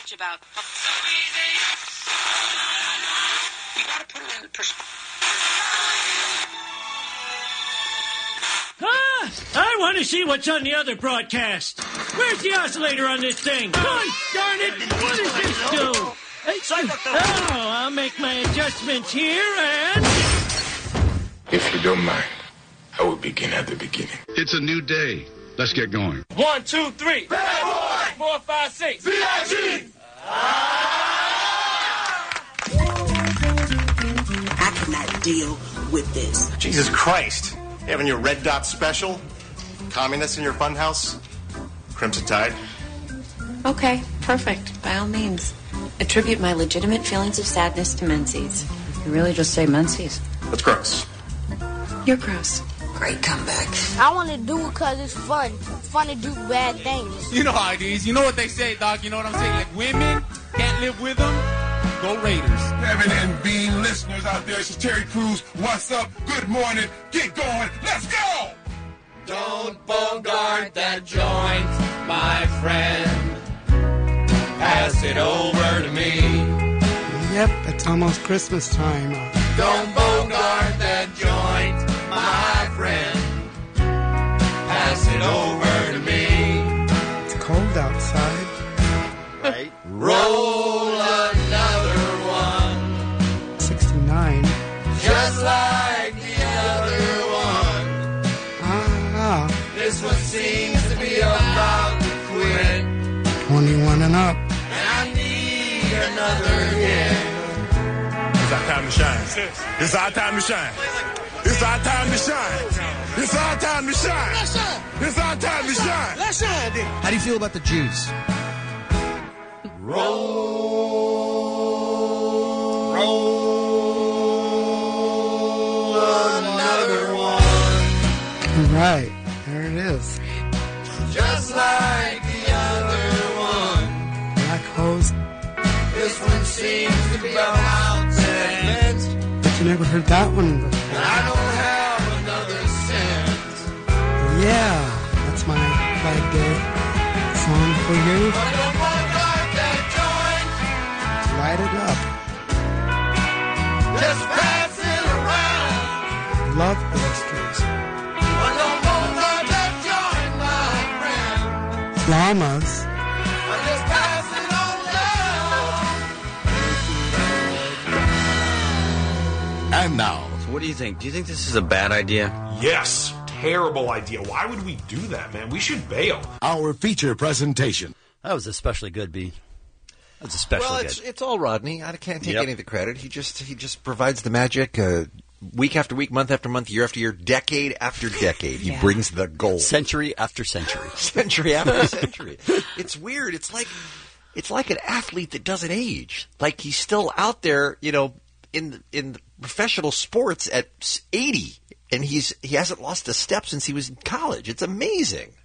much about. You gotta put it in perspective. I want to see what's on the other broadcast. Where's the oscillator on this thing? God darn it! What does this do? Oh, I'll make my adjustments here and... If you don't mind, I will begin at the beginning. It's a new day. Let's get going. 1, 2, 3. Bad boy. 4, 5, 6. VIG. I cannot deal with this. Jesus Christ. Having your red dot special? Communists in your funhouse? Crimson Tide? Okay, perfect. By all means. Attribute my legitimate feelings of sadness to Menzies. You really just say Menzies? That's gross. You're gross. Great comeback. I want to do it because it's fun. It's fun to do bad things. You know how it is. You know what they say, Doc. You know what I'm saying? Like, women can't live with them. Go Raiders. Heaven and Bean listeners out there, this is Terry Crews. What's up? Good morning. Get going. Let's go! Don't bogart that joint, my friend. Pass it over to me. Yep, it's almost Christmas time. Don't bogart that joint, my friend. Pass it over to me. It's cold outside. Right? Roll another one. 69. Just like the other one. This one seems to be about to quit. 21 and up. And I need another hit. It's our time to shine. It's our time to shine. It's our time to shine. It's our time to shine. Let's shine. It's our time to shine. Let's shine, then. How do you feel about the Jews? Roll another one. All right, there it is. Just like the other one. Black hose. This one seems to be about to end. But you never heard that one before. And I don't have another cent. Yeah, that's my Flag Day song for you. But don't bogart that joint. Light it up. Just pass it around. Love blisters. But don't bogart that joint, my friend. Llamas. But just pass it on down. And now, so what do you think? Do you think this is a bad idea? Yes. Terrible idea. Why would we do that, man? We should bail. Our feature presentation. That was especially good, B. That was especially good. It's all Rodney. I can't take any of the credit. He just provides the magic week after week, month after month, year after year, decade after decade. He brings the gold. Century after century. Century after century. It's weird. It's like an athlete that doesn't age. Like he's still out there, you know, in professional sports at 80. And he hasn't lost a step since he was in college. It's amazing.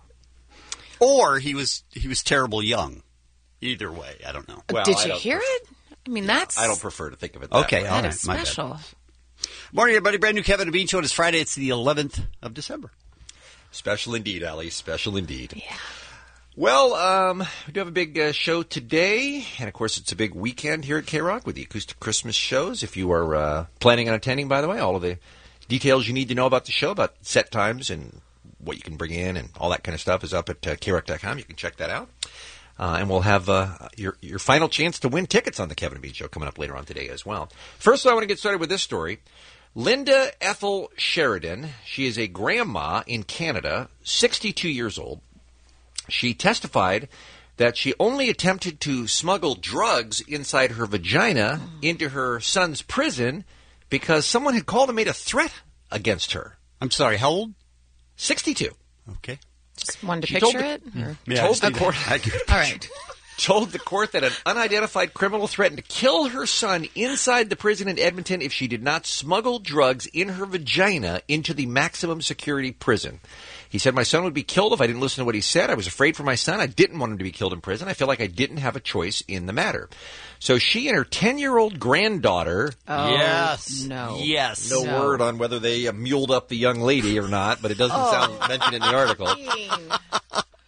Or he was terrible young. Either way, I don't know. Well, did you hear it? I mean, that's... I don't prefer to think of it that way. All that right, is special. My bad. Morning, everybody. Brand new Kevin and Bean Show. It's Friday. It's the 11th of December. Special indeed, Ali. Special indeed. Yeah. Well, we do have a big show today. And, of course, it's a big weekend here at K-Rock with the Acoustic Christmas shows. If you are planning on attending, by the way, all of the details you need to know about the show, about set times and what you can bring in and all that kind of stuff is up at krock.com. You can check that out. And we'll have your final chance to win tickets on the Kevin and Bean Show coming up later on today as well. First, I want to get started with this story. Linda Ethel Sheridan, she is a grandma in Canada, 62 years old. She testified that she only attempted to smuggle drugs inside her vagina into her son's prison because someone had called and made a threat against her. I'm sorry, how old? 62. Okay. Just wanted to picture it? Told the court. All right. Told the court that an unidentified criminal threatened to kill her son inside the prison in Edmonton if she did not smuggle drugs in her vagina into the maximum security prison. He said, my son would be killed if I didn't listen to what he said. I was afraid for my son. I didn't want him to be killed in prison. I feel like I didn't have a choice in the matter. So she and her 10-year-old granddaughter... Oh, yes. No. Yes. No word on whether they muled up the young lady or not, but it doesn't sound mentioned in the article.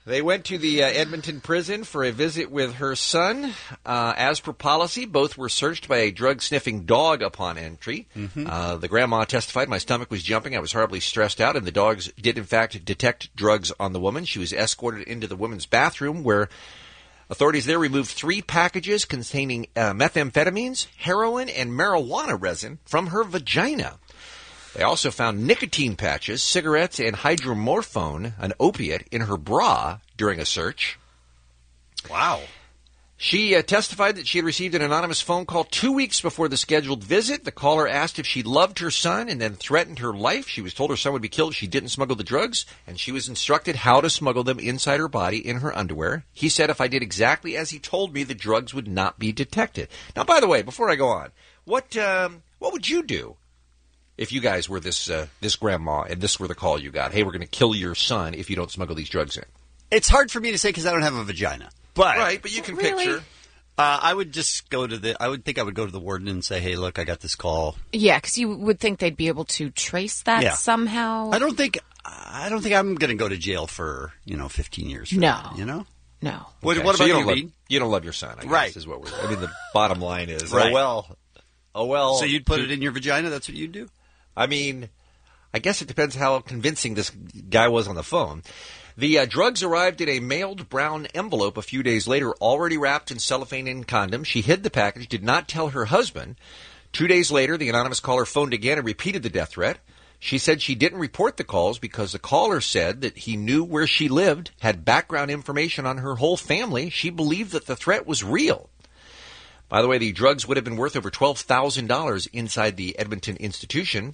They went to the Edmonton prison for a visit with her son. As per policy, both were searched by a drug-sniffing dog upon entry. The grandma testified, "My stomach was jumping. I was horribly stressed out, and the dogs did, in fact, detect drugs on the woman." She was escorted into the women's bathroom, where authorities there removed 3 packages containing methamphetamines, heroin, and marijuana resin from her vagina. They also found nicotine patches, cigarettes, and hydromorphone, an opiate, in her bra during a search. Wow. She testified that she had received an anonymous phone call 2 weeks before the scheduled visit. The caller asked if she loved her son and then threatened her life. She was told her son would be killed if she didn't smuggle the drugs, and she was instructed how to smuggle them inside her body in her underwear. He said if I did exactly as he told me, the drugs would not be detected. Now, by the way, before I go on, what would you do if you guys were this grandma and this were the call you got? Hey, we're going to kill your son if you don't smuggle these drugs in. It's hard for me to say because I don't have a vagina. But right, but you can picture. I would just go to I would go to the warden and say, "Hey, look, I got this call." Yeah, because you would think they'd be able to trace that somehow. I don't think I'm going to go to jail for 15 years. No, that, you know, no. What about so you? You don't love your son, I guess, right? Is what I mean, the bottom line is, right. Oh well. So you'd put it in your vagina? That's what you'd do? I mean, I guess it depends how convincing this guy was on the phone. The drugs arrived in a mailed brown envelope a few days later, already wrapped in cellophane and condoms. She hid the package, did not tell her husband. 2 days later, the anonymous caller phoned again and repeated the death threat. She said she didn't report the calls because the caller said that he knew where she lived, had background information on her whole family. She believed that the threat was real. By the way, the drugs would have been worth over $12,000 inside the Edmonton institution.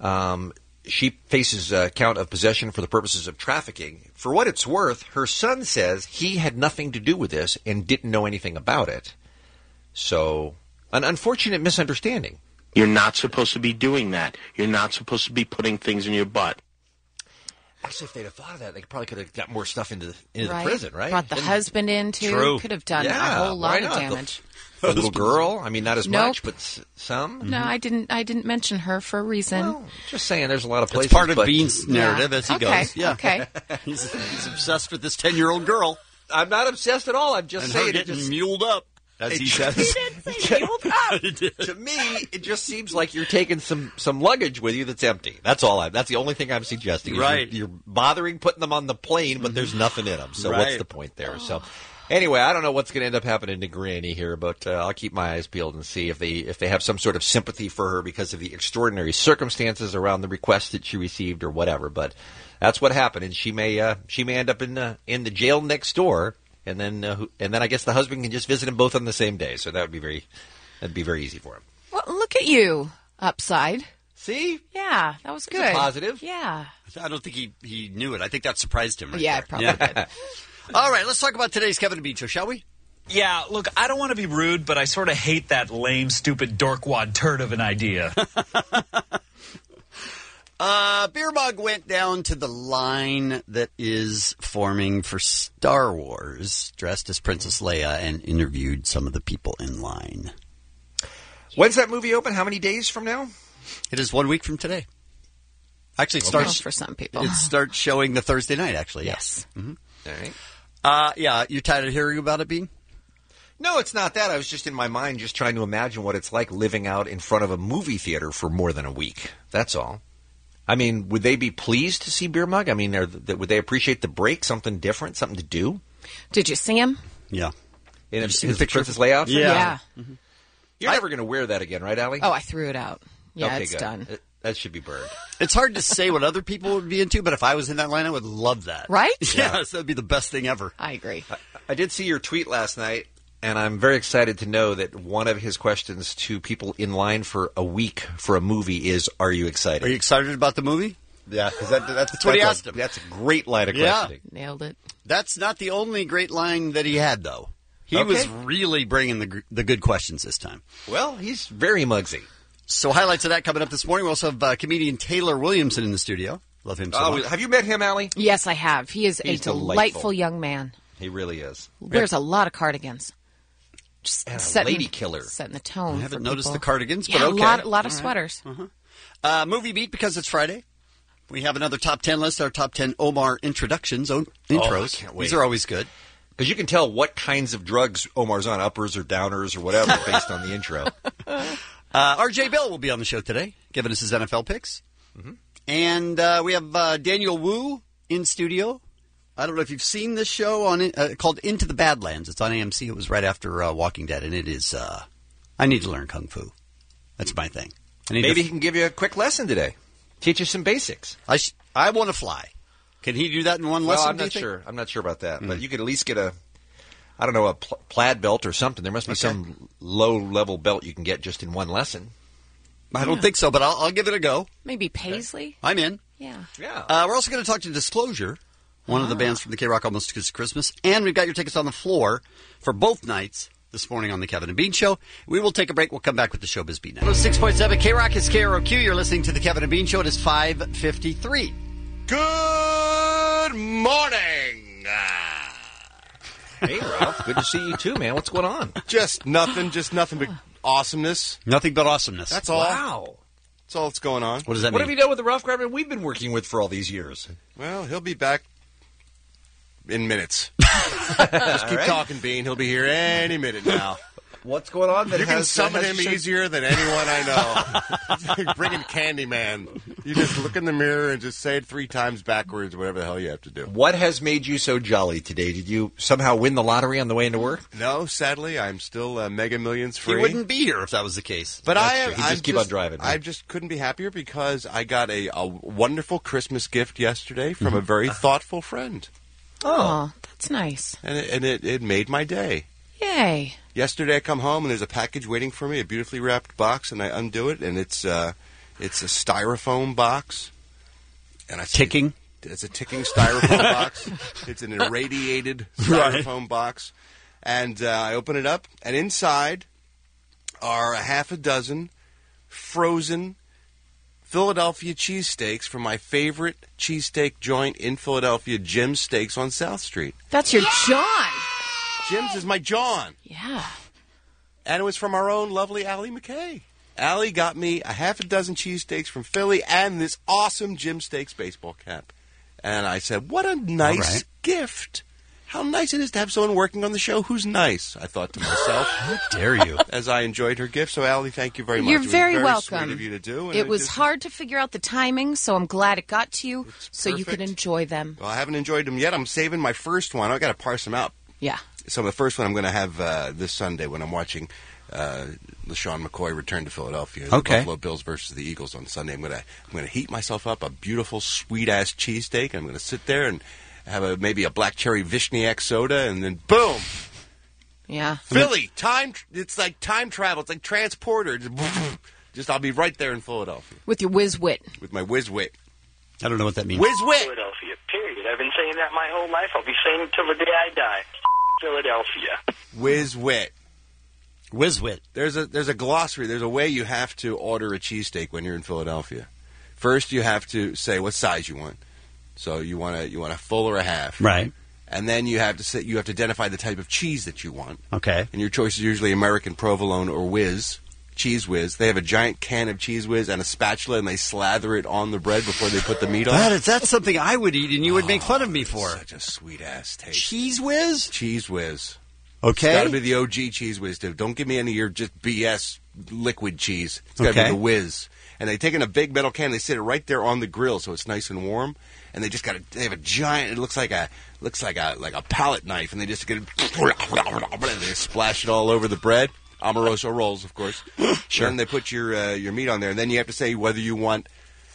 She faces a count of possession for the purposes of trafficking. For what it's worth, her son says he had nothing to do with this and didn't know anything about it. So, an unfortunate misunderstanding. You're not supposed to be doing that. You're not supposed to be putting things in your butt. Actually, if they'd have thought of that, they probably could have got more stuff into the prison, right? Brought the husband in, too. True. Could have done a whole lot of damage. The little girl, I mean, not as much, but some. No, I didn't mention her for a reason. Well, just saying, there's a lot of places. It's part of Bean's narrative as he goes. Yeah. Okay. He's obsessed with this 10-year-old girl. I'm not obsessed at all. I'm just saying her getting muled up, as he says. He did say muled up. To me, it just seems like you're taking some luggage with you that's empty. That's all. That's the only thing I'm suggesting. Right. You're bothering putting them on the plane, but there's nothing in them. So what's the point there? So. Anyway, I don't know what's going to end up happening to Granny here, but I'll keep my eyes peeled and see if they have some sort of sympathy for her because of the extraordinary circumstances around the request that she received or whatever. But that's what happened, and she may end up in the jail next door, and then I guess the husband can just visit them both on the same day. So that'd be very easy for him. Well, look at you, upside. See? Yeah, that was good. It's a positive. Yeah. I don't think he knew it. I think that surprised him. Yeah, there. probably did. All right, let's talk about today's Kevin and Bean Show, shall we? Yeah, look, I don't want to be rude, but I sort of hate that lame, stupid dorkwad turd of an idea. Beer Mug went down to the line that is forming for Star Wars, dressed as Princess Leia, and interviewed some of the people in line. When's that movie open? How many days from now? It is 1 week from today. Actually, it starts for some people. It starts showing the Thursday night, actually. Yes. Mm-hmm. All right. Yeah, you're tired of hearing about it, Bean? No, it's not that. I was just in my mind just trying to imagine what it's like living out in front of a movie theater for more than a week. That's all. I mean, would they be pleased to see Beer Mug? I mean, would they appreciate the break, something different, something to do? Did you see him? Yeah. In his Princess Leia outfit? Yeah. Mm-hmm. You're never going to wear that again, right, Allie? Oh, I threw it out. Yeah, okay, it's good. done. That should be burned. It's hard to say what other people would be into, but if I was in that line, I would love that. Right? Yes, that would be the best thing ever. I agree. I did see your tweet last night, and I'm very excited to know that one of his questions to people in line for a week for a movie is, are you excited? Are you excited about the movie? Yeah, because that's what he asked him. That's a great line of questioning. Nailed it. That's not the only great line that he had, though. He was really bringing the good questions this time. Well, he's very mugsy. So highlights of that coming up this morning. We also have comedian Taylor Williamson in the studio. Love him so much. Have you met him, Allie? Yes, I have. He's a delightful young man. He really is. Wears a lot of cardigans. Just and setting, lady killer. Setting the tone. I haven't for noticed people. the cardigans, but yeah, okay. a lot of sweaters. Movie beat because it's Friday. We have another top 10 list, our top 10 Omar introductions, intros. I can't wait. These are always good. Because you can tell what kinds of drugs Omar's on, uppers or downers or whatever, based on the intro. RJ Bell will be on the show today, giving us his NFL picks. Mm-hmm. And we have Daniel Wu in studio. I don't know if you've seen this show on called Into the Badlands. It's on AMC. It was right after Walking Dead, and it is. I need to learn kung fu. That's my thing. Maybe he can give you a quick lesson today. Teach you some basics. I want to fly. Can he do that in one lesson? I'm not sure. I'm not sure about that, but you could at least get a plaid belt or something. There must be some low-level belt you can get just in one lesson. I don't think so, but I'll give it a go. Maybe Paisley. I'm in. Yeah. We're also going to talk to Disclosure, one of the bands from the K-Rock Almost Christmas, and we've got your tickets on the floor for both nights this morning on the Kevin and Bean Show. We will take a break. We'll come back with the Showbiz Beat now. 6.7 K-Rock is KROQ. You're listening to the Kevin and Bean Show. It is 5:53. Good morning. Hey, Ralph. Good to see you too, man. What's going on? Just nothing but awesomeness. Nothing but awesomeness. That's all. Wow. That's all that's going on. What does that mean? What have you done with the Ralph Grabman we've been working with for all these years? Well, he'll be back in minutes. Just keep talking, Bean. He'll be here any minute now. What's going on? You can summon him easier than anyone I know. It's like bringing Candyman. You just look in the mirror and just say it 3 times backwards, whatever the hell you have to do. What has made you so jolly today? Did you somehow win the lottery on the way into work? No, sadly, I'm still Mega Millions free. He wouldn't be here if that was the case. But keep on driving. I just couldn't be happier because I got a wonderful Christmas gift yesterday from a very thoughtful friend. Oh, that's nice. And it made my day. Yay. Yesterday I come home and there's a package waiting for me, a beautifully wrapped box, and I undo it, and it's a styrofoam box. And ticking? It's a ticking styrofoam box. It's an irradiated styrofoam box. And I open it up, and inside are a half a dozen frozen Philadelphia cheesesteaks from my favorite cheesesteak joint in Philadelphia, Jim's Steaks on South Street. That's your John. Jim's is my John. Yeah. And it was from our own lovely Allie McKay. Allie got me a half a dozen cheesesteaks from Philly and this awesome Jim Steaks baseball cap. And I said, what a nice gift. How nice it is to have someone working on the show who's nice, I thought to myself. How dare you? As I enjoyed her gift. So, Allie, thank you very much. You're very welcome. Sweet of you to do. It was hard to figure out the timing, so I'm glad it got to you so you could enjoy them. Well, I haven't enjoyed them yet. I'm saving my first one. I've got to parse them out. Yeah. So the first one I'm going to have this Sunday when I'm watching LaShawn McCoy return to Philadelphia. The Buffalo Bills versus the Eagles on Sunday. I'm going to heat myself up a beautiful, sweet-ass cheesesteak. I'm going to sit there and have maybe a black cherry Vishniak soda, and then boom. Yeah. Philly, it's like time travel. It's like Transporter. Just I'll be right there in Philadelphia. With your whiz-wit. With my whiz-wit. I don't know what that means. Whiz-wit. Philadelphia, period. I've been saying that my whole life. I'll be saying it till the day I die. Philadelphia. Whiz-wit. Whiz-wit. There's a glossary. There's a way you have to order a cheesesteak when you're in Philadelphia. First, you have to say what size you want. So you want a full or a half. Right. And then you have to identify the type of cheese that you want. Okay. And your choice is usually American Provolone or Whiz. Cheese Whiz. They have a giant can of Cheese Whiz and a spatula, and they slather it on the bread before they put the meat on. That's something I would eat, and you would make fun of me for. Such a sweet-ass taste. Cheese Whiz? Cheese Whiz. Okay. It's got to be the OG Cheese Whiz, dude. Don't give me any of your just BS liquid cheese. It's got to be the Whiz. And they take in a big metal can, they sit it right there on the grill so it's nice and warm. And they have a giant, it looks like a palette knife, and they just get it, they splash it all over the bread. Amoroso rolls, of course. Sure. Then they put your meat on there, and then you have to say whether you want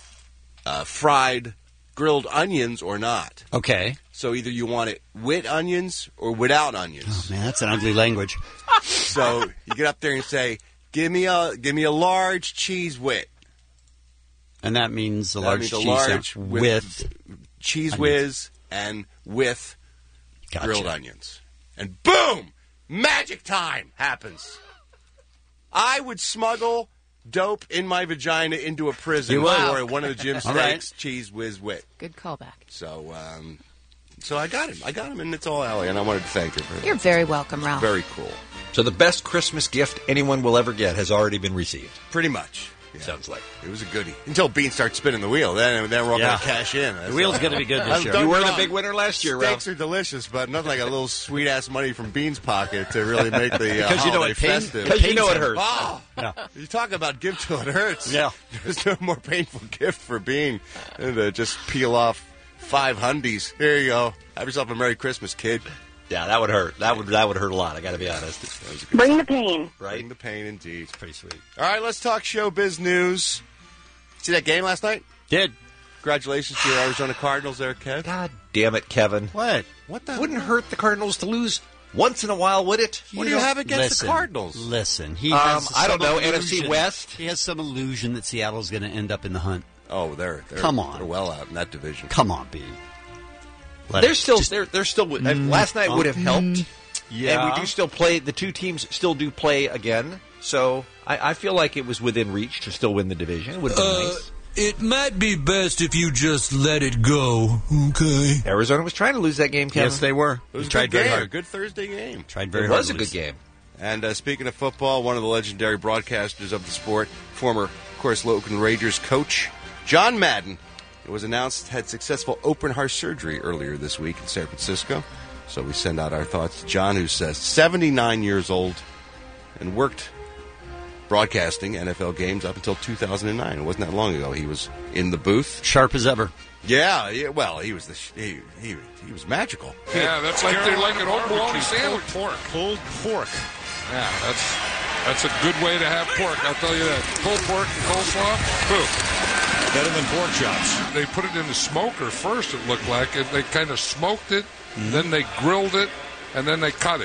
fried grilled onions or not. Okay. So either you want it with onions or without onions. Oh man, that's an ugly language. So you get up there and say, "Give me a large cheese wit." And that means a large cheese with Cheese Whiz and with grilled onions. And boom! Magic time happens. I would smuggle dope in my vagina into a prison for one of the Jim Steaks Cheese Whiz Wit. Good callback. So I got him, and it's all Allie, and I wanted to thank her for that. You're very welcome, Ralph. Very cool. So the best Christmas gift anyone will ever get has already been received. Pretty much. Sounds like. It was a goodie. Until Bean starts spinning the wheel. Then we're all going to cash in. The wheel's going to be good this year. You were the big winner last year, Ralph. Steaks are delicious, but nothing like a little sweet-ass money from Bean's pocket to really make the Because you know holiday festive. Because you know it hurts. Oh, you talk about give till it hurts. Yeah. There's no more painful gift for Bean than to just peel off 5 hundies. Here you go. Have yourself a Merry Christmas, kid. Yeah, that would hurt. That would hurt a lot, I got to be honest. Bring the pain. Right? Bring the pain, indeed. It's pretty sweet. All right, let's talk showbiz news. See that game last night? Did. Congratulations to your Arizona Cardinals there, Kev. God damn it, Kevin. What? What the? Wouldn't hurt the Cardinals to lose once in a while, would it? What do you have against the Cardinals? Listen, he has I don't know, illusion. NFC West? He has some illusion that Seattle's going to end up in the hunt. Oh, they're Come on. They're well out in that division. Come on, B. They're still. Last night would have helped. Yeah. And we do still play. The two teams still do play again. So I feel like it was within reach to still win the division. It would have been nice. It might be best if you just let it go, okay? Arizona was trying to lose that game, Kevin. Yes, they were. It was tried a good very game. hard. Good Thursday game. Tried very It hard. was a good game. And speaking of football, one of the legendary broadcasters of the sport, former, of course, Oakland Raiders coach, John Madden, it was announced had successful open heart surgery earlier this week in San Francisco. So we send out our thoughts to John, who says 79 years old and worked broadcasting NFL games up until 2009. It wasn't that long ago. He was in the booth, sharp as ever. Yeah. Well, he was he was magical. Yeah, that's like they're like an old bologna sandwich. Pulled pork. Yeah, that's a good way to have pork. I'll tell you that. Pulled pork and coleslaw, boom. Better than pork chops. They put it in the smoker first. It looked like it. They kind of smoked it, then they grilled it, and then they cut it.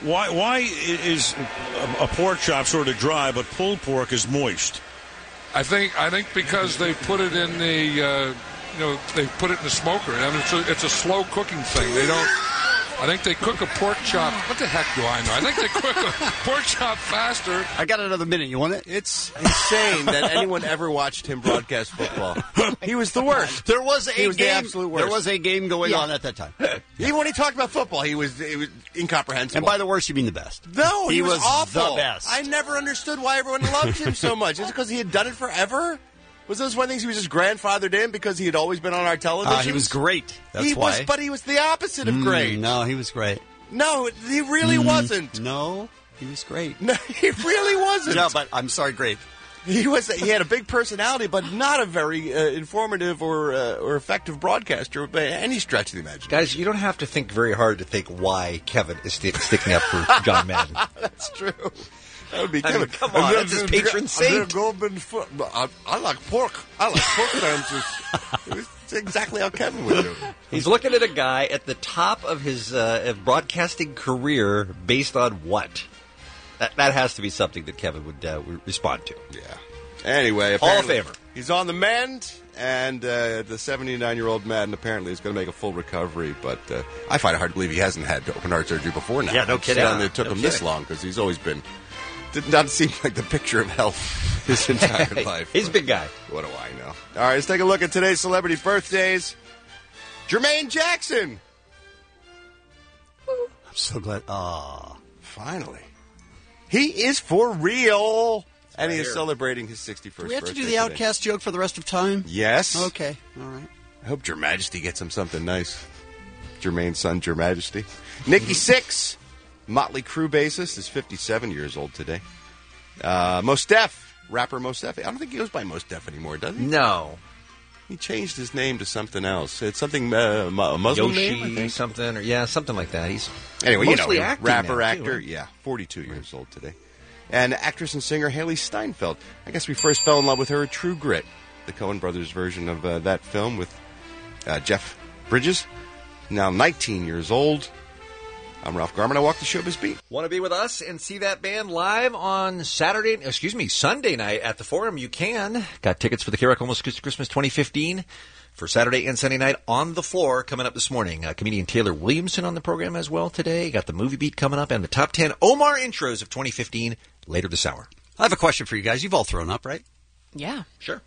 Why is a pork chop sort of dry, but pulled pork is moist? I think because they put it in the they put it in the smoker. I mean, it's a slow cooking thing. They don't. I think they cook a pork chop. What the heck do I know? I think they cook a pork chop faster. I got another minute. You want it? It's insane that anyone ever watched him broadcast football. He was the worst. There was a game. The absolute worst. There was a game going on at that time. Even when he talked about football, it was incomprehensible. And by the worst, you mean the best. No, he was awful. The best. I never understood why everyone loved him so much. Is it because he had done it forever? Was those one of the things he was just grandfathered in because he had always been on our television? He was great. That's why. But he was the opposite of great. No, he was great. No, he really wasn't. No, he was great. No, he really wasn't. No, but I'm sorry, great. He had a big personality, but not a very informative or effective broadcaster by any stretch of the imagination. Guys, you don't have to think very hard to think why Kevin is sticking up for John Madden. That's true. That would be Kevin. I mean, come on, that's his patron saint. I like pork. I like pork sandwiches. It's exactly how Kevin would do. He's looking at a guy at the top of his broadcasting career based on what? That has to be something that Kevin would respond to. Yeah. Anyway, Hall of Famer. He's on the mend, and the 79-year-old Madden apparently is going to make a full recovery. But I find it hard to believe he hasn't had open heart surgery before now. Yeah, no kidding. It took him this long because he's always been. Did not seem like the picture of health his entire life. He's a big guy. What do I know? All right, let's take a look at today's celebrity birthdays. Jermaine Jackson. I'm so glad. Finally. He is for real. And he is here. celebrating his 61st birthday. Do we have to do the Outcast joke for the rest of time? Yes. Okay. All right. I hope Your Majesty gets him something nice. Jermaine's son, Your Majesty. Nikki Sixx, Motley Crue bassist, is 57 years old today. Mos Def, rapper Mos Def. I don't think he goes by Mos Def anymore, does he? No. He changed his name to something else. It's something, a Muslim Yoshi name, I think. Something, or something like that. He's anyway, mostly actor, now, too, right? yeah, 42 years old today. And actress and singer Haley Steinfeld. I guess we first fell in love with her at True Grit, the Coen brothers version of that film with Jeff Bridges. Now 19 years old. I'm Ralph Garman. I walk the showbiz beat. Want to be with us and see that band live on Sunday night at the Forum? You can. Got tickets for the K-Rock Almost Christmas 2015 for Saturday and Sunday night on the floor coming up this morning. Comedian Taylor Williamson on the program as well today. Got the movie beat coming up and the top 10 Omar intros of 2015 later this hour. I have a question for you guys. You've all thrown up, right? Yeah. Sure.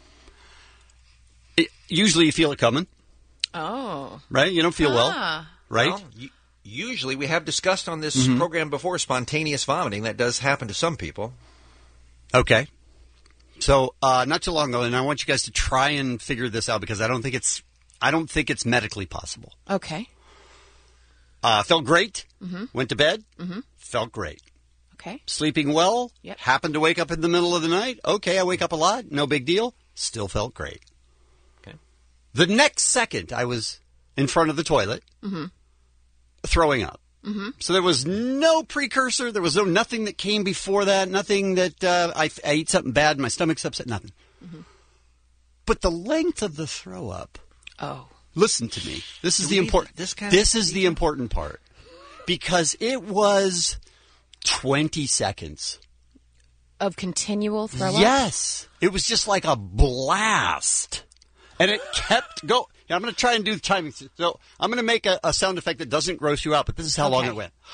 Usually you feel it coming. Oh. Right? You don't feel well. Right? Well, usually we have discussed on this program before spontaneous vomiting. That does happen to some people. Okay. So not too long ago, and I want you guys to try and figure this out because I don't think it's medically possible. Okay. Felt great. Mm-hmm. Went to bed. Mm-hmm. Felt great. Okay. Sleeping well. Yep. Happened to wake up in the middle of the night. Okay, I wake up a lot. No big deal. Still felt great. Okay. The next second, I was in front of the toilet, throwing up. Mm-hmm. So there was no precursor. There was nothing that came before that. Nothing that I ate something bad. My stomach's upset. Nothing. Mm-hmm. But the length of the throw up. Oh. Listen to me. This is the important. This is the important part because it was 20 seconds of continual throw up. Yes, it was just like a blast, and it kept going. I'm going to try and do the timing. So I'm going to make a sound effect that doesn't gross you out, but this is how long it went.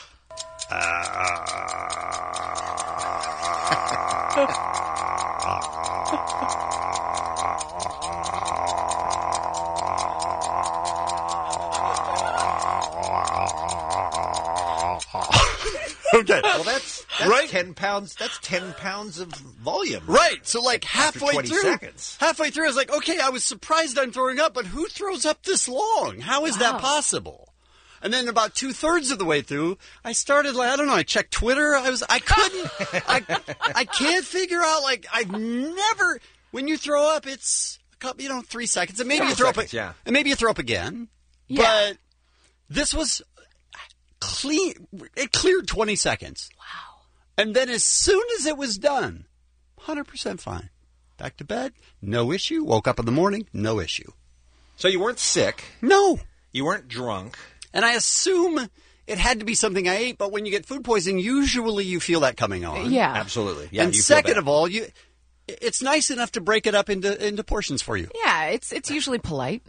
Okay. Well, that's right? 10 pounds. That's 10 pounds of volume. Right. So, like, After halfway 20 through, seconds. I was like, okay, I was surprised I'm throwing up, but who throws up this long? How is that possible? And then about 2/3 of the way through, I started, like, I don't know, I checked Twitter. I can't figure out, like, I've never, when you throw up, it's, 3 seconds. And maybe you throw up, and maybe you throw up again. Yeah. But this was clean. It cleared 20 seconds. Wow. And then as soon as it was done, 100% fine. Back to bed, no issue. Woke up in the morning, no issue. So you weren't sick. No. You weren't drunk. And I assume it had to be something I ate, but when you get food poisoning, usually you feel that coming on. Yeah. Absolutely. Yeah, and you feel second bad. of all, it's nice enough to break it up into portions for you. Yeah, it's usually polite.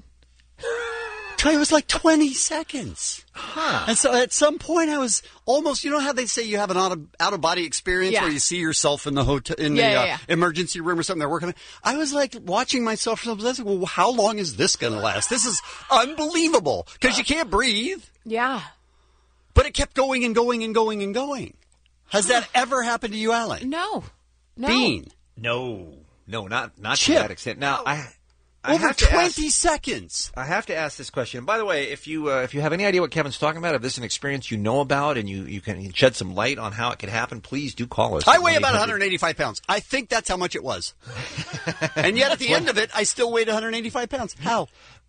It was like 20 seconds. Huh. And so at some point I was almost, you know how they say you have an out-of-body experience where you see yourself in the hotel, emergency room or something they're working on? I was like watching myself. I was like, well, how long is this going to last? This is unbelievable because you can't breathe. Yeah. But it kept going and going and going and going. Has that ever happened to you, Alan? No. Bean? No, not Chip. to that extent. Now, I over have to 20 seconds. I have to ask this question. By the way, if you have any idea what Kevin's talking about, if this is an experience you know about and you can shed some light on how it could happen, please do call us. I weigh about 185 pounds. I think that's how much it was. And yet at the end of it, I still weighed 185 pounds. How?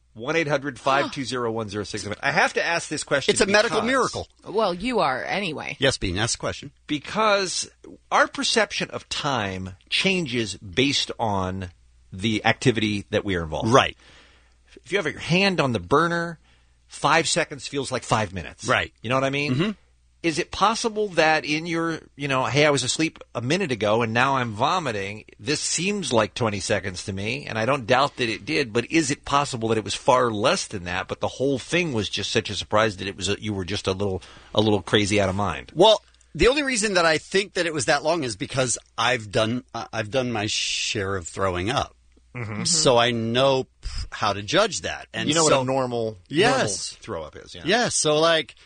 1-800-520-1067. I have to ask this question. It's a medical miracle. Well, you are anyway. Yes, Bean, ask the question. Because our perception of time changes based on the activity that we are involved in. Right. If you have your hand on the burner, 5 seconds feels like 5 minutes. Right. You know what I mean? Mm-hmm. Is it possible that in your, hey, I was asleep a minute ago and now I'm vomiting, this seems like 20 seconds to me, and I don't doubt that it did, but is it possible that it was far less than that, but the whole thing was just such a surprise that it was you were just a little crazy out of mind? Well, the only reason that I think that it was that long is because I've done my share of throwing up. Mm-hmm. So I know how to judge that. And you know what a normal throw up is. Yeah. Yes. So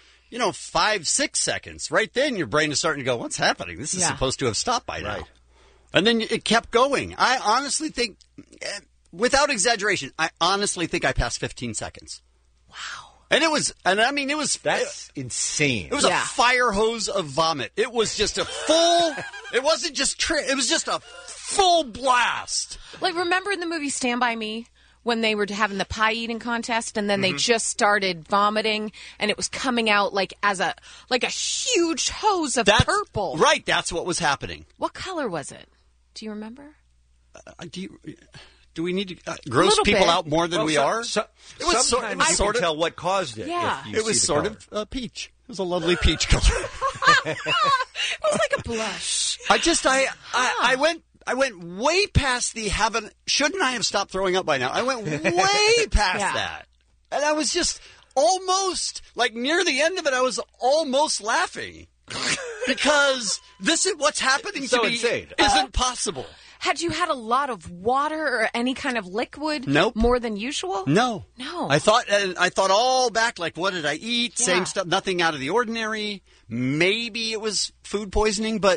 5-6 seconds, right then your brain is starting to go, what's happening? This is supposed to have stopped by now. And then it kept going. I honestly think, without exaggeration, I passed 15 seconds. Wow. And it was insane. It was a fire hose of vomit. It was just a full, it wasn't just, it was just a full blast. Like, remember in the movie Stand By Me? When they were having the pie eating contest, and then they just started vomiting, and it was coming out like a huge hose of purple. Right, that's what was happening. What color was it? Do you remember? Do we need to gross people out more than we are? It was sometimes you can tell what caused it. Yeah. If you it was see the sort color. of peach. It was a lovely peach color. It was like a blush. I went way past shouldn't I have stopped throwing up by now? I went way past that. And I was just almost, near the end of it, I was almost laughing. Because what's happening to me isn't possible. Had you had a lot of water or any kind of liquid? Nope. More than usual? No. I thought all back, what did I eat? Yeah. Same stuff, nothing out of the ordinary. Maybe it was food poisoning, but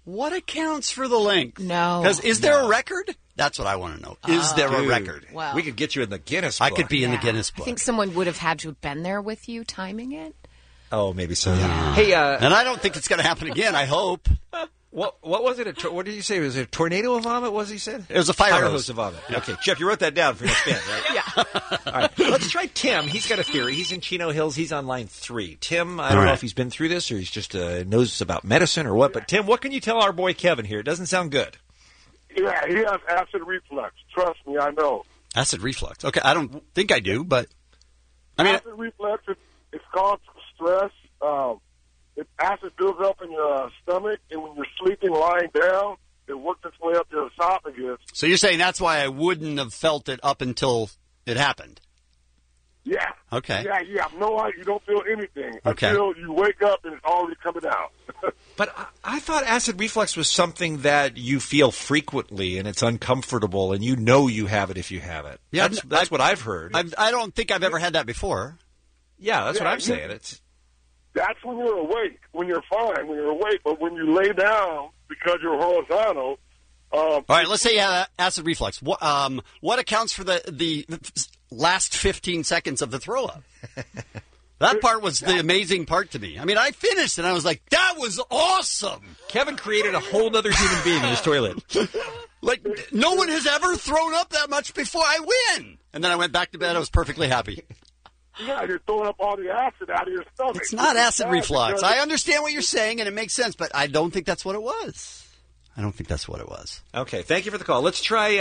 What accounts for the length? No. Because is there a record? That's what I want to know. Is there a record? Well, we could get you in the Guinness book. I could be in the Guinness book. I think someone would have had to have been there with you timing it. Oh, maybe so. Yeah. Hey, and I don't think it's going to happen again. I hope. What was it? What did you say? Was it a tornado of vomit? What was he said? It was a fire hose of vomit. Yeah. Okay, Jeff, you wrote that down for next band, right? Yeah. All right, let's try Tim. He's got a theory. He's in Chino Hills. He's on line 3. Tim, I don't know if he's been through this or he's just knows about medicine or what. But Tim, what can you tell our boy Kevin here? It doesn't sound good. Yeah, he has acid reflux. Trust me, I know. Acid reflux. Okay, I don't think I do, but I mean, acid reflux. It's caused stress. Acid builds up in your stomach, and when you're sleeping, lying down, it works its way up your esophagus. So you're saying that's why I wouldn't have felt it up until it happened? Yeah. Okay. Yeah, you have no idea. You don't feel anything until you wake up and it's already coming out. But I thought acid reflux was something that you feel frequently, and it's uncomfortable, and you know you have it if you have it. Yeah, that's what I've heard. I don't think I've ever had that before. Yeah, that's what I'm saying. That's when you're awake, when you're fine, when you're awake. But when you lay down because you're horizontal. All right, let's say you have acid reflux. What accounts for the last 15 seconds of the throw up? That part was the amazing part to me. I mean, I finished and I was like, that was awesome. Kevin created a whole other human being in his toilet. Like, no one has ever thrown up that much before. I win. And then I went back to bed. I was perfectly happy. Yeah, you're throwing up all the acid out of your stomach. It's not acid reflux. I understand what you're saying, and it makes sense, but I don't think that's what it was. Okay, thank you for the call. Let's try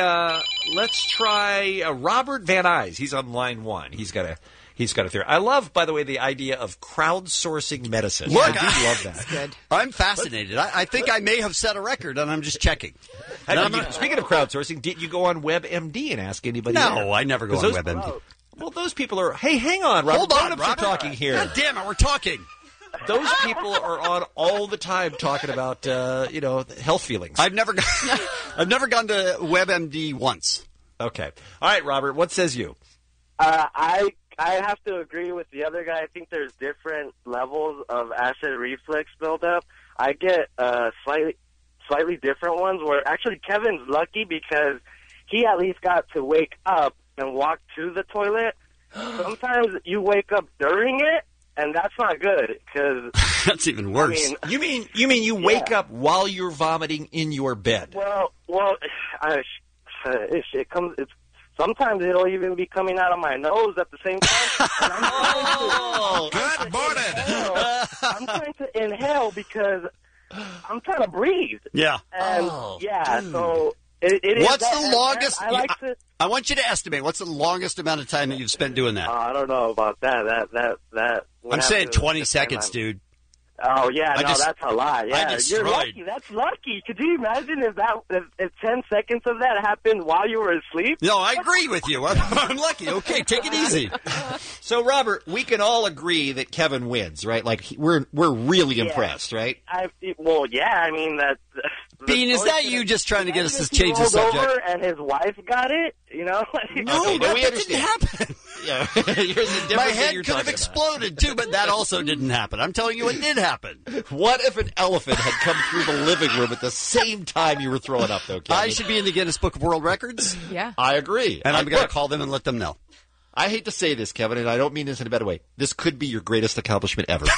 Robert Van Nuys. He's on line 1. He's got a theory. I love, by the way, the idea of crowdsourcing medicine. Look, I do love that. Good. I'm fascinated. I think I may have set a record, and I'm just checking. Speaking of crowdsourcing, did you go on WebMD and ask anybody? No, I never go on WebMD. Well, those people are... Hey, hang on, Robert. Hold on, Robert. We're talking here. God damn it, we're talking. Those people are on all the time talking about, health feelings. I've never gone to WebMD once. Okay. All right, Robert, what says you? I have to agree with the other guy. I think there's different levels of acid reflux buildup. I get slightly different ones where actually Kevin's lucky because he at least got to wake up and walk to the toilet. Sometimes you wake up during it, and that's not good because that's even worse. You mean you wake up while you're vomiting in your bed? Well, it comes. Sometimes it'll even be coming out of my nose at the same time. Good morning. I'm trying to inhale because I'm trying to breathe. Yeah. And dude. So it is. What's the longest? I want you to estimate. What's the longest amount of time that you've spent doing that? I don't know about that. I'm saying 20 seconds, dude. Oh yeah, that's a lot. Yeah, you're lucky. That's lucky. Could you imagine if 10 seconds of that happened while you were asleep? No, I agree with you. I'm lucky. Okay, take it easy. So, Robert, we can all agree that Kevin wins, right? Like we're really impressed, right? I mean that. Bean, is that you just trying to get us to change the subject? Over and his wife got it, No, okay, that we didn't happen. Yeah, my head could have exploded too, but that also didn't happen. I'm telling you, it did happen. What if an elephant had come through the living room at the same time you were throwing up, though, Kevin? I should be in the Guinness Book of World Records. Yeah, I agree, and I'm going to call them and let them know. I hate to say this, Kevin, and I don't mean this in a bad way. This could be your greatest accomplishment ever.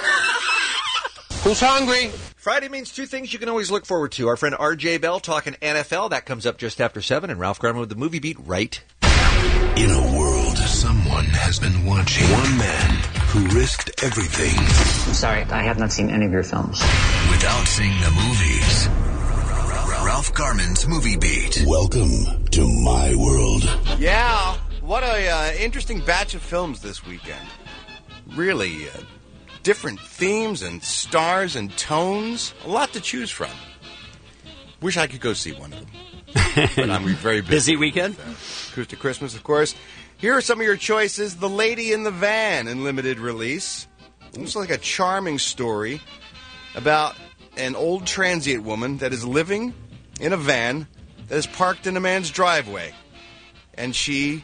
Who's hungry? Friday means two things you can always look forward to. Our friend R.J. Bell talking NFL. That comes up just after 7. And Ralph Garman with the Movie Beat right. In a world, someone has been watching. One man who risked everything. I'm sorry, I have not seen any of your films. Without seeing the movies. Ralph Garman's Movie Beat. Welcome to my world. Yeah, what a interesting batch of films this weekend. Really, different themes and stars and tones. A lot to choose from. Wish I could go see one of them. But I'm very busy weekend. Acoustic Christmas, of course. Here are some of your choices. The Lady in the Van in limited release. Looks like a charming story about an old transient woman that is living in a van that is parked in a man's driveway. And she,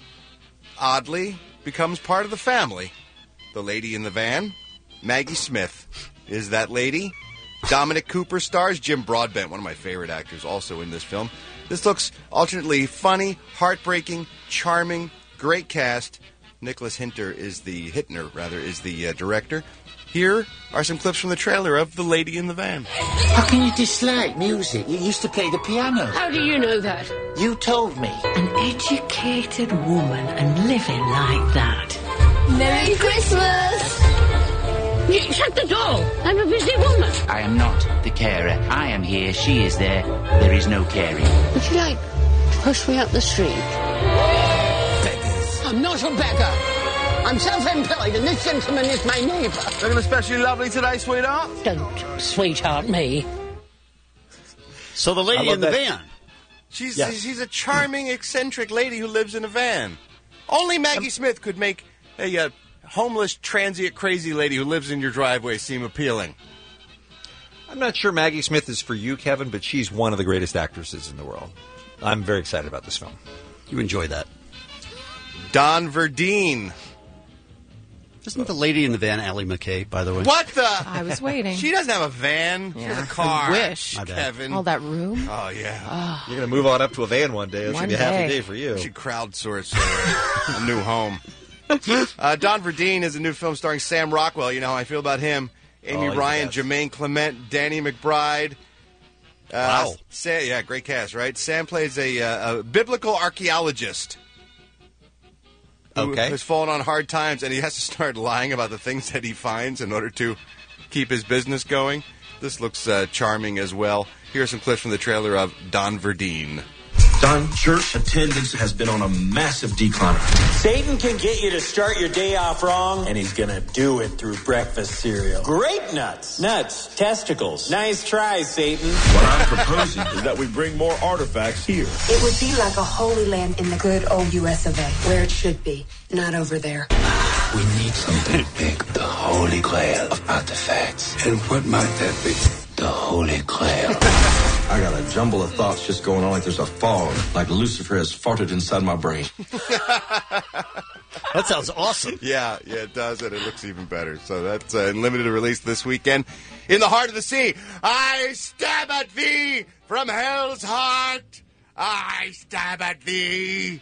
oddly, becomes part of the family. The Lady in the Van. Maggie Smith is that lady. Dominic Cooper stars. Jim Broadbent, one of my favorite actors, also in this film. This looks alternately funny, heartbreaking, charming, great cast. Nicholas Hittner is the director. Here are some clips from the trailer of The Lady in the Van. How can you dislike music? You used to play the piano. How do you know that? You told me. An educated woman and living like that. Merry Christmas! Shut the door! I'm a busy woman. I am not the carer. I am here. She is there. There is no caring. Would you like to push me up the street? Beggars. I'm not a beggar. I'm self-employed, and this gentleman is my neighbour. Looking especially lovely today, sweetheart. Don't sweetheart me. So the lady in the van. She's a charming, eccentric lady who lives in a van. Only Maggie Smith could make a homeless, transient, crazy lady who lives in your driveway seem appealing. I'm not sure Maggie Smith is for you, Kevin, but she's one of the greatest actresses in the world. I'm very excited about this film. You enjoy that. Don Verdeen. Isn't the lady in the van Ally McKay, by the way? What the? I was waiting. She doesn't have a van. She has a car. I wish. Kevin. All that room. Oh, yeah. Oh. You're going to move on up to a van one day. It's going to be a happy day for you. You should crowdsource a new home. Don Verdeen is a new film starring Sam Rockwell. You know how I feel about him. Amy Ryan, Jermaine Clement, Danny McBride. Wow. Great cast, right? Sam plays a biblical archaeologist who has fallen on hard times, and he has to start lying about the things that he finds in order to keep his business going. This looks charming as well. Here are some clips from the trailer of Don Verdeen. Don, church attendance has been on a massive decline. Satan can get you to start your day off wrong, and he's gonna do it through breakfast cereal. Grape nuts. Nuts. Testicles. Nice try, Satan. What I'm proposing is that we bring more artifacts here. It would be like a holy land in the good old U.S. of A., where it should be, not over there. We need something big. The Holy Grail of artifacts. And what might that be? The Holy Grail. I got a jumble of thoughts just going on like there's a fog, like Lucifer has farted inside my brain. That sounds awesome. Yeah, it does, and it looks even better. So that's in limited release this weekend. In the Heart of the Sea, I stab at thee from hell's heart. I stab at thee.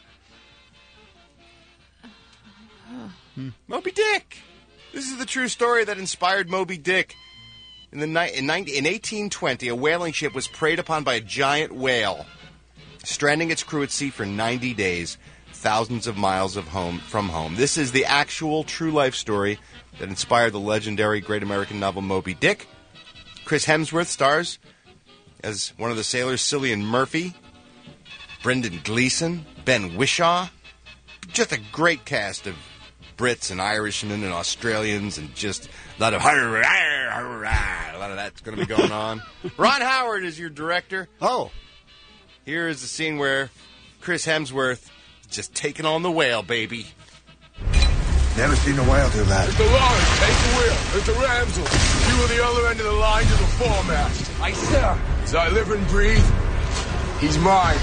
Moby Dick. This is the true story that inspired Moby Dick. In 1820, a whaling ship was preyed upon by a giant whale, stranding its crew at sea for 90 days, thousands of miles from home. This is the actual true-life story that inspired the legendary Great American novel Moby Dick. Chris Hemsworth stars as one of the sailors, Cillian Murphy, Brendan Gleeson, Ben Whishaw. Just a great cast of Brits and Irishmen and Australians, and just a lot of that's going to be going on. Ron Howard is your director. Oh. Here is the scene where Chris Hemsworth is just taking on the whale, baby. Never seen a whale do that. It's the Lawrence, take the wheel. It's the Ramsel. You are the other end of the line to the foremast. Aye, sir. As I live and breathe, he's mine.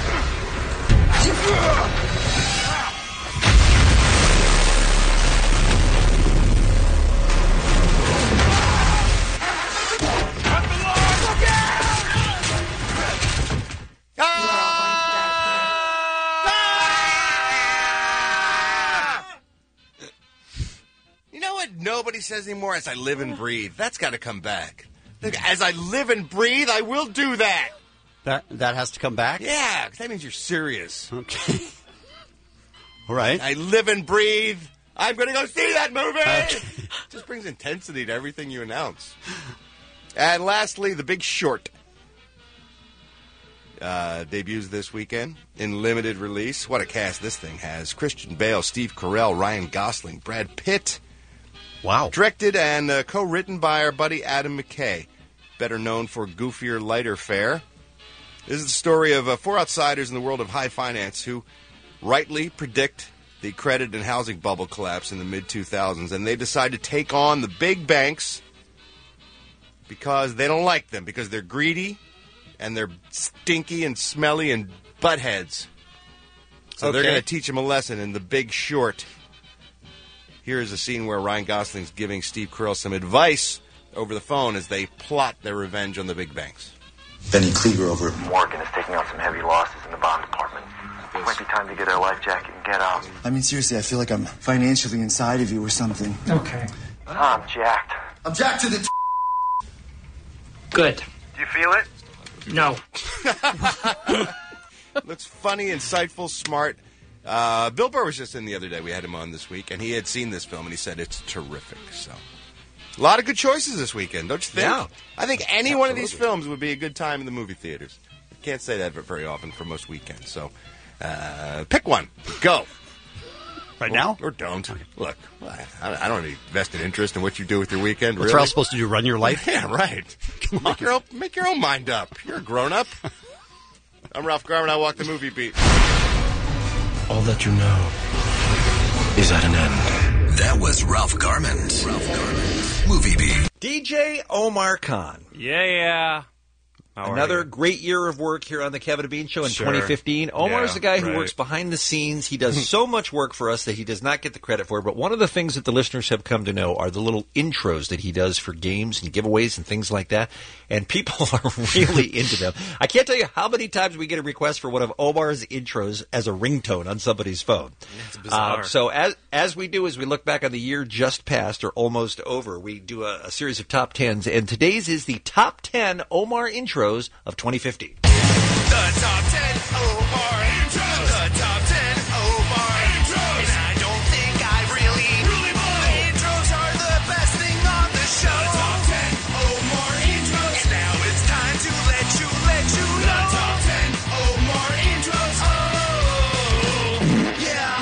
You know what nobody says anymore? As I live and breathe. That's got to come back. As I live and breathe, I will do that. That has to come back? Yeah, 'cause that means you're serious. Okay. All right. I live and breathe. I'm going to go see that movie. Just brings intensity to everything you announce. And lastly, The Big Short. Debuts this weekend in limited release. What a cast this thing has. Christian Bale, Steve Carell, Ryan Gosling, Brad Pitt. Wow. Directed and co-written by our buddy Adam McKay, better known for Goofier, Lighter Fare. This is the story of four outsiders in the world of high finance who rightly predict the credit and housing bubble collapse in the mid-2000s, and they decide to take on the big banks because they don't like them, because they're greedy and they're stinky and smelly and buttheads. So they're going to teach them a lesson in The Big Short. Here's a scene where Ryan Gosling's giving Steve Carell some advice over the phone as they plot their revenge on the big banks. Benny Klieger over. Morgan is taking out some heavy losses in the bond department. It might be time to get our life jacket and get out. I mean, seriously, I feel like I'm financially inside of you or something. Okay. I'm jacked. I'm jacked to the... Good. Do you feel it? No. Looks funny, insightful, smart. Bill Burr was just in the other day. We had him on this week, and he had seen this film, and he said it's terrific. So, a lot of good choices this weekend, don't you think? Yeah. I think any one of these films would be a good time in the movie theaters. Can't say that very often for most weekends. So, pick one. Go. Right now? Or don't. Look, I don't have any vested interest in what you do with your weekend, What's really. Ralph supposed to do, run your life? Yeah, right. Come on. Make your own mind up. You're a grown-up. I'm Ralph Garman. I walk the movie beat. All that you know is at an end. That was Ralph Garman's Movie Beat. DJ Omar Khan. Yeah. Another great year of work here on the Kevin and Bean Show in Sure. 2015. Omar's Yeah, the guy who right. works behind the scenes. He does so much work for us that he does not get the credit for. But one of the things that the listeners have come to know are the little intros that he does for games and giveaways and things like that. And people are really into them. I can't tell you how many times we get a request for one of Omar's intros as a ringtone on somebody's phone. It's bizarre. So as we do, as we look back on the year just past or almost over, we do a series of top 10s. And today's is the top 10 Omar intros of 2015. The top 10 Omar intros. The top 10 Omar intros. And I don't think I really mind. Intros are the best thing on the show. The top 10 Omar intros. And now it's time to let you know. The top 10 Omar intros. Oh,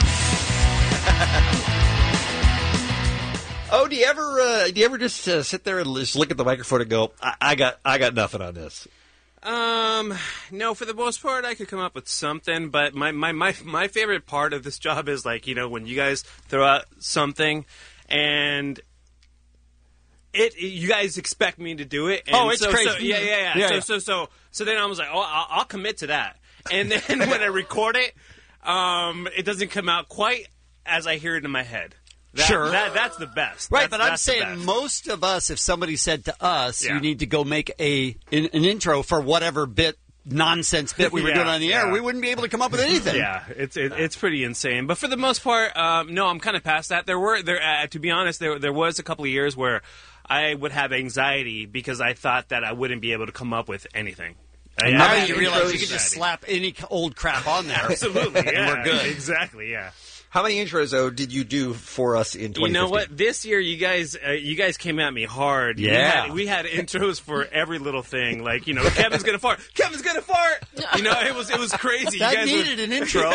yeah. Oh, do you ever just sit there and just look at the microphone and go, I got nothing on this? No, for the most part, I could come up with something, but my favorite part of this job is, like, when you guys throw out something and you guys expect me to do it. And it's crazy. Yeah. So then I was like, I'll commit to that. And then when I record it, it doesn't come out quite as I hear it in my head. Sure. That's the best. Right, That's but I'm the saying best. most of us, if somebody said to us, Yeah. you need to go make an intro for whatever nonsense bit we were doing on the air, we wouldn't be able to come up with anything. Yeah, it's pretty insane. But for the most part, no, I'm kind of past that. To be honest, there was a couple of years where I would have anxiety because I thought that I wouldn't be able to come up with anything. And now you realize you can just slap any old crap on there. Absolutely, yeah. And we're good. Exactly, yeah. How many intros, though, did you do for us in 2015? You know what? This year, you guys came at me hard. Yeah. We had intros for every little thing. Like, Kevin's gonna fart. Kevin's gonna fart. It was crazy. That you guys needed an intro.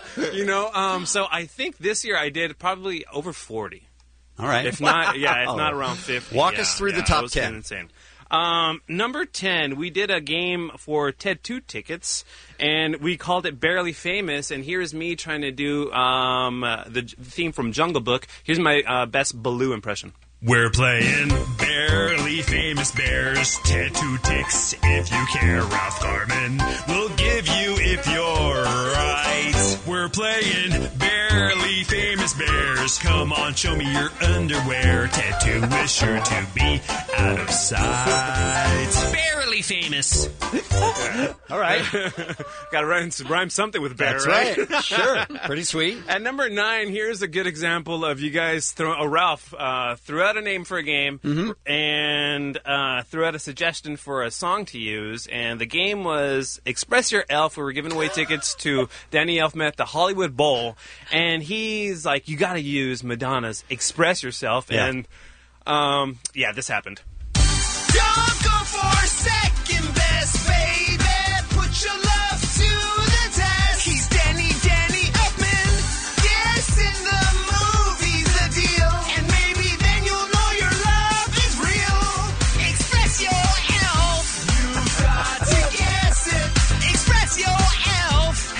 So I think this year I did probably over 40. All right. If not around 50. Walk us through the top 10. Insane. Number 10, we did a game for TED 2 tickets, and we called it Barely Famous, and here's me trying to do the theme from Jungle Book. Here's my best Baloo impression. We're playing Barely Famous Bears, Tattoo Ticks, if you care. Ralph Garman will give you if you're right. We're playing Barely Famous Bears. Come on, show me your underwear. Tattoo is sure to be out of sight. Barely Famous. All right. Got to rhyme something with bear, That's right? Sure. Pretty sweet. At number 9, here's a good example of you guys Ralph threw out a name for a game and threw out a suggestion for a song to use, and the game was Express Your Elf. We were giving away tickets to Danny Elfman at the Hollywood Bowl, and he's like, you got to use Madonna's Express Yourself, and this happened. Don't go for second best, baby. Put your love to the test. He's Danny Elfman. Yes, in the movie's the deal. And maybe then you'll know your love is real. Express your elf. You've got to guess it. Express your elf.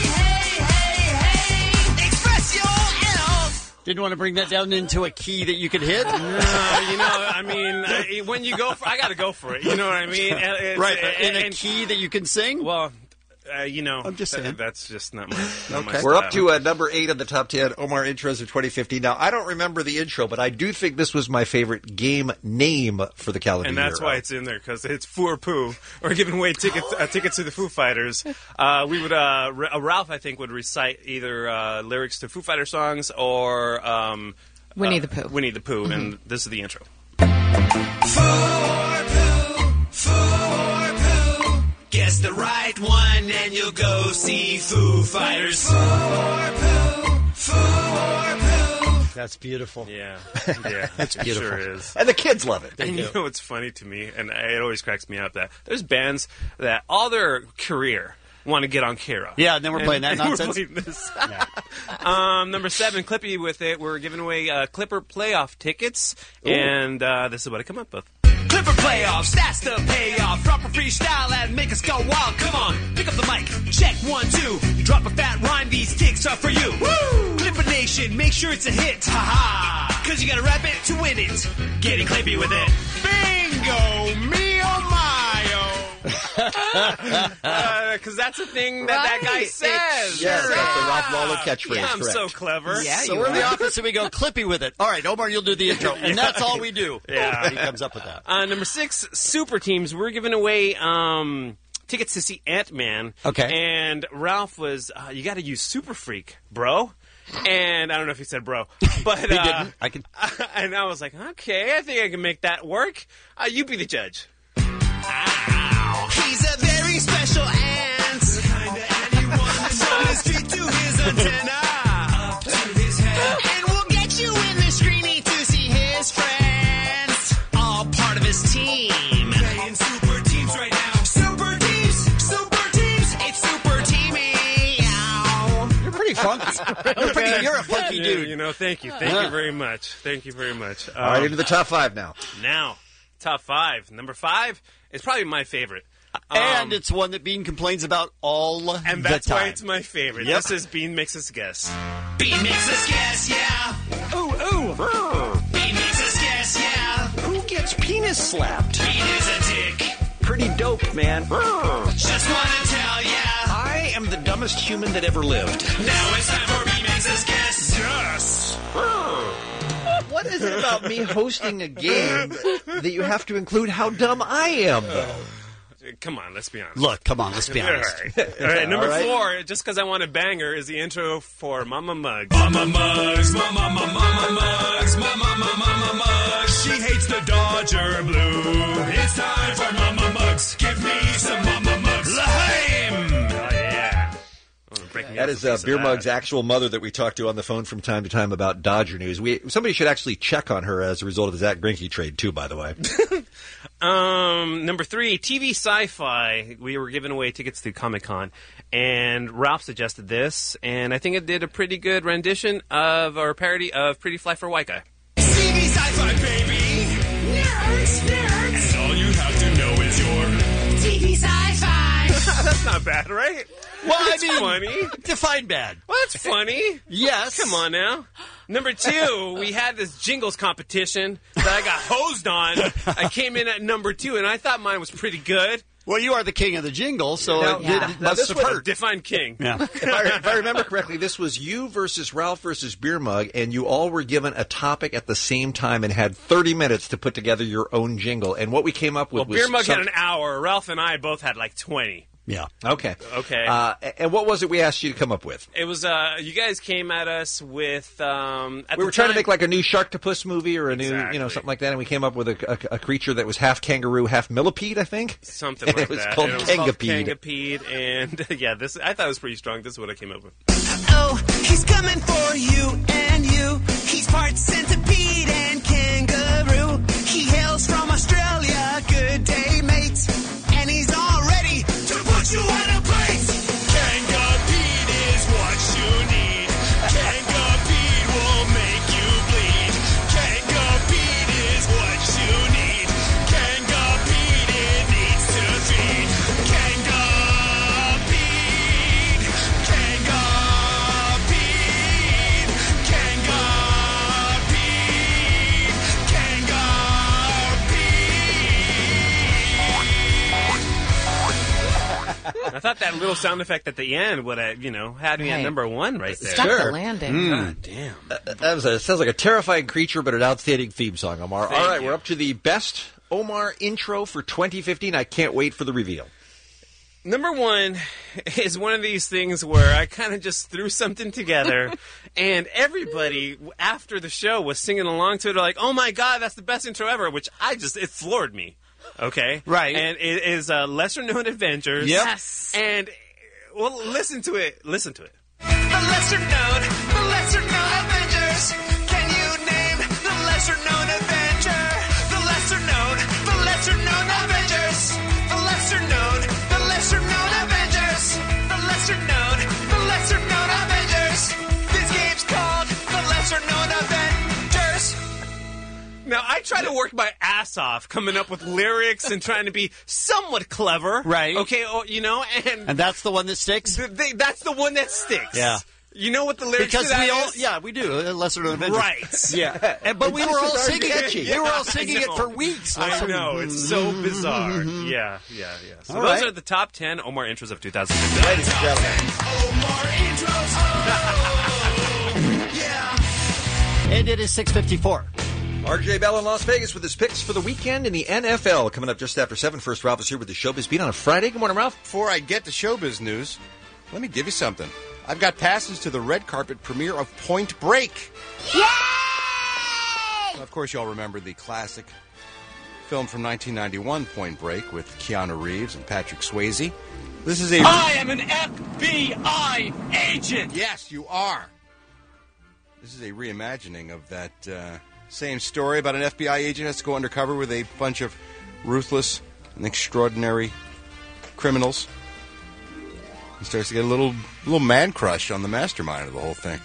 Hey. Express your elf. Didn't want to bring that down into a key that you could hit? When you go for I got to go for it. You know what I mean? Right, in a key that you can sing? Well, I'm just saying. That's just not my We're up style. to number 8 on the top 10 Omar intros of 2015. Now, I don't remember the intro, but I do think this was my favorite game name for the calendar And year. that's why it's in there, because it's Foo Poo. We're giving away tickets to the Foo Fighters. We would, Ralph, I think, would recite either lyrics to Foo Fighter songs or Winnie the Pooh. Winnie the Pooh, and this is the intro. Guess the right one and you'll go see Foo Fighters. That's beautiful. Yeah. That's it beautiful. Sure is. And the kids love it. And you know what's funny to me, and it always cracks me up, that there's bands that all their career want to get on K-Rock. Yeah, and then we're playing that nonsense. We're playing this. Number 7, Clippy with it. We're giving away Clipper playoff tickets, and this is what I come up with. Clipper playoffs, that's the payoff. Drop a freestyle and make us go wild. Come on, pick up the mic, check 1, 2. Drop a fat rhyme, these ticks are for you. Woo! Clipper Nation, make sure it's a hit. Ha ha! Cause you gotta rap it to win it. Getting Clippy with it. Bingo! Me oh my Because that's a thing that guy says. Yes, that's the Ralph Lawler catchphrase. Yeah, I'm correct. so clever. So we're in the office and we go Clippy with it. All right, Omar, you'll do the intro. And that's all we do. Yeah. He comes up with that. Number 6, Super Teams. We're giving away tickets to see Ant-Man. Okay. And Ralph was, you got to use Super Freak, bro. And I don't know if he said bro, but He didn't. I can. And I was like, okay, I think I can make that work. You be the judge. He's a very special ant. The kind of ant you want from his feet to his antenna. Up to his head. And we'll get you in the screeny to see his friends. All part of his team. Playing super teams right now. Super teams. It's super teamy. Ow. You're pretty funky. You're a funky dude. Thank you. Thank you very much. Thank you very much. All right, into the top 5 now. Now, top 5. Number 5 is probably my favorite. And it's one that Bean complains about all the time. And that's why it's my favorite. Yep. This is Bean Makes Us Guess. Bean makes us guess, yeah. Ooh. Bean makes us guess, yeah. Who gets penis slapped? Bean is a dick. Pretty dope, man. Just wanna tell ya. I am the dumbest human that ever lived. Now it's time for Bean makes us guess. Yes. What is it about me hosting a game that you have to include how dumb I am, though? Come on, let's be honest. Look, come on, let's be honest. All right, number 4, just because I want a banger, is the intro for Mama Muggs. Mama Muggs, Mama Muggs, Mama Muggs. She hates the Dodger blue. It's time for Mama Muggs. Give me some Mama Muggs. L'chaim! Oh, yeah. That is Beer Mug's actual mother that we talk to on the phone from time to time about Dodger news. Somebody should actually check on her as a result of the Zach Greinke trade, too, by the way. Number 3, TV Sci-Fi. We were giving away tickets to Comic-Con, and Ralph suggested this, and I think it did a pretty good rendition of, or parody of, Pretty Fly for a White Guy. TV Sci-Fi, baby. Nerds. And all you have to know is your TV Sci-Fi. That's not bad, right? Well, That's funny. Define bad. Well, that's funny. Yes. Come on now. Number 2, we had this jingles competition that I got hosed on. I came in at number 2, and I thought mine was pretty good. Well, you are the king of the jingle, so Now- it now must this have was- hurt. Define king. Yeah. If I remember correctly, this was you versus Ralph versus Beer Mug, and you all were given a topic at the same time and had 30 minutes to put together your own jingle. And what we came up with Well, was Beer Mug had an hour. Ralph and I both had like 20. Yeah. Okay. Okay. And what was it we asked you to come up with? It was, you guys came at us with, at We were the trying to time- make like a new Sharktopus movie or a new, Exactly. something like that, and we came up with a creature that was half kangaroo, half millipede, I think. Something And like it was that. called And it Kangapede. Kangapede, and yeah, I thought it was pretty strong. This is what I came up with. Oh, he's coming for you and you. He's part centipede and kangaroo. He hails from Australia. Good day, mate. And he's all ready to put you on a plate. Kangapede is what you need. Kangapede will make you bleed. Kangapede is what you need. Kangapede, it needs to feed. Kangapede. Kangapede. Kangapede. Kangapede. I thought that little sound effect at the end would have, had me at number 1 right there. Stuck the landing. God damn. That sounds like a terrifying creature, but an outstanding theme song, Omar. Thank All right, you. we're up to the best Omar intro for 2015. I can't wait for the reveal. Number 1 is one of these things where I kind of just threw something together, and everybody after the show was singing along to it. They're like, "Oh my God, that's the best intro ever!" Which it floored me. Okay, right, and it is Lesser Known Adventures. Yep. Yes, and well, listen to it. Listen to it. The lesser known Avengers. Can you name the lesser known Avenger? The lesser known Avengers. The lesser known Avengers. The lesser known Avengers. This game's called the lesser known Avengers. Now, I try to work my ass off coming up with lyrics and trying to be somewhat clever. Right. Okay, and that's the one that sticks? That's the one that sticks. Yeah. You know what the lyrics because to that we all, is? yeah, we do. Lesser Known Avengers. Right. Yeah. But we were all singing it. Yeah, We were all singing it for weeks. I know. It's so bizarre. Yeah. So All those right. are the top 10 Omar intros of 2015. Ladies and gentlemen. Omar intros. Oh, yeah. And it is 6:54. RJ Bell in Las Vegas with his picks for the weekend in the NFL. Coming up just after 7. First, Ralph is here with the Showbiz Beat on a Friday. Good morning, Ralph. Before I get to showbiz news, let me give you something. I've got passes to the red carpet premiere of Point Break. Yay! Of course, you all remember the classic film from 1991, Point Break, with Keanu Reeves and Patrick Swayze. This is I am an FBI agent. Yes, you are. This is a reimagining of that same story about an FBI agent has to go undercover with a bunch of ruthless and extraordinary criminals. He starts to get a little man crush on the mastermind of the whole thing.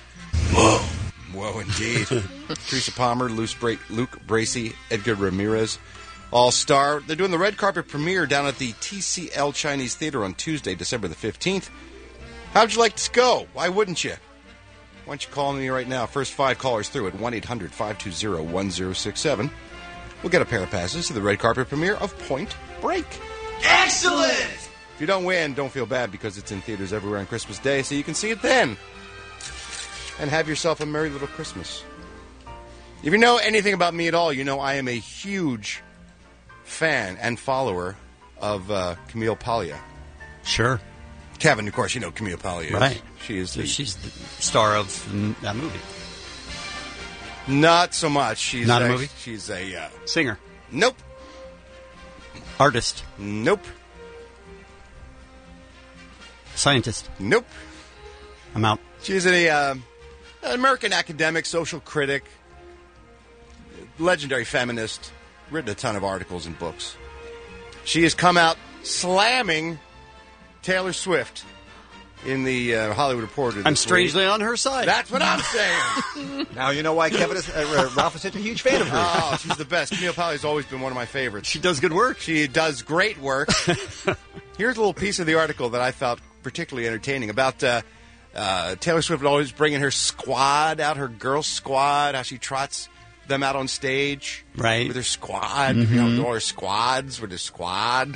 Whoa, indeed. Teresa Palmer, Luke Bracey, Edgar Ramirez, all star. They're doing the red carpet premiere down at the TCL Chinese Theater on Tuesday, December the 15th. How'd you like to go? Why wouldn't you? Why don't you call me right now? First 5 callers through at 1-800-520-1067. We'll get a pair of passes to the red carpet premiere of Point Break. Excellent. If you don't win, don't feel bad because it's in theaters everywhere on Christmas Day, so you can see it then. And have yourself a merry little Christmas. If you know anything about me at all, you know I am a huge fan and follower of Camille Paglia. Sure. Kevin, of course, you know Camille Paglia. Right. She's the star of that movie. Not so much. She's not a movie? She's a singer. Nope. Artist. Nope. Scientist. Nope. I'm out. She's an American academic, social critic, legendary feminist, written a ton of articles and books. She has come out slamming Taylor Swift in the Hollywood Reporter this I'm strangely week. on her side. That's what I'm saying. Now you know why Ralph is such a huge fan of hers. Oh, she's the best. Camille Paglia has always been one of my favorites. She does good work. She does great work. Here's a little piece of the article that I thought particularly entertaining about Taylor Swift always bringing her squad out, her girl squad, how she trots them out on stage. Right. With her squad. Mm-hmm. You know, all her squads with her squad.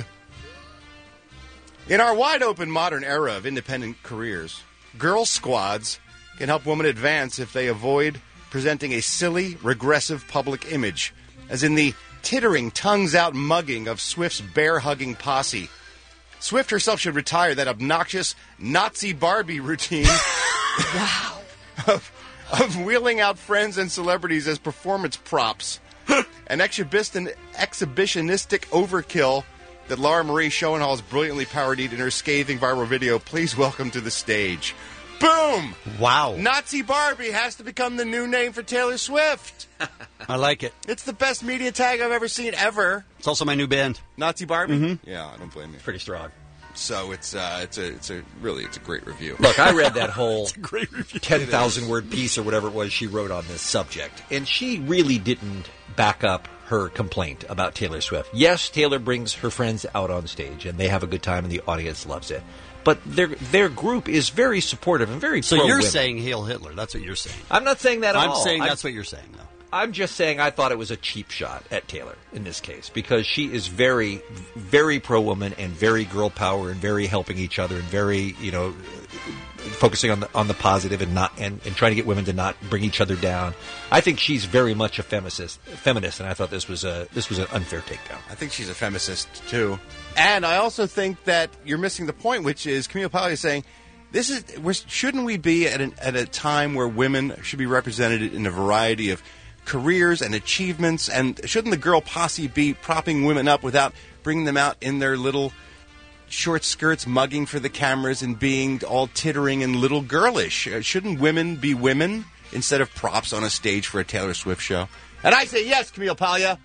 In our wide-open modern era of independent careers, girl squads can help women advance if they avoid presenting a silly, regressive public image, as in the tittering, tongues-out mugging of Swift's bear-hugging posse. Swift herself should retire that obnoxious Nazi Barbie routine Wow. of wheeling out friends and celebrities as performance props. An exhibitionistic overkill that Laura Marie Schoenhall has brilliantly parodied in her scathing viral video, Please Welcome to the Stage. Boom! Wow. Nazi Barbie has to become the new name for Taylor Swift. I like it. It's the best media tag I've ever seen, ever. It's also my new band. Nazi Barbie? Mm-hmm. Yeah, I don't blame you. Pretty strong. So it's a great review. Look, I read that whole It's a great review. 10,000-word piece or whatever it was she wrote on this subject, and she really didn't back up her complaint about Taylor Swift. Yes, Taylor brings her friends out on stage, and they have a good time, and the audience loves it. But their group is very supportive and very So pro-women. you're saying Hail Hitler. That's what you're saying. I'm not saying that at I'm all. saying that's what you're saying, though. I'm just saying I thought it was a cheap shot at Taylor in this case because she is very, very pro-woman and very girl power and very helping each other and very, focusing on the positive and trying to get women to not bring each other down. I think she's very much a feminist, and I thought this was an unfair takedown. I think she's a feminist too, and I also think that you're missing the point, which is Camille Paglia saying shouldn't we be at a time where women should be represented in a variety of careers and achievements, and shouldn't the girl posse be propping women up without bringing them out in their little short skirts, mugging for the cameras and being all tittering and little girlish? Shouldn't women be women instead of props on a stage for a Taylor Swift show? And I say yes, Camille Paglia.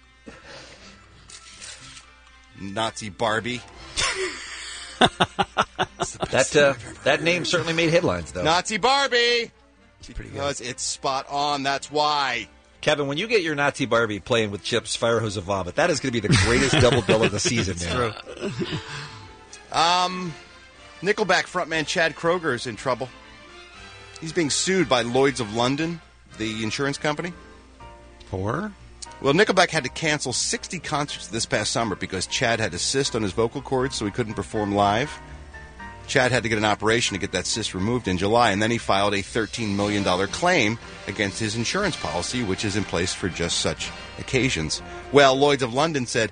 Nazi Barbie. That name certainly made headlines, though. Nazi Barbie. Because it's spot on. That's why. Kevin, when you get your Nazi Barbie playing with Chip's Fire Hose of Vomit, that is going to be the greatest double bill of the season, man. True. Nickelback frontman Chad Kroeger is in trouble. He's being sued by Lloyd's of London, the insurance company. For? Well, Nickelback had to cancel 60 concerts this past summer because Chad had a cyst on his vocal cords, so he couldn't perform live. Chad had to get an operation to get that cyst removed in July, and then he filed a $13 million claim against his insurance policy, which is in place for just such occasions. Well, Lloyd's of London said,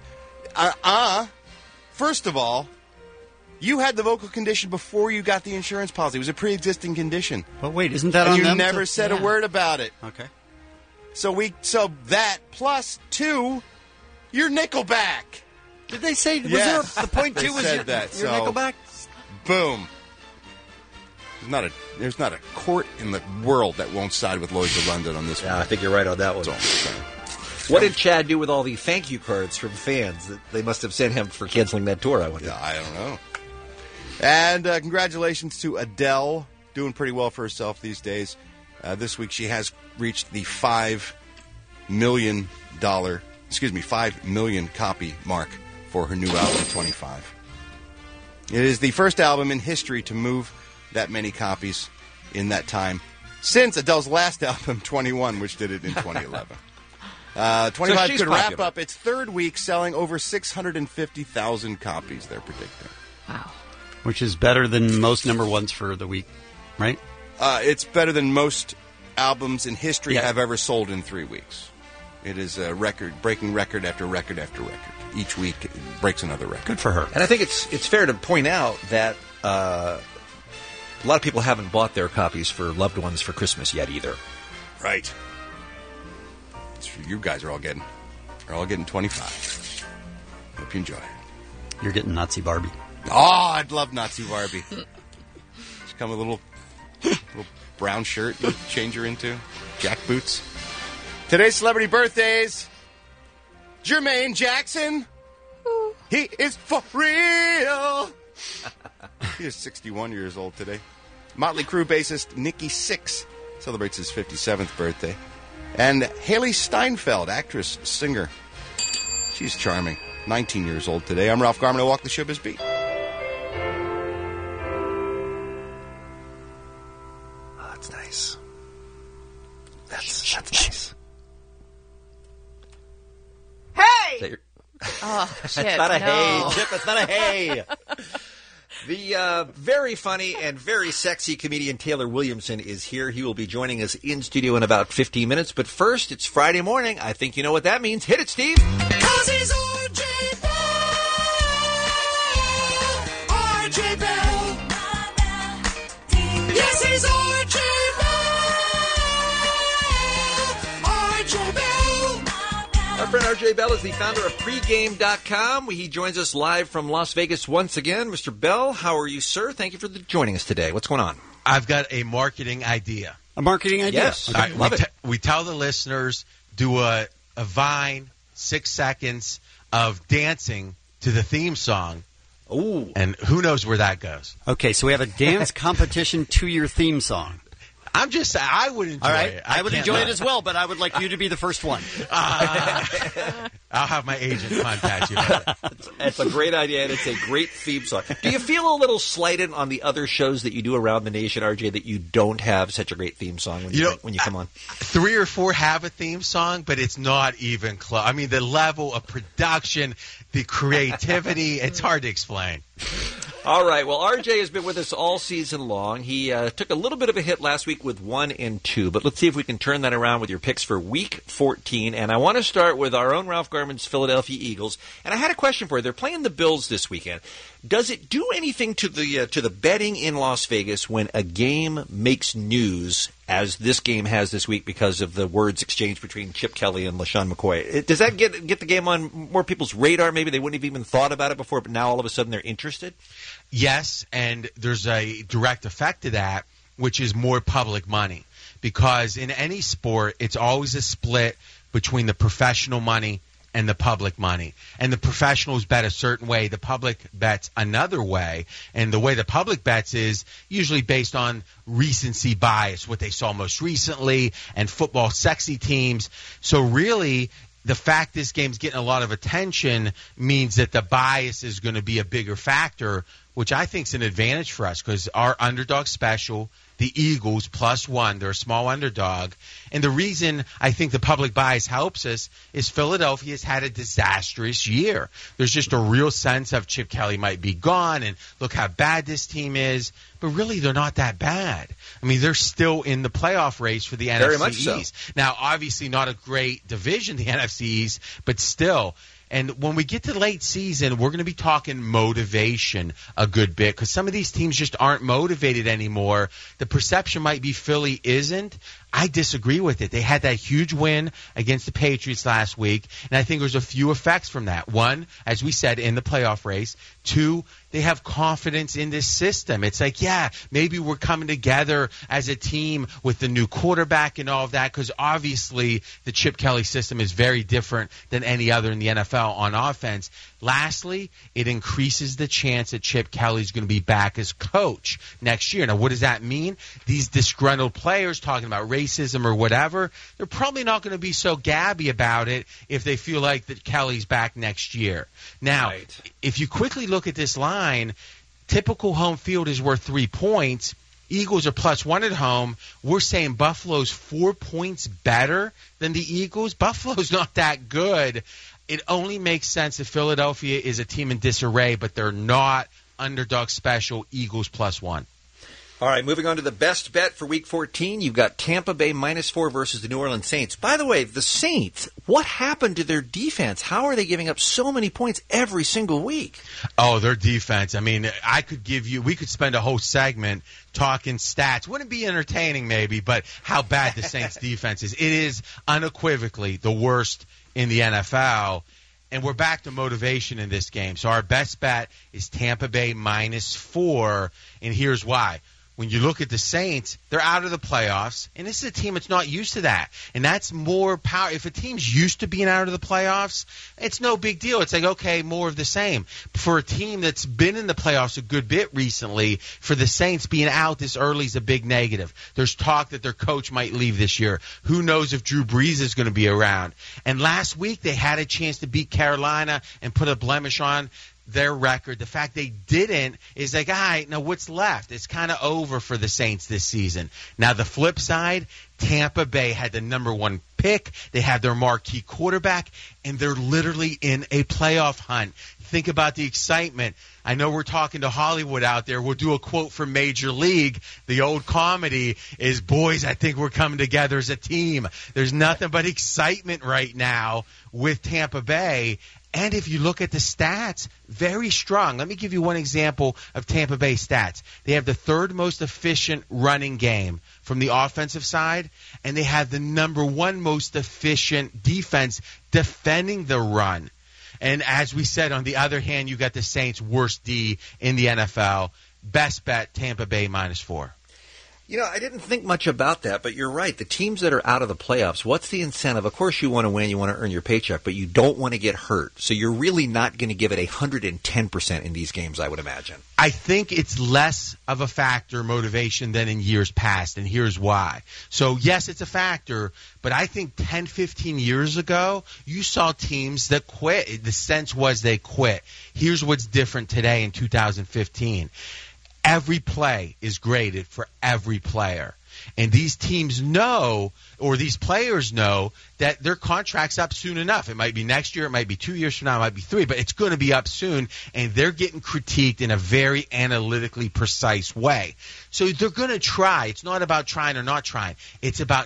first of all, you had the vocal condition before you got the insurance policy. It was a pre-existing condition. But wait, isn't that and on you them? You never to... said a word about it. Okay. So that plus 2, you're Nickelback. Did they say? Yes. The point 2 was you're Nickelback? Boom. There's not a court in the world that won't side with Lloyd's of London on this one. I think you're right on that one. What did Chad do with all the thank you cards from fans that they must have sent him for canceling that tour, I wonder? Yeah, I don't know. And congratulations to Adele, doing pretty well for herself these days. This week she has reached the $5 million copy mark for her new album, 25. It is the first album in history to move that many copies in that time since Adele's last album, 21, which did it in 2011. 25 could wrap up its third week selling over 650,000 copies, they're predicting. Wow. Which is better than most number ones for the week, right? It's better than most albums in history have ever sold in 3 weeks. It is a breaking record after record after record. Each week it breaks another record. Good for her. And I think it's fair to point out that a lot of people haven't bought their copies for loved ones for Christmas yet either. Right. You guys are all getting 25. Hope you enjoy it. You're getting Nazi Barbie. Oh, I'd love Nazi Barbie. Just come with a little brown shirt you change her into. Jack boots. Today's celebrity birthdays. Jermaine Jackson. He is for real. He is 61 years old today. Motley Crue bassist Nikki Sixx celebrates his 57th birthday. And Haley Steinfeld, actress, singer. She's charming. 19 years old today. I'm Ralph Garman. I walk the showbiz beat. Oh, that's nice. That's nice. Hey! Oh, shit. That's not a no. hey, Chip. That's not a hey. The very funny and very sexy comedian Taylor Williamson is here. He will be joining us in studio in about 15 minutes. But first, it's Friday morning. I think you know what that means. Hit it, Steve. 'Cause he's R.J. Bell. R.J. Bell. Yes, he's R.J. Bell. R.J. Bell. Our friend R.J. Bell is the founder of pregame.com. He joins us live from Las Vegas once again. Mr. Bell, how are you, sir? Thank you for joining us today. What's going on? I've got a marketing idea. A marketing idea? Yes. Okay. Love it. We tell the listeners, do a Vine, 6 seconds of dancing to the theme song. Ooh. And who knows where that goes. Okay, so we have a dance competition to your theme song. I would enjoy All right. it. I would can't enjoy lie. it as well, but I would like you to be the first one. I'll have my agent contact you. It's a great idea, and it's a great theme song. Do you feel a little slighted on the other shows that you do around the nation, RJ, that you don't have such a great theme song when you come on? 3 or 4 have a theme song, but it's not even close. I mean, the level of production, the creativity, it's hard to explain. All right. Well, RJ has been with us all season long. He took a little bit of a hit last week with 1 and 2, but let's see if we can turn that around with your picks for Week 14. And I want to start with our own Ralph Garman's Philadelphia Eagles. And I had a question for you. They're playing the Bills this weekend. Does it do anything to the betting in Las Vegas when a game makes news, as this game has this week because of the words exchanged between Chip Kelly and LaShawn McCoy? Does that get the game on more people's radar? Maybe they wouldn't have even thought about it before, but now all of a sudden they're interested? Yes, and there's a direct effect to that, which is more public money. Because in any sport, it's always a split between the professional money and the public money. And the professionals bet a certain way, the public bets another way. And the way the public bets is usually based on recency bias, what they saw most recently, and football sexy teams. So really, the fact this game's getting a lot of attention means that the bias is going to be a bigger factor, which I think is an advantage for us because our underdog special, the Eagles +1, they're a small underdog. And the reason I think the public bias helps us is Philadelphia has had a disastrous year. There's just a real sense of Chip Kelly might be gone and look how bad this team is. But really, they're not that bad. I mean, they're still in the playoff race for the Very NFC much so. East. Now, obviously not a great division, the NFC East, but still. And when we get to late season, we're going to be talking motivation a good bit because some of these teams just aren't motivated anymore. The perception might be Philly isn't. I disagree with it. They had that huge win against the Patriots last week, and I think there's a few effects from that. One, as we said, in the playoff race. 2, they have confidence in this system. It's like, yeah, maybe we're coming together as a team with the new quarterback and all of that because obviously the Chip Kelly system is very different than any other in the NFL on offense. Lastly, it increases the chance that Chip Kelly's going to be back as coach next year. Now, what does that mean? These disgruntled players talking about racism or whatever, they're probably not going to be so gabby about it if they feel like that Kelly's back next year. Now, if you quickly look at this line, typical home field is worth 3 points. Eagles are +1 at home. We're saying Buffalo's 4 points better than the Eagles. Buffalo's not that good. It only makes sense if Philadelphia is a team in disarray, but they're not underdog special, Eagles +1. All right, moving on to the best bet for Week 14. You've got Tampa Bay -4 versus the New Orleans Saints. By the way, the Saints, what happened to their defense? How are they giving up so many points every single week? Oh, their defense. I mean, we could spend a whole segment talking stats. Wouldn't be entertaining maybe, but how bad the Saints defense is. It is unequivocally the worst in the NFL. And we're back to motivation in this game. So our best bet is Tampa Bay -4, and here's why. When you look at the Saints, they're out of the playoffs, and this is a team that's not used to that. And that's more power. If a team's used to being out of the playoffs, it's no big deal. It's like, okay, more of the same. For a team that's been in the playoffs a good bit recently, for the Saints being out this early is a big negative. There's talk that their coach might leave this year. Who knows if Drew Brees is going to be around. And last week they had a chance to beat Carolina and put a blemish on their record. The fact they didn't is like, all right, now what's left? It's kind of over for the Saints this season. Now, the flip side, Tampa Bay had the #1 pick. They have their marquee quarterback, and they're literally in a playoff hunt. Think about the excitement. I know we're talking to Hollywood out there. We'll do a quote from Major League. The old comedy is, boys, I think we're coming together as a team. There's nothing but excitement right now with Tampa Bay. And if you look at the stats, very strong. Let me give you one example of Tampa Bay stats. They have the 3rd most efficient running game from the offensive side, and they have the #1 most efficient defense defending the run. And as we said, on the other hand, you got the Saints' worst D in the NFL. Best bet, Tampa Bay -4. You know, I didn't think much about that, but you're right. The teams that are out of the playoffs, what's the incentive? Of course you want to win, you want to earn your paycheck, but you don't want to get hurt. So you're really not going to give it 110% in these games, I would imagine. I think it's less of a factor motivation than in years past, and here's why. So, yes, it's a factor, but I think 10, 15 years ago, you saw teams that quit. The sense was they quit. Here's what's different today in 2015. Every play is graded for every player. And these teams know, or these players know, that their contract's up soon enough. It might be next year, it might be 2 years from now, it might be 3, but it's going to be up soon, and they're getting critiqued in a very analytically precise way. So they're going to try. It's not about trying or not trying. It's about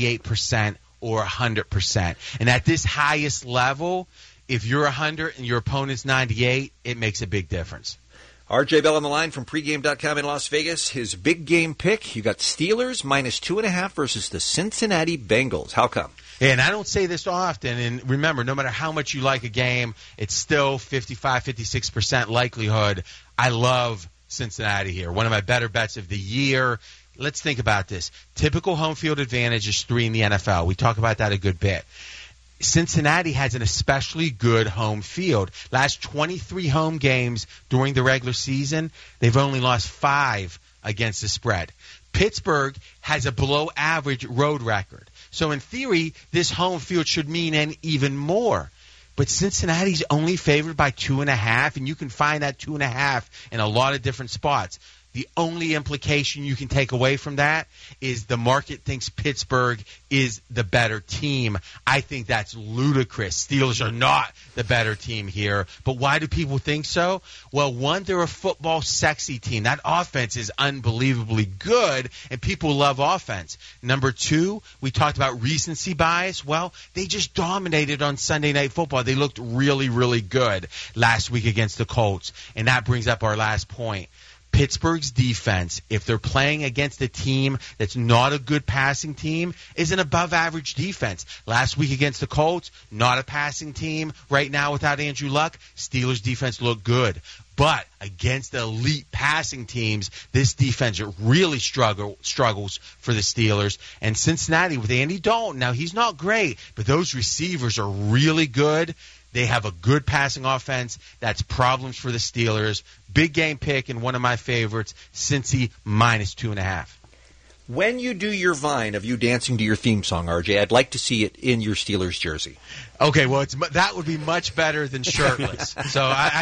98% or 100%. And at this highest level, if you're 100 and your opponent's 98, it makes a big difference. RJ Bell on the line from pregame.com in Las Vegas. His big game pick, you got Steelers minus 2.5 versus the Cincinnati Bengals. How come? And I don't say this often, and remember, no matter how much you like a game, it's still 55, 56% likelihood. I love Cincinnati here. One of my better bets of the year. Let's think about this. Typical home field advantage is 3 in the NFL. We talk about that a good bit. Cincinnati has an especially good home field. Last 23 home games during the regular season, they've only lost 5 against the spread. Pittsburgh has a below-average road record. So in theory, this home field should mean even more. But Cincinnati's only favored by 2.5, and you can find that 2.5 in a lot of different spots. The only implication you can take away from that is the market thinks Pittsburgh is the better team. I think that's ludicrous. Steelers are not the better team here. But why do people think so? Well, one, they're a football sexy team. That offense is unbelievably good, and people love offense. Number 2, we talked about recency bias. Well, they just dominated on Sunday Night Football. They looked really, really good last week against the Colts. And that brings up our last point. Pittsburgh's defense, if they're playing against a team that's not a good passing team, is an above-average defense. Last week against the Colts, not a passing team. Right now without Andrew Luck, Steelers' defense looked good. But against elite passing teams, this defense really struggles for the Steelers. And Cincinnati with Andy Dalton, now he's not great, but those receivers are really good. They have a good passing offense. That's problems for the Steelers. Big game pick and one of my favorites, Cincy minus 2.5. When you do your Vine of you dancing to your theme song, RJ, I'd like to see it in your Steelers jersey. Okay, well, that would be much better than shirtless. So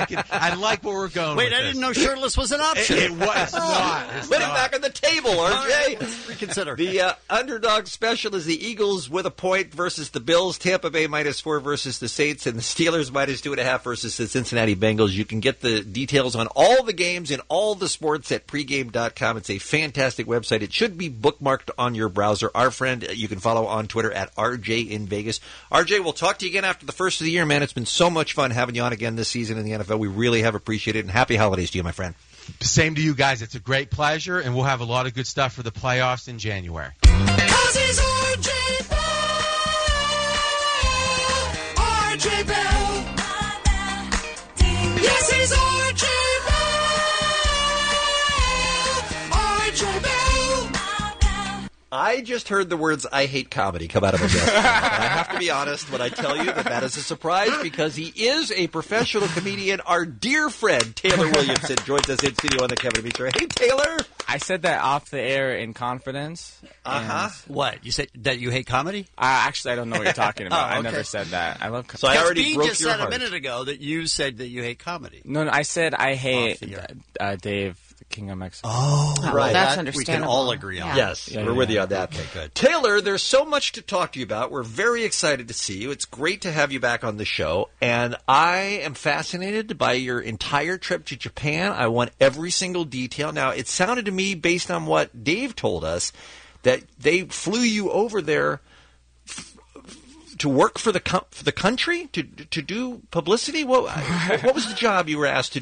I like where we're going. Wait, I didn't know shirtless was an option. It was not. Put it back on the table, RJ. Let's reconsider. The underdog special is the Eagles with a point versus the Bills, Tampa Bay minus 4 versus the Saints, and the Steelers minus 2.5 versus the Cincinnati Bengals. You can get the details on all the games and all the sports at pregame.com. It's a fantastic website. It should be bookmarked on your browser. Our friend, you can follow on Twitter at RJ in Vegas. RJ, we'll talk to you again after the first of the year, man. It's been so much fun having you on again this season in the NFL. We really have appreciated it, and happy holidays to you, my friend. Same to you guys. It's a great pleasure, and we'll have a lot of good stuff for the playoffs in January. RJ Bell. Yes, he's RJ Bell. RJ Bell. I just heard the words "I hate comedy" come out of my mouth. And I have to be honest when I tell you that is a surprise because he is a professional comedian. Our dear friend Taylor Williamson joins us in studio on the Kevin and Beach Show. Hey, Taylor. I said that off the air in confidence. What? You said that you hate comedy? Actually, I don't know what you're talking about. Oh, okay. I never said that. I love comedy. So I already Bean broke just your said heart. a minute ago that you said that you hate comedy. No, I said I hate Dave, the King of Mexico. Oh, right. That's that understandable. We can all agree on. Yes, Yeah, we're yeah, with you yeah. on that. Okay, good. Taylor, there's so much to talk to you about. We're very excited to see you. It's great to have you back on the show. And I am fascinated by your entire trip to Japan. I want every single detail. Now, it sounded to me, based on what Dave told us, that they flew you over there to work for the country, to do publicity. What was the job you were asked to do?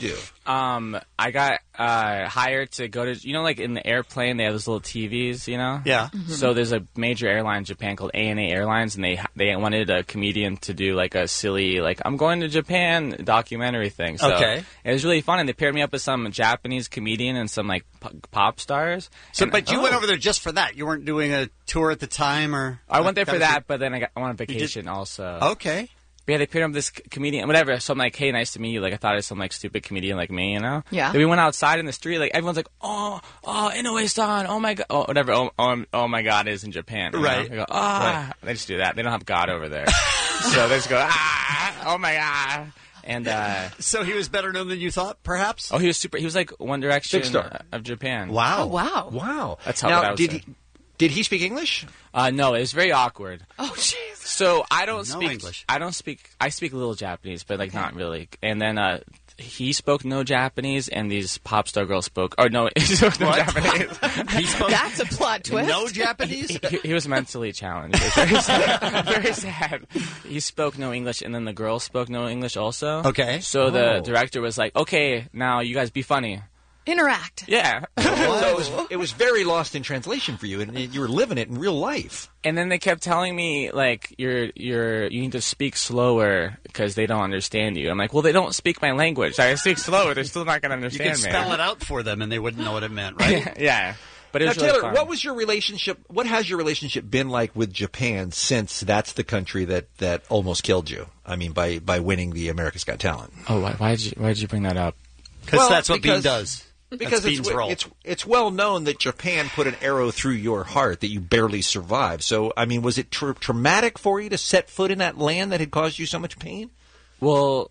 I got hired to go to, like in the airplane they have those little TVs, Yeah. So there's a major airline in Japan called ANA Airlines, and they wanted a comedian to do like a silly I'm going to Japan documentary thing. So Okay. it was really fun, and they paired me up with some Japanese comedian and some pop stars. So, but you went over there just for that. You weren't doing a tour at the time, or I went there for that, but then I went on vacation also. Okay. But yeah, they paired up with this comedian, whatever. So I'm like, hey, nice to meet you. Like, I thought it was some stupid comedian like me, Yeah. Then we went outside in the street. Like, everyone's like, oh, Inoue-san, oh my god, whatever. Oh my god is in Japan, right? They go, Right. They just do that. They don't have God over there, so they just go, oh my god. And so he was better known than you thought, perhaps. Oh, he was super. He was like One Direction Big star. Of Japan. Wow. Oh, wow. Wow. That's how now, I was. Did he speak English? No, it was very awkward. Oh, jeez. So I don't speak English. I speak a little Japanese, but not really. And then he spoke no Japanese, and these pop star girls spoke. Or no, he spoke no Japanese. He spoke That's a plot twist. no Japanese. He was mentally challenged. It was very sad. Very sad. He spoke no English, and then the girls spoke no English also. Okay. So the director was like, "Okay, now you guys be funny." Interact. Yeah. So it was very lost in translation for you, and you were living it in real life. And then they kept telling me you need to speak slower because they don't understand you. I'm like, well, they don't speak my language. I speak slower. They're still not going to understand me. You could spell it out for them, and they wouldn't know what it meant, right? Yeah. But it was now, really Taylor, fun. what was your relationship? What has your relationship been like with Japan since that's the country that almost killed you? I mean, by winning the America's Got Talent. Oh, why did you bring that up? Because that's what Bean does. Because it's well known that Japan put an arrow through your heart that you barely survived. So, I mean, was it traumatic for you to set foot in that land that had caused you so much pain? Well,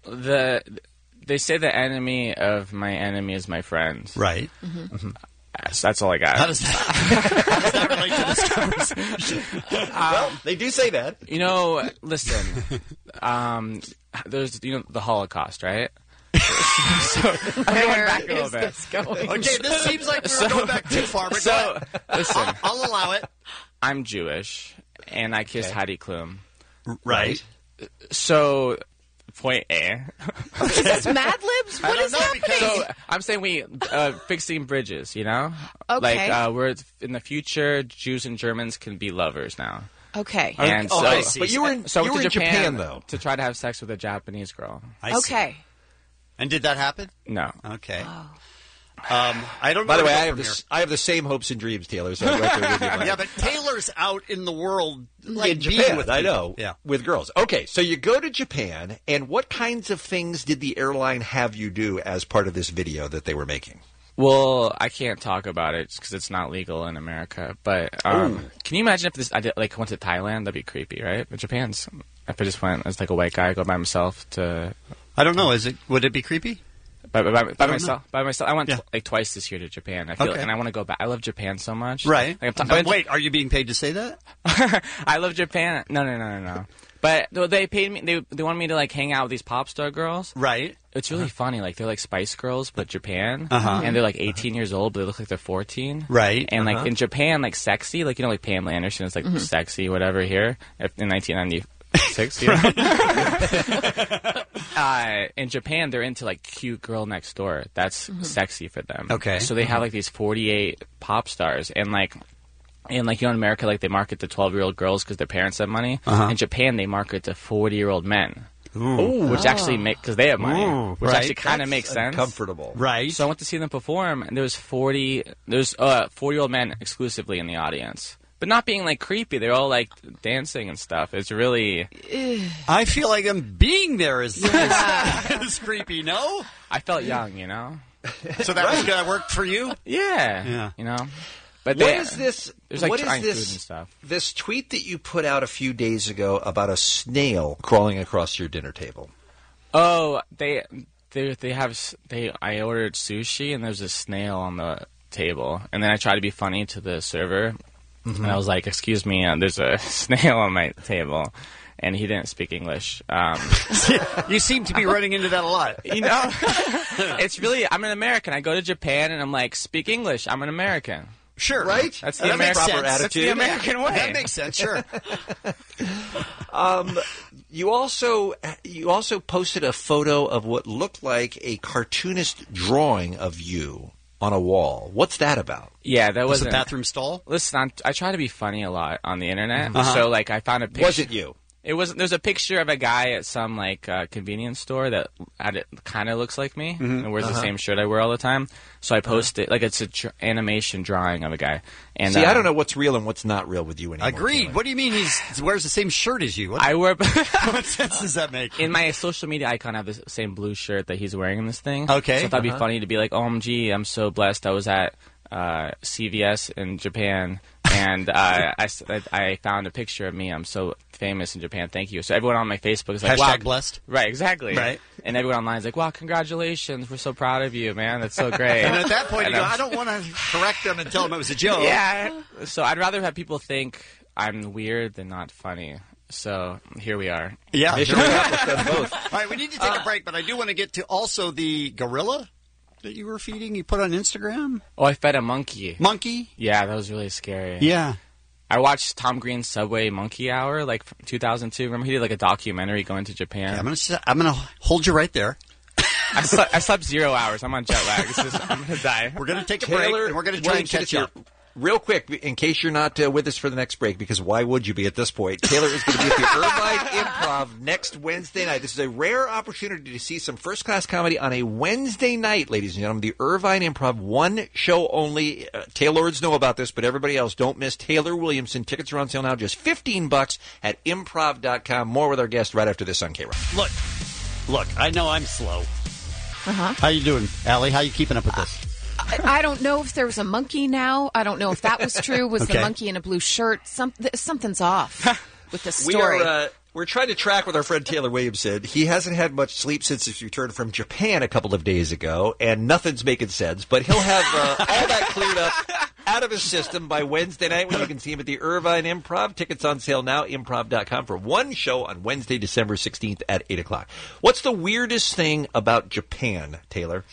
they say the enemy of my enemy is my friend. Right. Mm-hmm. So that's all I got. How does that relate to this conversation? Well, they do say that. Listen. There's the Holocaust, right? So I'm going back a little bit. Okay, this seems like we're going back too far. But listen, I'll allow it. I'm Jewish, and I kissed Heidi Klum. Right. So, point A. Is this Mad Libs? What is happening? So I'm saying we fixing bridges. Okay. Like we're in the future, Jews and Germans can be lovers now. Okay. And I see. But you were in Japan though to try to have sex with a Japanese girl. I see. Okay. And did that happen? No. Okay. Oh. I don't know. By the way, I have the same hopes and dreams, Taylor. So I'm right there with you. Yeah, but Taylor's out in the world like in Japan. with I know. Yeah. With girls. Okay, so you go to Japan, and what kinds of things did the airline have you do as part of this video that they were making? Well, I can't talk about it because it's not legal in America. But can you imagine if I went to Thailand? That'd be creepy, right? But Japan's. If I just went as like a white guy, go by myself to. I don't know. Would it be creepy? By myself. By myself. I went twice this year to Japan. I feel, and I want to go back. I love Japan so much. Right. Like, wait, are you being paid to say that? I love Japan. No. But they paid me. They wanted me to like hang out with these pop star girls. Right. It's really funny. Like they're like Spice Girls, but Japan. And they're like 18 years old, but they look like they're 14. Right. And like in Japan, like sexy, like like Pamela Anderson is like sexy, whatever. Here in 1996. In Japan, they're into like cute girl next door. That's sexy for them. Okay. So they have like these 48 pop stars, and in America, like they market to 12-year-old girls because their parents have money. In Japan, they market to 40-year-old men. Ooh. Which actually because they have money, which right. actually kind of makes sense. Comfortable, right? So I went to see them perform, and there's 40-year-old men exclusively in the audience. But not being like creepy, they're all like dancing and stuff. It's really. I feel like I'm being there is creepy. No, I felt young, So that worked for you? Yeah. But what is this? There's like what trying is food and stuff. This tweet that you put out a few days ago about a snail crawling across your dinner table. Oh, I ordered sushi and there's a snail on the table, and then I tried to be funny to the server. And I was like, "Excuse me, there's a snail on my table," and he didn't speak English. You seem to be running into that a lot. It's really. I'm an American. I go to Japan and I'm like, "Speak English." I'm an American. Sure, right? That's the American proper attitude. That's the American way. That makes sense. Sure. You also posted a photo of what looked like a cartoonist drawing of you on a wall. What's that about? Yeah, that was a bathroom stall. Listen, I try to be funny a lot on the internet, Uh-huh. so like I found a picture. Was it you? It wasn't. There's a picture of a guy at some like convenience store that kind of looks like me and wears the same shirt I wear all the time. So I posted like it's an animation drawing of a guy. And See, I don't know what's real and what's not real with you anymore. Agreed. Taylor. What do you mean he wears the same shirt as you? I wear. What sense does that make? In my social media icon, I have the same blue shirt that he's wearing in this thing. Okay. So I thought it'd be funny to be like, OMG, I'm so blessed. I was at CVS in Japan, and I found a picture of me. I'm so famous in Japan. Thank you. So everyone on my Facebook is like, Hashtag wow, blessed. Right, exactly. Right. And everyone online is like, wow, congratulations. We're so proud of you, man. That's so great. And at that point, And you go, I'm- I don't want to correct them and tell them it was a joke. Yeah. So I'd rather have people think I'm weird than not funny. So here we are. Yeah. Mission accomplished on both. All right, we need to take a break, but I do want to get to also the gorilla that you were feeding. You put on Instagram. Oh, I fed a monkey. Monkey? Yeah, that was really scary. Yeah. I watched Tom Green's Subway Monkey Hour, like from 2002. Remember he did like a documentary going to Japan? Okay, I'm gonna hold you right there. I slept 0 hours. I'm on jet lag. I'm going to die. We're going to take a break, and we're going to try and catch up. Real quick, in case you're not with us for the next break, because why would you be at this point? Taylor is going to be at the Irvine Improv next Wednesday night. This is a rare opportunity to see some first-class comedy on a Wednesday night, ladies and gentlemen. The Irvine Improv, one show only. Tayloreds know about this, but everybody else, don't miss Taylor Williamson. Tickets are on sale now, just $15 at improv.com. More with our guest right after this on K-Rock. Look, I know I'm slow. Uh-huh. How you doing, Allie? How you keeping up with this? I don't know if there was a monkey now. I don't know if that was true. Was Okay. the monkey in a blue shirt? Something's off with the story. We're trying to track with our friend Taylor Williamson. He hasn't had much sleep since his return from Japan a couple of days ago, and nothing's making sense. But he'll have all that cleared up out of his system by Wednesday night when you can see him at the Irvine Improv. Tickets on sale now, improv.com, for one show on Wednesday, December 16th at 8 o'clock. What's the weirdest thing about Japan, Taylor?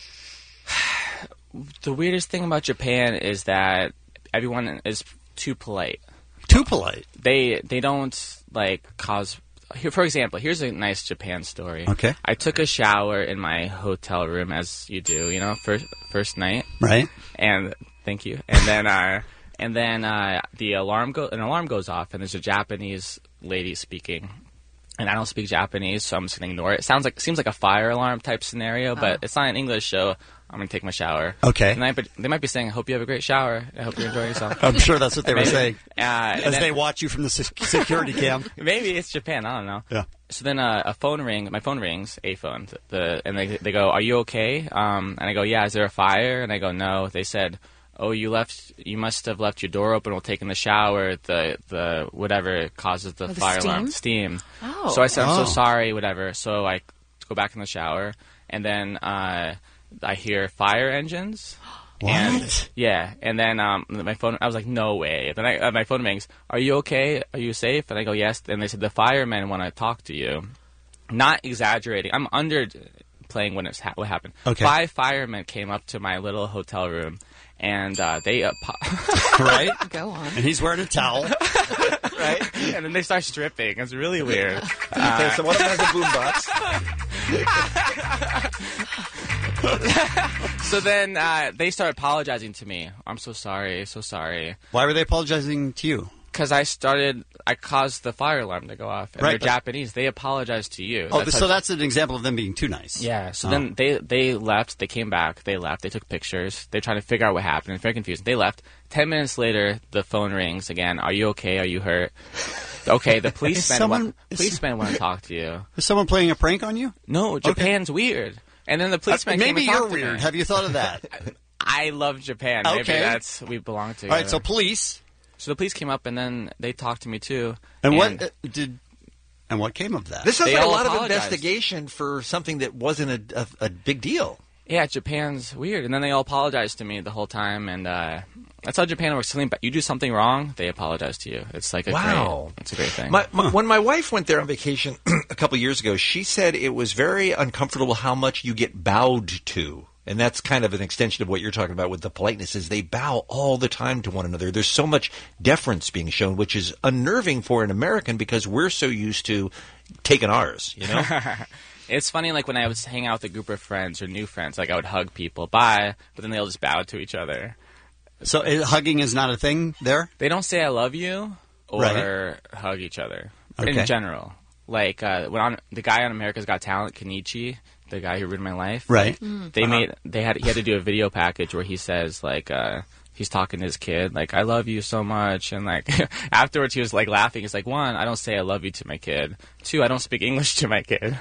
The weirdest thing about Japan is that everyone is too polite. Too polite? They don't, like, cause... Here, for example, here's a nice Japan story. Okay. I took a shower in my hotel room, as you do, you know, first night. Right. And thank you. And then the alarm goes off, and there's a Japanese lady speaking. And I don't speak Japanese, so I'm just gonna ignore it. Seems like a fire alarm type scenario, but it's not an English show. I'm gonna take my shower. Okay. And they might be saying, "I hope you have a great shower. I hope you're enjoying yourself." I'm sure that's what they were saying. As they watch you from the security cam. Maybe it's Japan. I don't know. Yeah. So then my phone rings, a phone, and they go, "Are you okay?" And I go, "Yeah." Is there a fire? And they go, "No." They said, "Oh, you must have left your door open while taking the shower. The whatever causes the fire alarm, steam." Oh. So I said, "I'm so sorry," whatever. So I go back in the shower, and then I hear fire engines. What? And then my phone. I was like, "No way!" Then my phone rings. "Are you okay? Are you safe?" And I go, "Yes." And they said, "The firemen want to talk to you." Not exaggerating. I'm underplaying what happened. Okay. 5 firemen came up to my little hotel room, and they right. Go on. And he's wearing a towel. Right. And then they start stripping. It's really weird. Okay, so one of them has a boombox. So then they start apologizing to me. "I'm so sorry, so sorry." Why were they apologizing to you? Because I caused the fire alarm to go off. And Right, they're but- Japanese. They apologize to you. Oh, so that's an example of them being too nice. Yeah, so then they left. They came back. They left. They took pictures. They're trying to figure out what happened. It's very confusing. They left. 10 minutes later, the phone rings again. "Are you okay? Are you hurt?" Okay, the policemen want to talk to you. Is someone playing a prank on you? No, Japan's weird. And then the policeman came maybe and you're talked to me. weird. Have you thought of that? I love Japan. Okay. Maybe that's we belong together. All right, so police. So the police came up and then they talked to me too. And what came of that? This sounds They like a all lot of apologized. investigation for something that wasn't a big deal. Yeah, Japan's weird. And then they all apologized to me the whole time, and that's how Japan works. You do something wrong, they apologize to you. It's like it's a great thing. When my wife went there on vacation a couple years ago, she said it was very uncomfortable how much you get bowed to And that's kind of an extension of what you're talking about with the politeness, is they bow all the time to one another. There's so much deference being shown, which is unnerving for an American because we're so used to taking ours, you know? It's funny, like when I was hanging out with a group of friends or new friends, like I would hug people, bye, but then they'll just bow to each other. So hugging is not a thing there? They don't say I love you or hug each other in general. Like the guy on America's Got Talent, Kenichi, the guy who ruined my life. Right. He had to do a video package where he says like he's talking to his kid like I love you so much, and like afterwards he was like laughing. He's like, 1, I don't say I love you to my kid. 2, I don't speak English to my kid.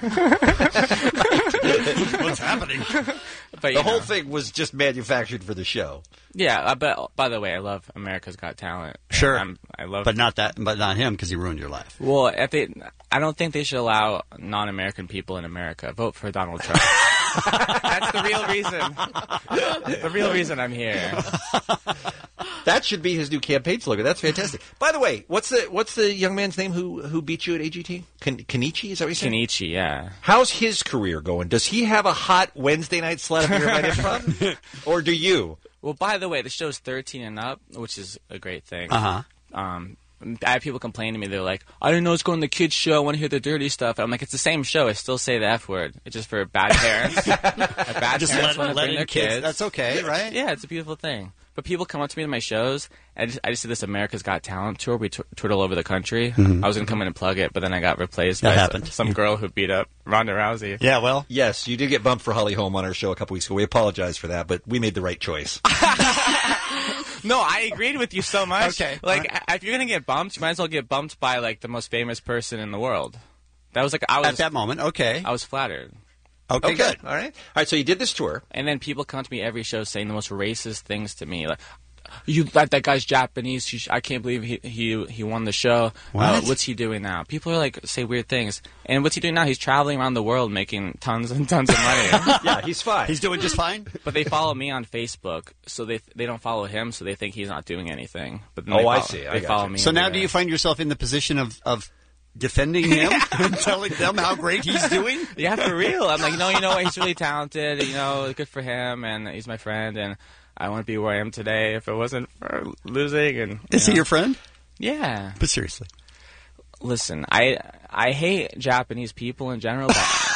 What's happening? But the whole thing was just manufactured for the show. Yeah, but by the way, I love America's Got Talent. Sure, I love, but not him because he ruined your life. Well, I don't think they should allow non-American people in America. Vote for Donald Trump. That's the real reason. The real reason I'm here. That should be his new campaign slogan. That's fantastic. By the way, what's the young man's name who beat you at AGT? Kenichi, is that what you said? Kenichi, yeah. How's his career going? Does he have a hot Wednesday night slot up here at Improv? Or do you? Well, by the way, the show's 13 and up, which is a great thing. Uh-huh. I have people complain to me. They're like, I didn't know it's going to the kids' show. I want to hear the dirty stuff. I'm like, it's the same show. I still say the F word. It's just for bad parents. Bad just parents want to let bring in their kids. That's okay, right? Yeah, it's a beautiful thing. But people come up to me to my shows. I just did this America's Got Talent tour. We toured all over the country. Mm-hmm. I was going to come in and plug it, but then I got replaced by some girl who beat up Ronda Rousey. Yeah, well. Yes, you did get bumped for Holly Holm on our show a couple weeks ago. We apologize for that, but we made the right choice. No, I agreed with you so much. Okay. Like, if you're going to get bumped, you might as well get bumped by, like, the most famous person in the world. That was like, at that moment, okay. I was flattered. Okay, good. All right, so you did this tour. And then people come to me every show saying the most racist things to me. Like, that guy's Japanese. I can't believe he won the show. What's he doing now? People are like, say weird things. And what's he doing now? He's traveling around the world making tons and tons of money. Yeah, he's fine. He's doing just fine. But they follow me on Facebook, so they don't follow him, so they think he's not doing anything. But then I see. They follow me. So now do you find yourself in the position of defending him and telling them how great he's doing? Yeah, for real. I'm like, no, you know what? He's really talented. You know, good for him, and he's my friend, and I wouldn't be where I am today if it wasn't for losing. And is he your friend? Yeah. But seriously. Listen, I hate Japanese people in general,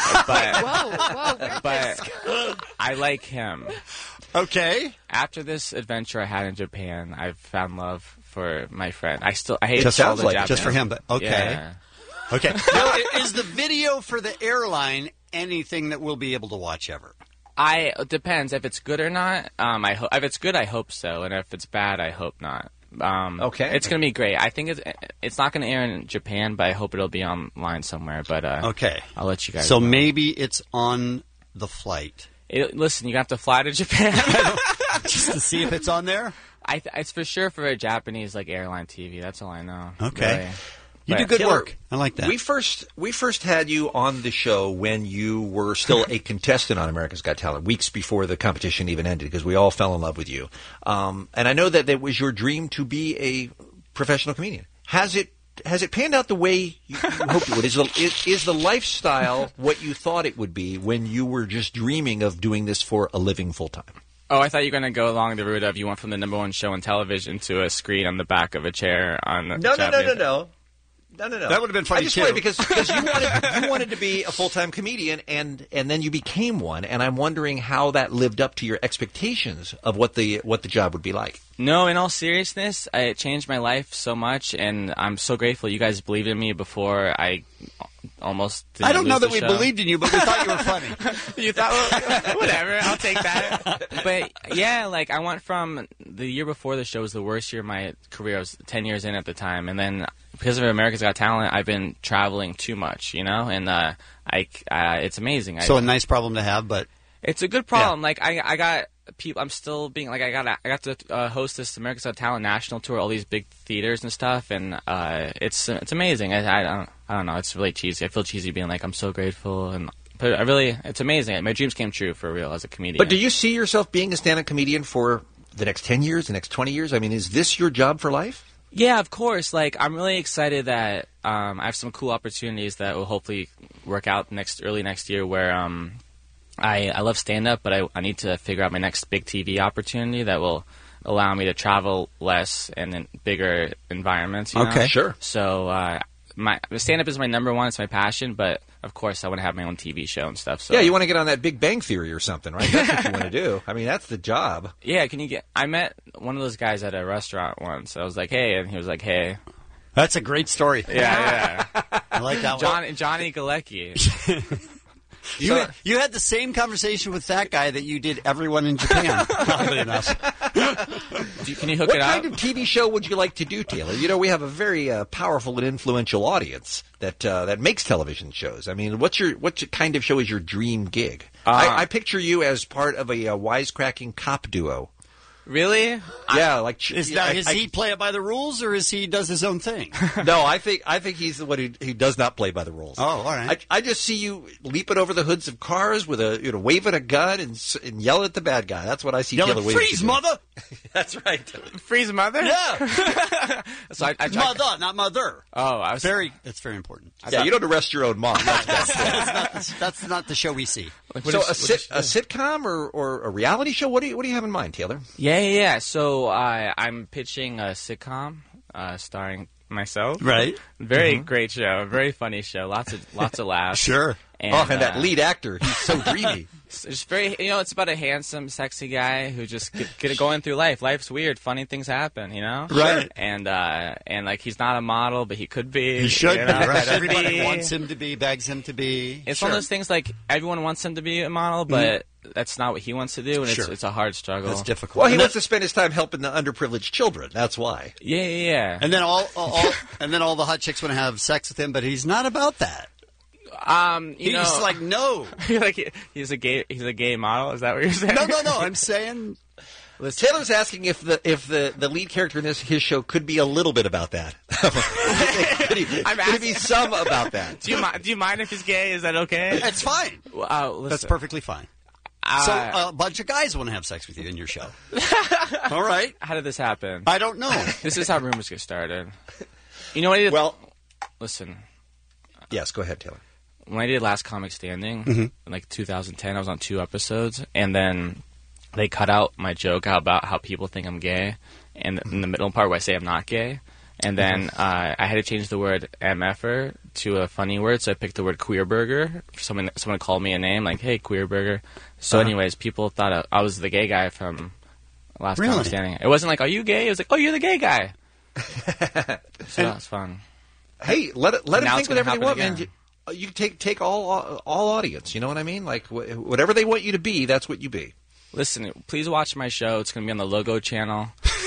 but I like him. Okay. After this adventure I had in Japan, I've found love for my friend. I hate just all the like Japanese. just for him, but okay. Yeah. Okay. Now, is the video for the airline anything that we'll be able to watch ever? It depends if it's good or not. If it's good, I hope so, and if it's bad, I hope not. Okay, it's going to be great. I think it's not going to air in Japan, but I hope it'll be online somewhere. But okay, I'll let you guys. So know. Maybe it's on the flight. Listen, you have to fly to Japan just to see if it's on there. It's for sure for a Japanese like airline TV. That's all I know. Okay. Really. You do good work. I like that. We first had you on the show when you were still a contestant on America's Got Talent, weeks before the competition even ended, because we all fell in love with you. And I know that it was your dream to be a professional comedian. Has it panned out the way you hoped it would? Is the lifestyle what you thought it would be when you were just dreaming of doing this for a living full time? Oh, I thought you were going to go along the route of you went from the #1 show on television to a screen on the back of a chair on the No. That would have been funny, I just too. Because you wanted to be a full-time comedian, and then you became one, and I'm wondering how that lived up to your expectations of what the job would be like. No, in all seriousness, it changed my life so much, and I'm so grateful you guys believed in me before I almost didn't I don't know lose that the we show. believed in you, but we thought you were funny. You thought, well, whatever, I'll take that. But yeah, like I went from the year before the show was the worst year of my career. I was 10 years in at the time, and then because of America's Got Talent, I've been traveling too much, you know, and it's amazing. So a nice problem to have, but it's a good problem. Yeah. Like I got people. I'm still being like I got to host this America's Got Talent national tour, all these big theaters and stuff, and it's amazing. I don't know. It's really cheesy. I feel cheesy being like I'm so grateful, but it's amazing. My dreams came true for real as a comedian. But do you see yourself being a stand-up comedian for the next 10 years, the next 20 years? I mean, is this your job for life? Yeah, of course. Like, I'm really excited that I have some cool opportunities that will hopefully work out early next year where I love stand-up, but I need to figure out my next big TV opportunity that will allow me to travel less and in bigger environments. You know? Okay. Sure. So my stand-up is my number one. It's my passion, but of course I want to have my own TV show and stuff. So Yeah, you want to get on that Big Bang Theory or something, right? That's what you want to do. I mean, that's the job. Yeah, I met one of those guys at a restaurant once. I was like, hey, and he was like, hey. That's a great story. Yeah. I like that one. Johnny Galecki. You had the same conversation with that guy that you did everyone in Japan. Oddly enough. Can you hook what it up? kind of TV show would you like to do, Taylor? You know, we have a very powerful and influential audience that makes television shows. I mean, what kind of show is your dream gig? I picture you as part of a wisecracking cop duo. Really? Yeah, like Does he play it by the rules, or he does his own thing? No, I think he's the one who does not play by the rules. Oh, all right. I just see you leaping over the hoods of cars with waving a gun and yelling at the bad guy. That's what I see. Yelling, Taylor Williams freeze, do. mother! That's right. Freeze, mother? Yeah. So I mother, not mother. Oh, That's very important. Yeah, you don't arrest your own mom. That's not the show we see. So a sitcom or a reality show? What do you have in mind, Taylor? Yeah. So I'm pitching a sitcom starring myself. Right. Very great show. Very funny show. Lots of laughs. Sure. And, and that lead actor, he's so dreamy. It's very, it's about a handsome, sexy guy who just get going through life. Life's weird. Funny things happen, Right. And like he's not a model, but he could be. He should be. Right. Should Everybody be. wants him to be, begs him to be. It's one of those things like everyone wants him to be a model, but that's not what he wants to do, and Sure. it's a hard struggle. That's difficult. Well, he wants to spend his time helping the underprivileged children. That's why. Yeah. And then all the hot chicks want to have sex with him, but he's not about that. He's like, no. He's a gay model. Is that what you're saying? No. I'm saying. Taylor's asking if the lead character in his show could be a little bit about that. Could he be some about that? Do you mind if he's gay? Is that okay? It's fine. That's perfectly fine. So a bunch of guys want to have sex with you in your show. All right. How did this happen? I don't know. This is how rumors get started. You know what I did? Well, listen. Yes, go ahead, Taylor. When I did Last Comic Standing in 2010, I was on 2 episodes, and then they cut out my joke about how people think I'm gay, and in the middle part where I say I'm not gay, and then I had to change the word MFer to a funny word, so I picked the word queerburger. Someone called me a name, like, hey, queerburger. So anyways, people thought I was the gay guy from Last Comic Standing. It wasn't like, are you gay? It was like, oh, you're the gay guy. So that was fun. Hey, let him think whatever they want, again. man. You take all audience. You know what I mean? Like whatever they want you to be, that's what you be. Listen, please watch my show. It's going to be on the Logo channel.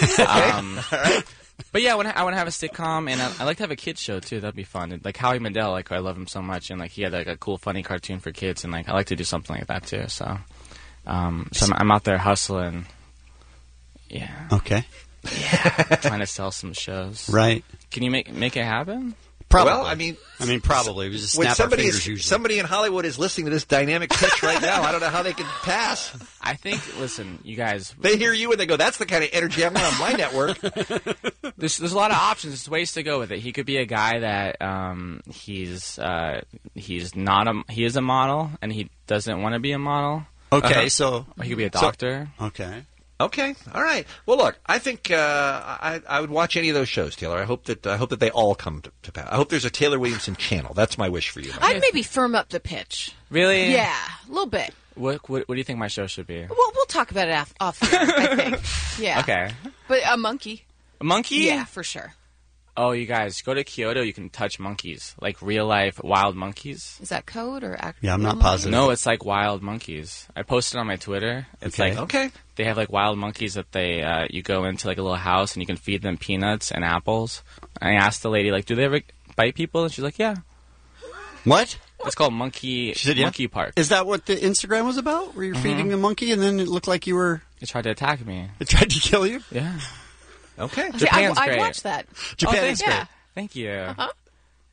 But yeah, I want to have a sitcom, and I like to have a kids show too. That'd be fun. Like Howie Mandel, like I love him so much, and like he had like a cool, funny cartoon for kids, and like I like to do something like that too. So, I'm out there hustling. Yeah. Okay. Yeah. Trying to sell some shows. Right. Can you make it happen? Probably. Well, I mean, probably. We just when snap our fingers usually. Somebody in Hollywood is listening to this dynamic pitch right now. I don't know how they can pass. I think. Listen, you guys. They hear you and they go, "That's the kind of energy I want on my network." There's a lot of options. There's ways to go with it. He could be a guy that he is a model and he doesn't want to be a model. Okay, so or he could be a doctor. Okay, all right. Well, look, I think I would watch any of those shows, Taylor. I hope that they all come to pass. I hope there's a Taylor Williamson channel. That's my wish for you. I'd maybe firm up the pitch. Really? Yeah, a little bit. What do you think my show should be? Well, we'll talk about it off here, I think. Yeah. Okay. But a monkey. A monkey? Yeah, for sure. Oh, you guys, go to Kyoto. You can touch monkeys, like real life wild monkeys. Is that code or actual? Yeah, I'm not positive. No, it's like wild monkeys. I posted on my Twitter. It's like they have like wild monkeys that they you go into like a little house and you can feed them peanuts and apples. And I asked the lady like, do they ever bite people? And she's like, yeah. What? It's called Monkey Monkey Park. Is that what the Instagram was about? Where you're feeding the monkey and then it looked like you were? It tried to attack me. It tried to kill you? Yeah. Okay. Japan's I'd great. watch that. Japan is great. Thank you. Uh-huh.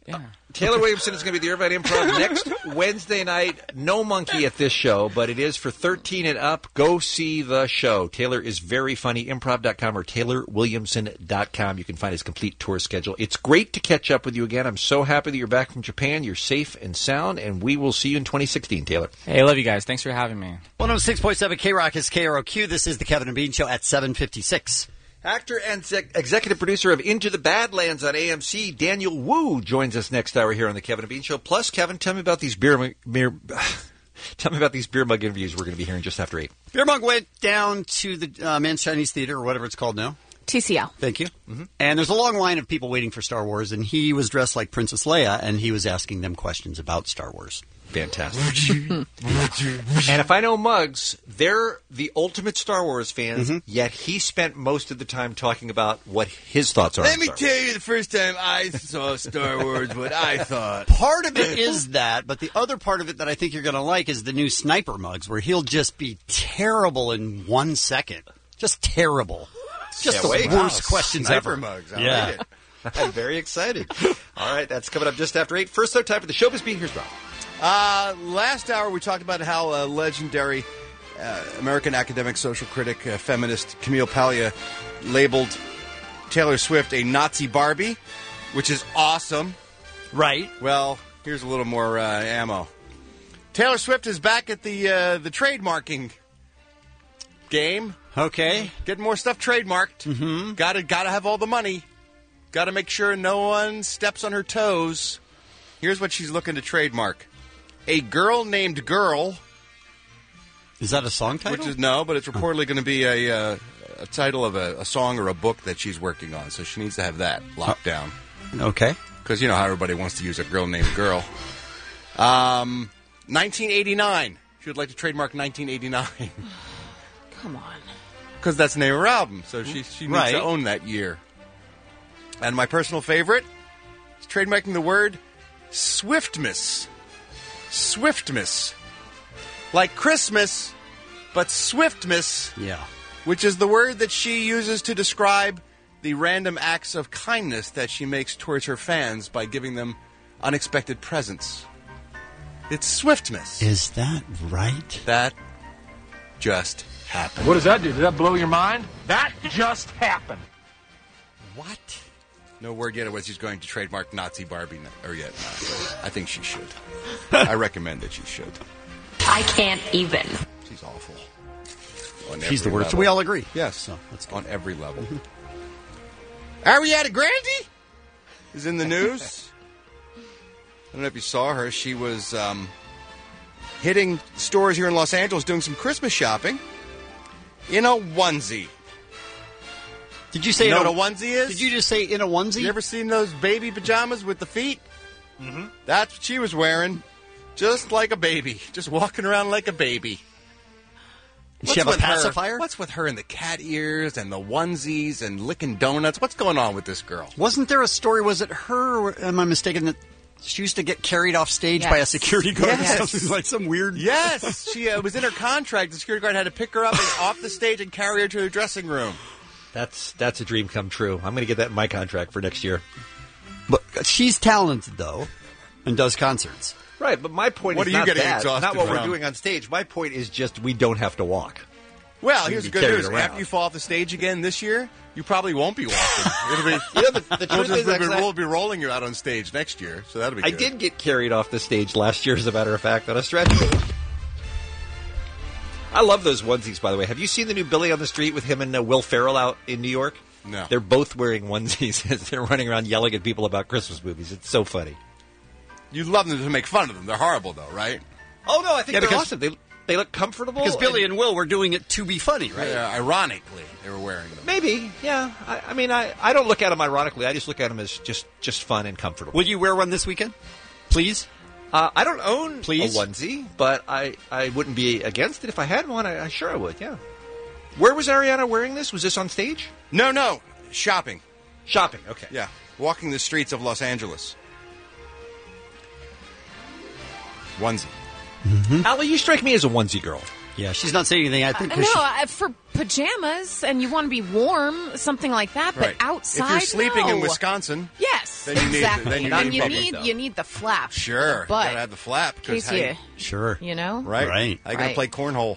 Taylor Williamson is going to be the Irvine Improv next Wednesday night. No monkey at this show, but it is for 13 and up. Go see the show. Taylor is very funny. Improv.com or TaylorWilliamson.com. You can find his complete tour schedule. It's great to catch up with you again. I'm so happy that you're back from Japan. You're safe and sound, and we will see you in 2016, Taylor. Hey, I love you guys. Thanks for having me. 106.7 K-Rock is KROQ. This is the Kevin and Bean Show at 7:56. Actor and executive producer of Into the Badlands on AMC, Daniel Wu, joins us next hour here on the Kevin and Bean Show. Plus, Kevin, tell me about these beer mug interviews we're going to be hearing just after 8. Beer Mug went down to the Man's Chinese Theater, or whatever it's called now. TCL. Thank you. Mm-hmm. And there's a long line of people waiting for Star Wars, and he was dressed like Princess Leia, and he was asking them questions about Star Wars. Fantastic. And if I know Muggs, they're the ultimate Star Wars fans, yet he spent most of the time talking about what his thoughts are. Let me tell you the first time I saw Star Wars, what I thought. Part of it is that, but the other part of it that I think you're going to like is the new Sniper Mugs, where he'll just be terrible in 1 second. Just terrible. Just the worst questions Sniper ever. Mugs. I like it. I'm very excited. All right, that's coming up just after 8. First, though, time for the Showbiz Beat. Here's Rob. Last hour we talked about how legendary American academic, social critic, feminist Camille Paglia labeled Taylor Swift a Nazi Barbie, which is awesome. Right. Well, here's a little more ammo. Taylor Swift is back at the trademarking game. Okay. Getting more stuff trademarked. Mm-hmm. Gotta have all the money. Gotta make sure no one steps on her toes. Here's what she's looking to trademark. A Girl Named Girl. Is that a song title? But it's reportedly going to be a title of a song or a book that she's working on. So she needs to have that locked down. Okay. Because you know how everybody wants to use A Girl Named Girl. 1989. She would like to trademark 1989. Come on. Because that's the name of her album. So she needs to own that year. And my personal favorite is trademarking the word Swiftmas. Swiftmas. Like Christmas, but Swiftmas. Yeah. Which is the word that she uses to describe the random acts of kindness that she makes towards her fans by giving them unexpected presents. It's Swiftmas. Is that right? That just happened. What does that do? Did that blow your mind? That just happened. What? No word yet of whether she's going to trademark Nazi Barbie or yet. I think she should. I recommend that she should. I can't even. She's awful. She's the worst. So we all agree. Yes. So that's on every level. Ariana Grande is in the news. I don't know if you saw her. She was hitting stores here in Los Angeles doing some Christmas shopping in a onesie. Did you say you know what a onesie is? Did you just say in a onesie? You ever seen those baby pajamas with the feet? Mm-hmm. That's what she was wearing. Just like a baby. Just walking around like a baby. Does she have a pacifier? What's with her and the cat ears and the onesies and licking donuts? What's going on with this girl? Wasn't there a story, was it her, or am I mistaken, that she used to get carried off stage by a security guard or something, like some weird... Yes! She was in her contract. The security guard had to pick her up and off the stage and carry her to the dressing room. That's a dream come true. I'm going to get that in my contract for next year. But she's talented, though, and does concerts. Right, but my point what is are you not getting that, exhausted not what from? we're doing on stage. My point is just we don't have to walk. Well, here's the good news. Around. After you fall off the stage again this year, you probably won't be walking. It'll be, the truth is we'll be rolling you out on stage next year, so that'll be good. I did get carried off the stage last year, as a matter of fact, on a stretcher. I love those onesies, by the way. Have you seen the new Billy on the Street with him and Will Ferrell out in New York? No. They're both wearing onesies as they're running around yelling at people about Christmas movies. It's so funny. You love them to make fun of them. They're horrible, though, right? Oh, no, I think they're awesome. They look comfortable. Because Billy and Will were doing it to be funny, right? Yeah, ironically, they were wearing them. Maybe, yeah. I mean, I don't look at them ironically. I just look at them as just fun and comfortable. Will you wear one this weekend? Please? I don't own a onesie, but I wouldn't be against it. If I had one, I sure I would, yeah. Where was Ariana wearing this? Was this on stage? No. Shopping. Shopping, okay. Yeah. Walking the streets of Los Angeles. Onesie. Mm-hmm. Allie, you strike me as a onesie girl. Yeah, she's not saying anything. I think 'cause for pajamas and you want to be warm, something like that. But Right. outside, If you're sleeping no. in Wisconsin, yes, then you need- exactly. then you And need bubbles. you need the flap. sure, but gotta have the flap. 'cause case how you, Sure. you know, Right. Right. I gotta Right. play cornhole.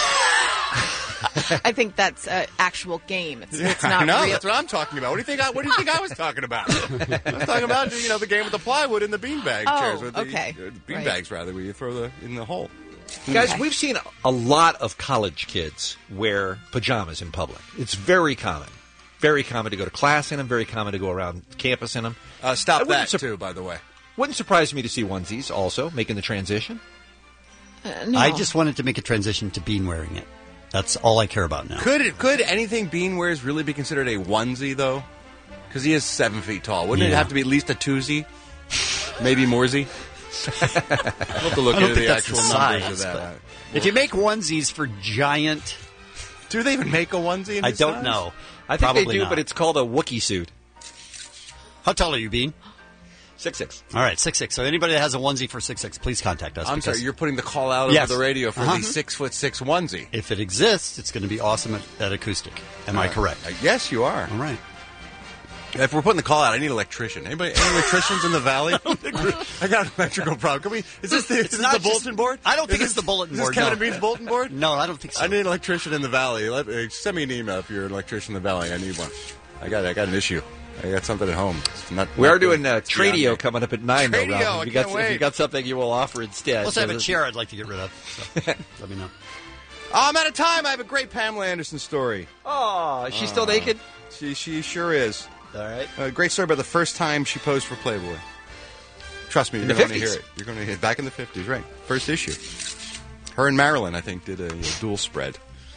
I think that's an actual game. It's Yeah, not I know. real. That's what I'm talking about. What do you think I was talking about? I was talking about the game with the plywood and the beanbag Oh, chairs. With okay. The beanbags, rather, where you throw in the hole. Guys, we've seen a lot of college kids wear pajamas in public. It's very common. Very common to go to class in them, very common to go around campus in them. Stop that, too, by the way. Wouldn't surprise me to see onesies also making the transition. No. I just wanted to make a transition to Bean wearing it. That's all I care about now. Could anything Bean wears really be considered a onesie, though? Because he is 7 feet tall. Wouldn't it Yeah. have to be at least a twosie? Maybe moresy? I'll have to look I don't into think the that's actual the numbers size, of that. but if you make onesies for giant... Do they even make a onesie in I this don't size? know. I think Probably they do, not. but it's called a Wookiee suit. How tall are you, Bean? 6'6". All right, 6'6". So anybody that has a onesie for 6'6", please contact us. I'm because- sorry, you're putting the call out Yes. over the radio for Uh-huh. the 6'6" onesie. If it exists, it's going to be awesome at Acoustic. Am I correct? Yes, you are. All right. If we're putting the call out, I need an electrician. Any electricians in the valley? I got an electrical problem. Can we? Is this the bulletin board? I don't think Is it's the bulletin Is board. this Kevin no. and Bean's bulletin board? No, I don't think so. I need an electrician in the valley. Send me an email if you're an electrician in the valley. I need one. I got an issue. I got something at home. We are doing It's beyond Tradio me. coming up at 9, though, Tradio, Ralph. I If you can't got something you will offer instead. Plus, I have a chair I'd like to get rid of. So let me know. Oh, I'm out of time. I have a great Pamela Anderson story. Oh, is she still naked? She sure is. All right. A great story about the first time she posed for Playboy. Trust me, you're In the going to want to 50s? hear it. You're going to hear it back in the 50s, right? First issue. Her and Marilyn, I think, did a dual spread.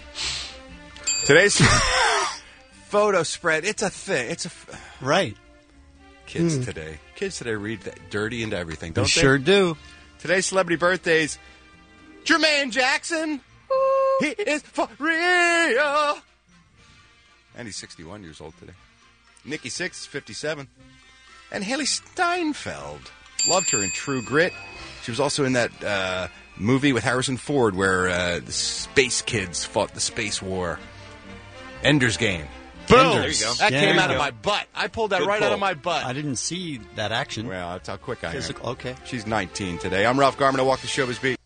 Today's photo spread. It's a thing. Right. Kids today read that dirty into everything, don't they? Sure do. Today's celebrity birthdays. Jermaine Jackson. He is for real. And he's 61 years old today. Nikki Sixx is 57. And Haley Steinfeld. Loved her in True Grit. She was also in that movie with Harrison Ford where the space kids fought the space war. Ender's Game. Boom! There you go. That Yeah, came there out you of go. my butt. I pulled that Good right out pull. of my butt. I didn't see that action. Well, that's how quick I am. Physical. Okay. She's 19 today. I'm Ralph Garman. I walk the showbiz beat.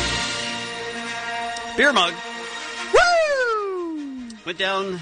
Beer mug. Woo! Went down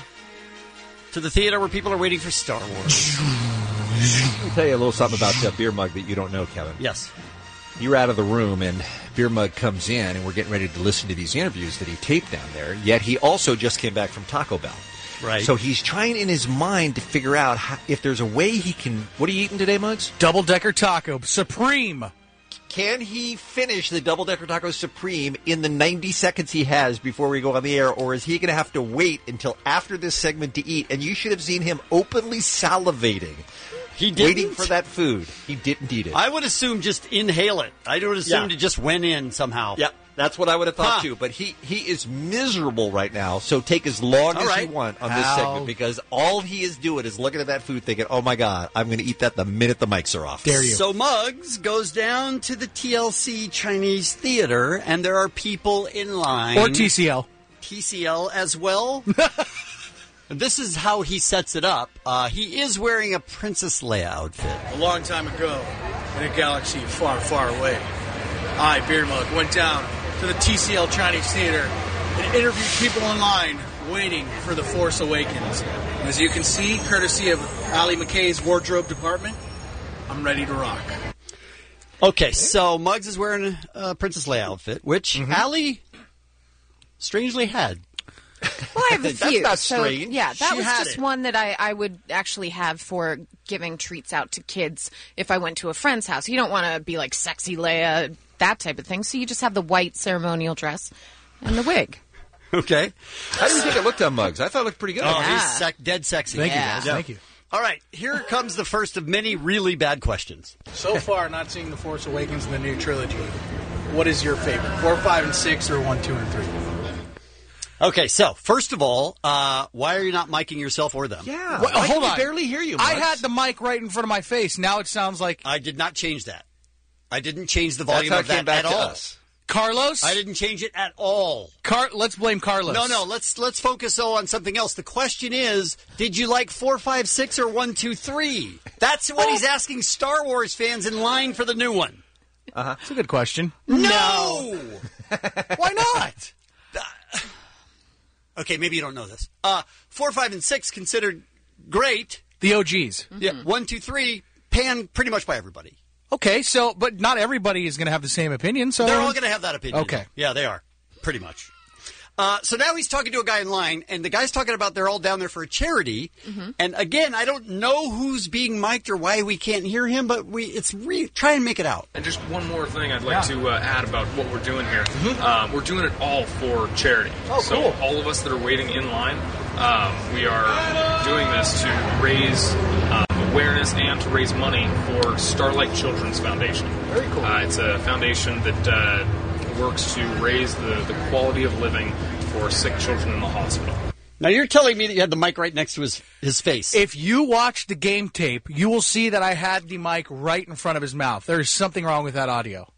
to the theater where people are waiting for Star Wars. Let me tell you a little something about that beer mug that you don't know, Kevin. Yes. You were out of the room, and Beer Mug comes in, and we're getting ready to listen to these interviews that he taped down there. Yet he also just came back from Taco Bell. Right. So he's trying in his mind to figure out if there's a way he can... What are you eating today, Muggs? Double-decker taco. Supreme. Can he finish the Double-Decker Taco Supreme in the 90 seconds he has before we go on the air, or is he going to have to wait until after this segment to eat? And you should have seen him openly salivating. He didn't? Waiting for that food. He didn't eat it. I would assume just inhale it. I would assume Yeah. it just went in somehow. Yep, that's what I would have thought too. But he is miserable right now. So take as long All as right. you want on this How- segment because all he is doing is looking at that food, thinking, "Oh my God, I'm going to eat that the minute the mics are off." So Muggs goes down to the TLC Chinese Theater, and there are people in line. Or TCL. TCL as well. This is how he sets it up. He is wearing a Princess Leia outfit. A long time ago, in a galaxy far, far away, I, Beer Mug, went down to the TCL Chinese Theater and interviewed people in line waiting for The Force Awakens. And as you can see, courtesy of Allie McKay's wardrobe department, I'm ready to rock. Okay, so Muggs is wearing a Princess Leia outfit, which Allie strangely had. Well, I have a That's few. not So, strange. yeah, that She was had just it. one that I would actually have for giving treats out to kids if I went to a friend's house. You don't want to be like sexy Leia, that type of thing. So you just have the white ceremonial dress and the wig. Okay. How do you think it looked on Muggs? I thought it looked pretty good. Oh, he's dead sexy. Thank you, guys. Thank you. All right, here comes the first of many really bad questions. So far, not seeing The Force Awakens in the new trilogy. What is your favorite? 4, 5, and 6, or 1, 2, and 3? Okay, so first of all, why are you not micing yourself or them? Yeah. Well, Why hold can we on. barely hear you, I Muggs? had the mic right in front of my face. Now it sounds like I did not change that. I didn't change the That's volume how of it came that back at to all. us. Carlos? I didn't change it at all. Let's blame Carlos. No. Let's focus on something else. The question is, did you like 4, 5, 6, or 1, 2, 3? That's what he's asking Star Wars fans in line for the new one. That's a good question. No! Why not? Okay, maybe you don't know this. 4, 5, and 6 considered great. The OGs. Yeah, 1, 2, 3 panned pretty much by everybody. Okay, but not everybody is going to have the same opinion. So they're all going to have that opinion. Okay. Yeah, they are. Pretty much. So now he's talking to a guy in line, and the guy's talking about they're all down there for a charity. Mm-hmm. And again, I don't know who's being mic'd or why we can't hear him, but try and make it out. And just one more thing I'd like to add about what we're doing here. Mm-hmm. We're doing it all for charity. Oh, so cool. all of us that are waiting in line, we are doing this to raise awareness and to raise money for Starlight Children's Foundation. Very cool. It's a foundation that works to raise the quality of living for sick children in the hospital. Now, you're telling me that you had the mic right next to his face. If you watch the game tape, you will see that I had the mic right in front of his mouth. There is something wrong with that audio.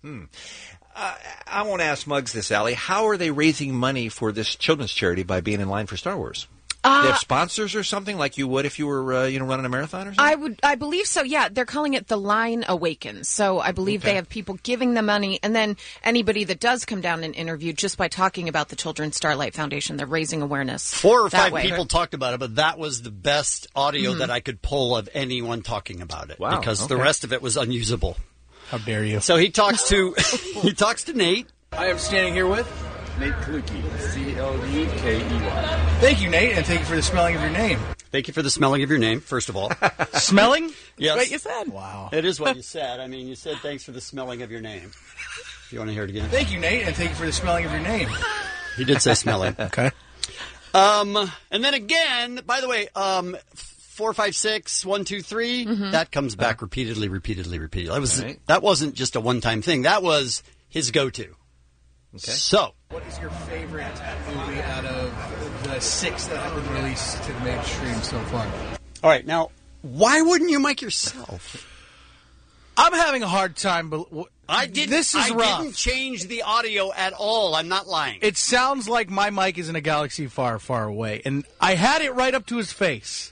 I want to ask Muggs this, Allie. How are they raising money for this children's charity by being in line for Star Wars? They have sponsors or something like you would if you were running a marathon or something? I believe so, yeah. They're calling it The Line Awakens. So I believe they have people giving them money, and then anybody that does come down and interview, just by talking about the Children's Starlight Foundation, they're raising awareness. 4 or 5 people talked about it, but that was the best audio that I could pull of anyone talking about it. Wow, because the rest of it was unusable. How dare you? So he talks to Nate. I am standing here with Nate Kluke, C-L-U-K-E-Y. Thank you, Nate, and thank you for the spelling of your name. Thank you for the spelling of your name, first of all. Smelling? Yes. What you said? Wow. It is what you said. I mean, you said thanks for the smelling of your name. If you want to hear it again. Thank you, Nate, and thank you for the spelling of your name. He did say smelling. Okay. And then again, by the way, 4, 5, 6, 1, 2, 3, that comes back repeatedly. That wasn't just a one-time thing. That was his go-to. Okay. So, what is your favorite movie out of the 6 that have been released to the mainstream so far? All right, now, why wouldn't you mic yourself? I'm having a hard time. This is rough. I didn't change the audio at all. I'm not lying. It sounds like my mic is in a galaxy far, far away, and I had it right up to his face.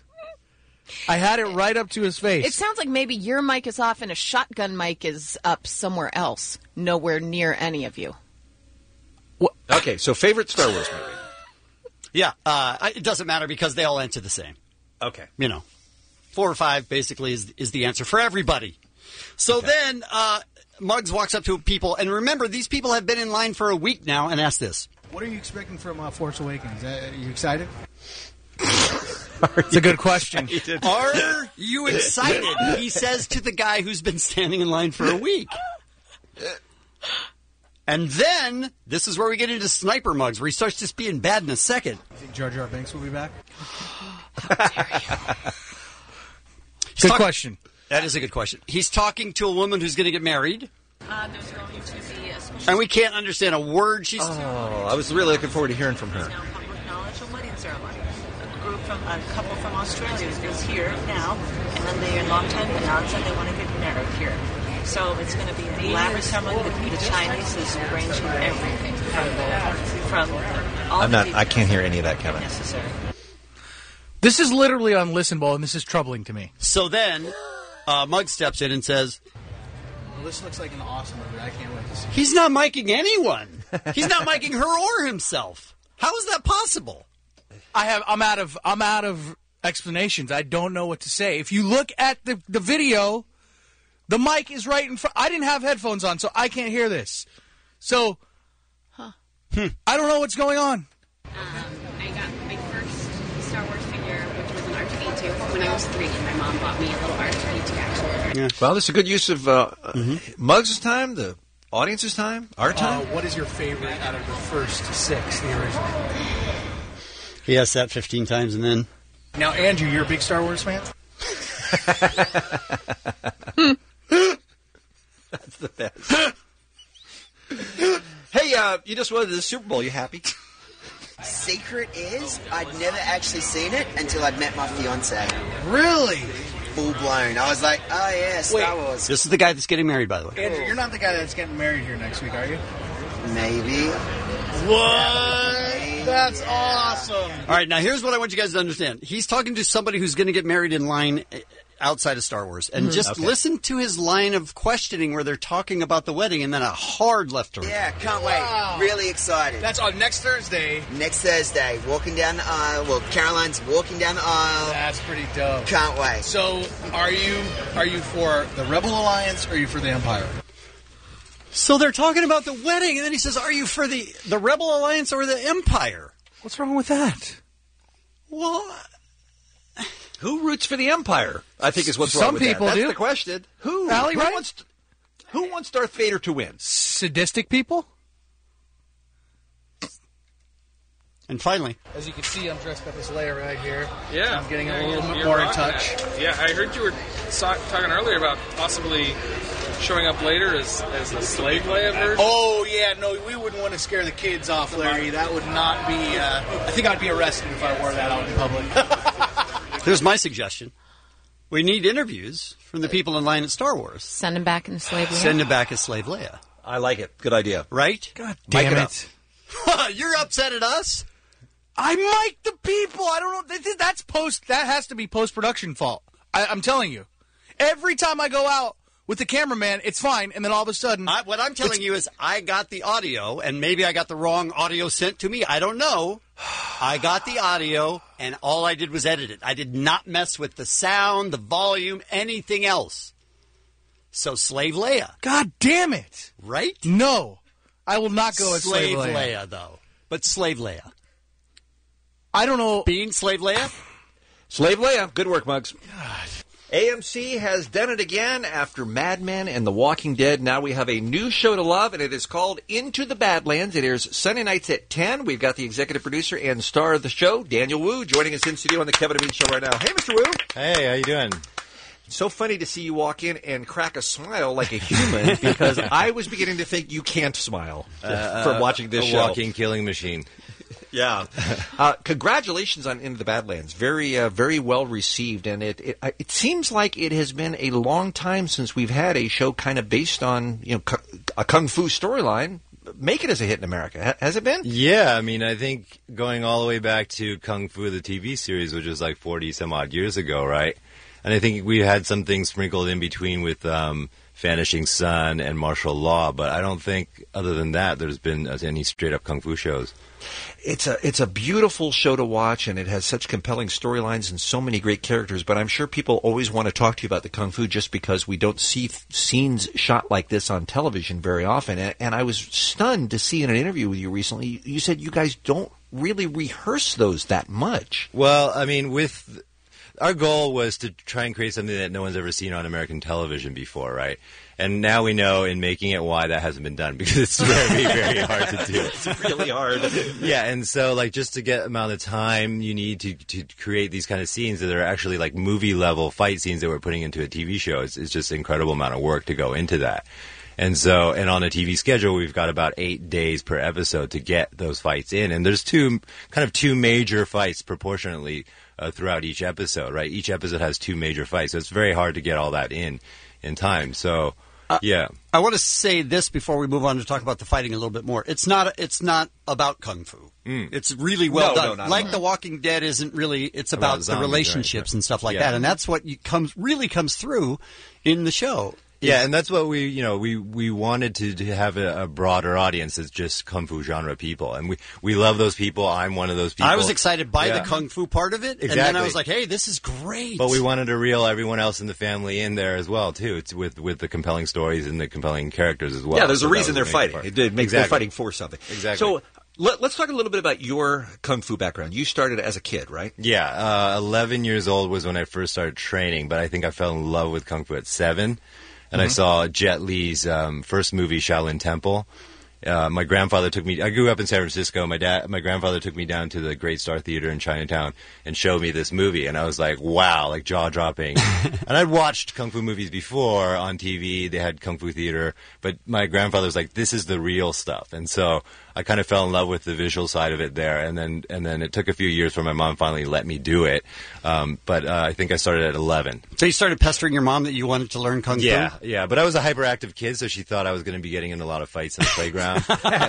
It sounds like maybe your mic is off and a shotgun mic is up somewhere else, nowhere near any of you. Okay, so favorite Star Wars movie? Yeah, it doesn't matter because they all answer the same. Okay. 4 or 5 basically is the answer for everybody. So then Muggs walks up to people, and remember, these people have been in line for a week now, and ask this. What are you expecting from Force Awakens? Are you excited? It's a good question. Are you excited? He says to the guy who's been standing in line for a week. And then, this is where we get into Sniper Muggs, where he starts just being bad in a second. You think Jar Jar Binks will be back? How dare you? Good question. That is a good question. He's talking to a woman who's going to get married. There's going to be a special... And we can't understand a word she's... Oh, I was really looking forward to hearing from her. Now public knowledge of wedding ceremony. A couple from Australia is here now, and then they are long-time fiancé and they want to get married here. So it's going to be an elaborate ceremony. The Chinese is arranging everything from all I can't hear any of that, Kevin. Necessary. This is literally unlistenable, and this is troubling to me. So then, Muggs steps in and says, Well, this looks like an awesome movie. I can't wait to see it. he's not miking anyone. He's not miking her or himself. How is that possible? I'm out of explanations. I don't know what to say. If you look at the video, the mic is right in front. I didn't have headphones on, so I can't hear this. So, I don't know what's going on. I got my first Star Wars figure, which was an R2-D2, when I was 3, and my mom bought me a little R2-D2 action figure. Yeah. Well, this is a good use of Muggs' time, the audience's time, our time. What is your favorite out of the first 6, the original? He asked that 15 times and then... Now, Andrew, you're a big Star Wars fan? That's the best. Hey, you just won the Super Bowl. You happy? Secret is, I'd never actually seen it until I'd met my fiance. Really? Full blown. I was like, oh yeah, Star Wars. This is the guy that's getting married, by the way. Andrew, you're not the guy that's getting married here next week, are you? Maybe. What? That's awesome. All right, now here's what I want you guys to understand. He's talking to somebody who's going to get married in line outside of Star Wars. And just listen to his line of questioning where they're talking about the wedding and then a hard left turn. Yeah, can't wait. Really excited. That's on next Thursday. Next Thursday, walking down the aisle. Well, Caroline's walking down the aisle. That's pretty dope. Can't wait. So, are you for the Rebel Alliance or are you for the Empire? So they're talking about the wedding, and then he says, are you for the Rebel Alliance or the Empire? What's wrong with that? Well, who roots for the Empire? I think is what's wrong Some with people that. That's do. the question. Who? Allie, right? Who wants Darth Vader to win? Sadistic people? And finally, as you can see, I'm dressed up as Leia right here. Yeah. So I'm getting a little bit you're more in rocking touch. it. Yeah, I heard you were talking earlier about possibly showing up later as the slave Leia version. Oh, yeah, no, we wouldn't want to scare the kids off, Larry. That would not be, I think I'd be arrested if I wore that out in public. Here's my suggestion. We need interviews from the people in line at Star Wars. Send him back in Slave Leia. Send him back as Slave Leia. I like it. Good idea. Right? God damn it. You're upset at us? I mic the people. I don't know. That has to be post-production fault. I'm telling you. Every time I go out with the cameraman, it's fine, and then all of a sudden... what I'm telling you is I got the audio, and maybe I got the wrong audio sent to me. I don't know. I got the audio, and all I did was edit it. I did not mess with the sound, the volume, anything else. So Slave Leia. God damn it. Right? No. I will not go as Slave Leia. Leia, though. But Slave Leia. I don't know. Being Slave Leia? Slave Leia. Good work, Muggs. God. AMC has done it again after Mad Men and The Walking Dead. Now we have a new show to love, and it is called Into the Badlands. It airs Sunday nights at 10. We've got the executive producer and star of the show, Daniel Wu, joining us in studio on the Kevin and Bean Show right now. Hey, Mr. Wu. Hey, how you doing? It's so funny to see you walk in and crack a smile like a human because I was beginning to think you can't smile from watching this show. A walking killing machine. Yeah. Congratulations on Into the Badlands. Very, very well received, and it seems like it has been a long time since we've had a show kind of based on a kung fu storyline make it as a hit in America. Has it been? Yeah, I mean, I think going all the way back to Kung Fu, the TV series, which was like 40 some odd years ago, right? And I think we had some things sprinkled in between with Vanishing Sun and Martial Law, but I don't think, other than that, there's been any straight-up Kung Fu shows. It's a beautiful show to watch, and it has such compelling storylines and so many great characters, but I'm sure people always want to talk to you about the Kung Fu just because we don't see scenes shot like this on television very often. And I was stunned to see in an interview with you recently, you said you guys don't really rehearse those that much. Well, I mean, our goal was to try and create something that no one's ever seen on American television before, right? And now we know in making it why that hasn't been done, because it's very, very hard to do. It's really hard. Yeah, and so just to get amount of time you need to create these kind of scenes that are actually like movie-level fight scenes that we're putting into a TV show, it's just an incredible amount of work to go into that. And on a TV schedule, we've got about 8 days per episode to get those fights in. And there's two major fights proportionately throughout each episode, right? Each episode has 2 major fights, so it's very hard to get all that in time. So, yeah. I want to say this before we move on to talk about the fighting a little bit more. It's not about Kung Fu. It's really well done. Like The Walking Dead isn't really, it's about the zombies, relationships right? and stuff like that. And that's what really comes through in the show. Yeah, and that's what we wanted to have a broader audience as just Kung Fu genre people. And we love those people. I'm one of those people. I was excited by the Kung Fu part of it. Exactly. And then I was like, hey, this is great. But we wanted to reel everyone else in the family in there as well, too. It's with the compelling stories and the compelling characters as well. Yeah, there's a reason they're fighting. They're fighting for something. Exactly. So let's talk a little bit about your Kung Fu background. You started as a kid, right? Yeah, 11 years old was when I first started training, but I think I fell in love with Kung Fu at 7. And I saw Jet Li's first movie, Shaolin Temple. My grandfather took me. I grew up in San Francisco. My grandfather took me down to the Great Star Theater in Chinatown and showed me this movie. And I was like, wow, like jaw dropping. And I'd watched Kung Fu movies before on TV. They had Kung Fu theater, but my grandfather was like, this is the real stuff. And so I kind of fell in love with the visual side of it there, and then it took a few years for my mom finally let me do it. But I think I started at 11. So you started pestering your mom that you wanted to learn Kung Fu? Yeah. But I was a hyperactive kid, so she thought I was going to be getting in a lot of fights on the playground.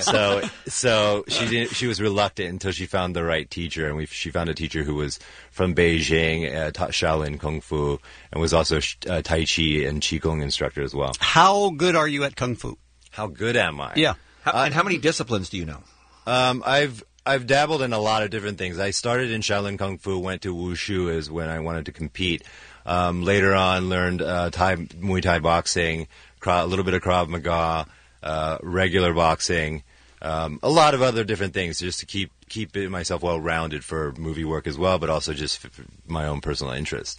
so she was reluctant until she found the right teacher, and she found a teacher who was from Beijing, taught Shaolin Kung Fu, and was also Tai Chi and Qigong instructor as well. How good are you at Kung Fu? How good am I? Yeah. And how many disciplines do you know? I've dabbled in a lot of different things. I started in Shaolin Kung Fu, went to Wushu is when I wanted to compete. Later on, learned Muay Thai boxing, a little bit of Krav Maga, regular boxing, a lot of other different things just to keep myself well-rounded for movie work as well, but also just for my own personal interest.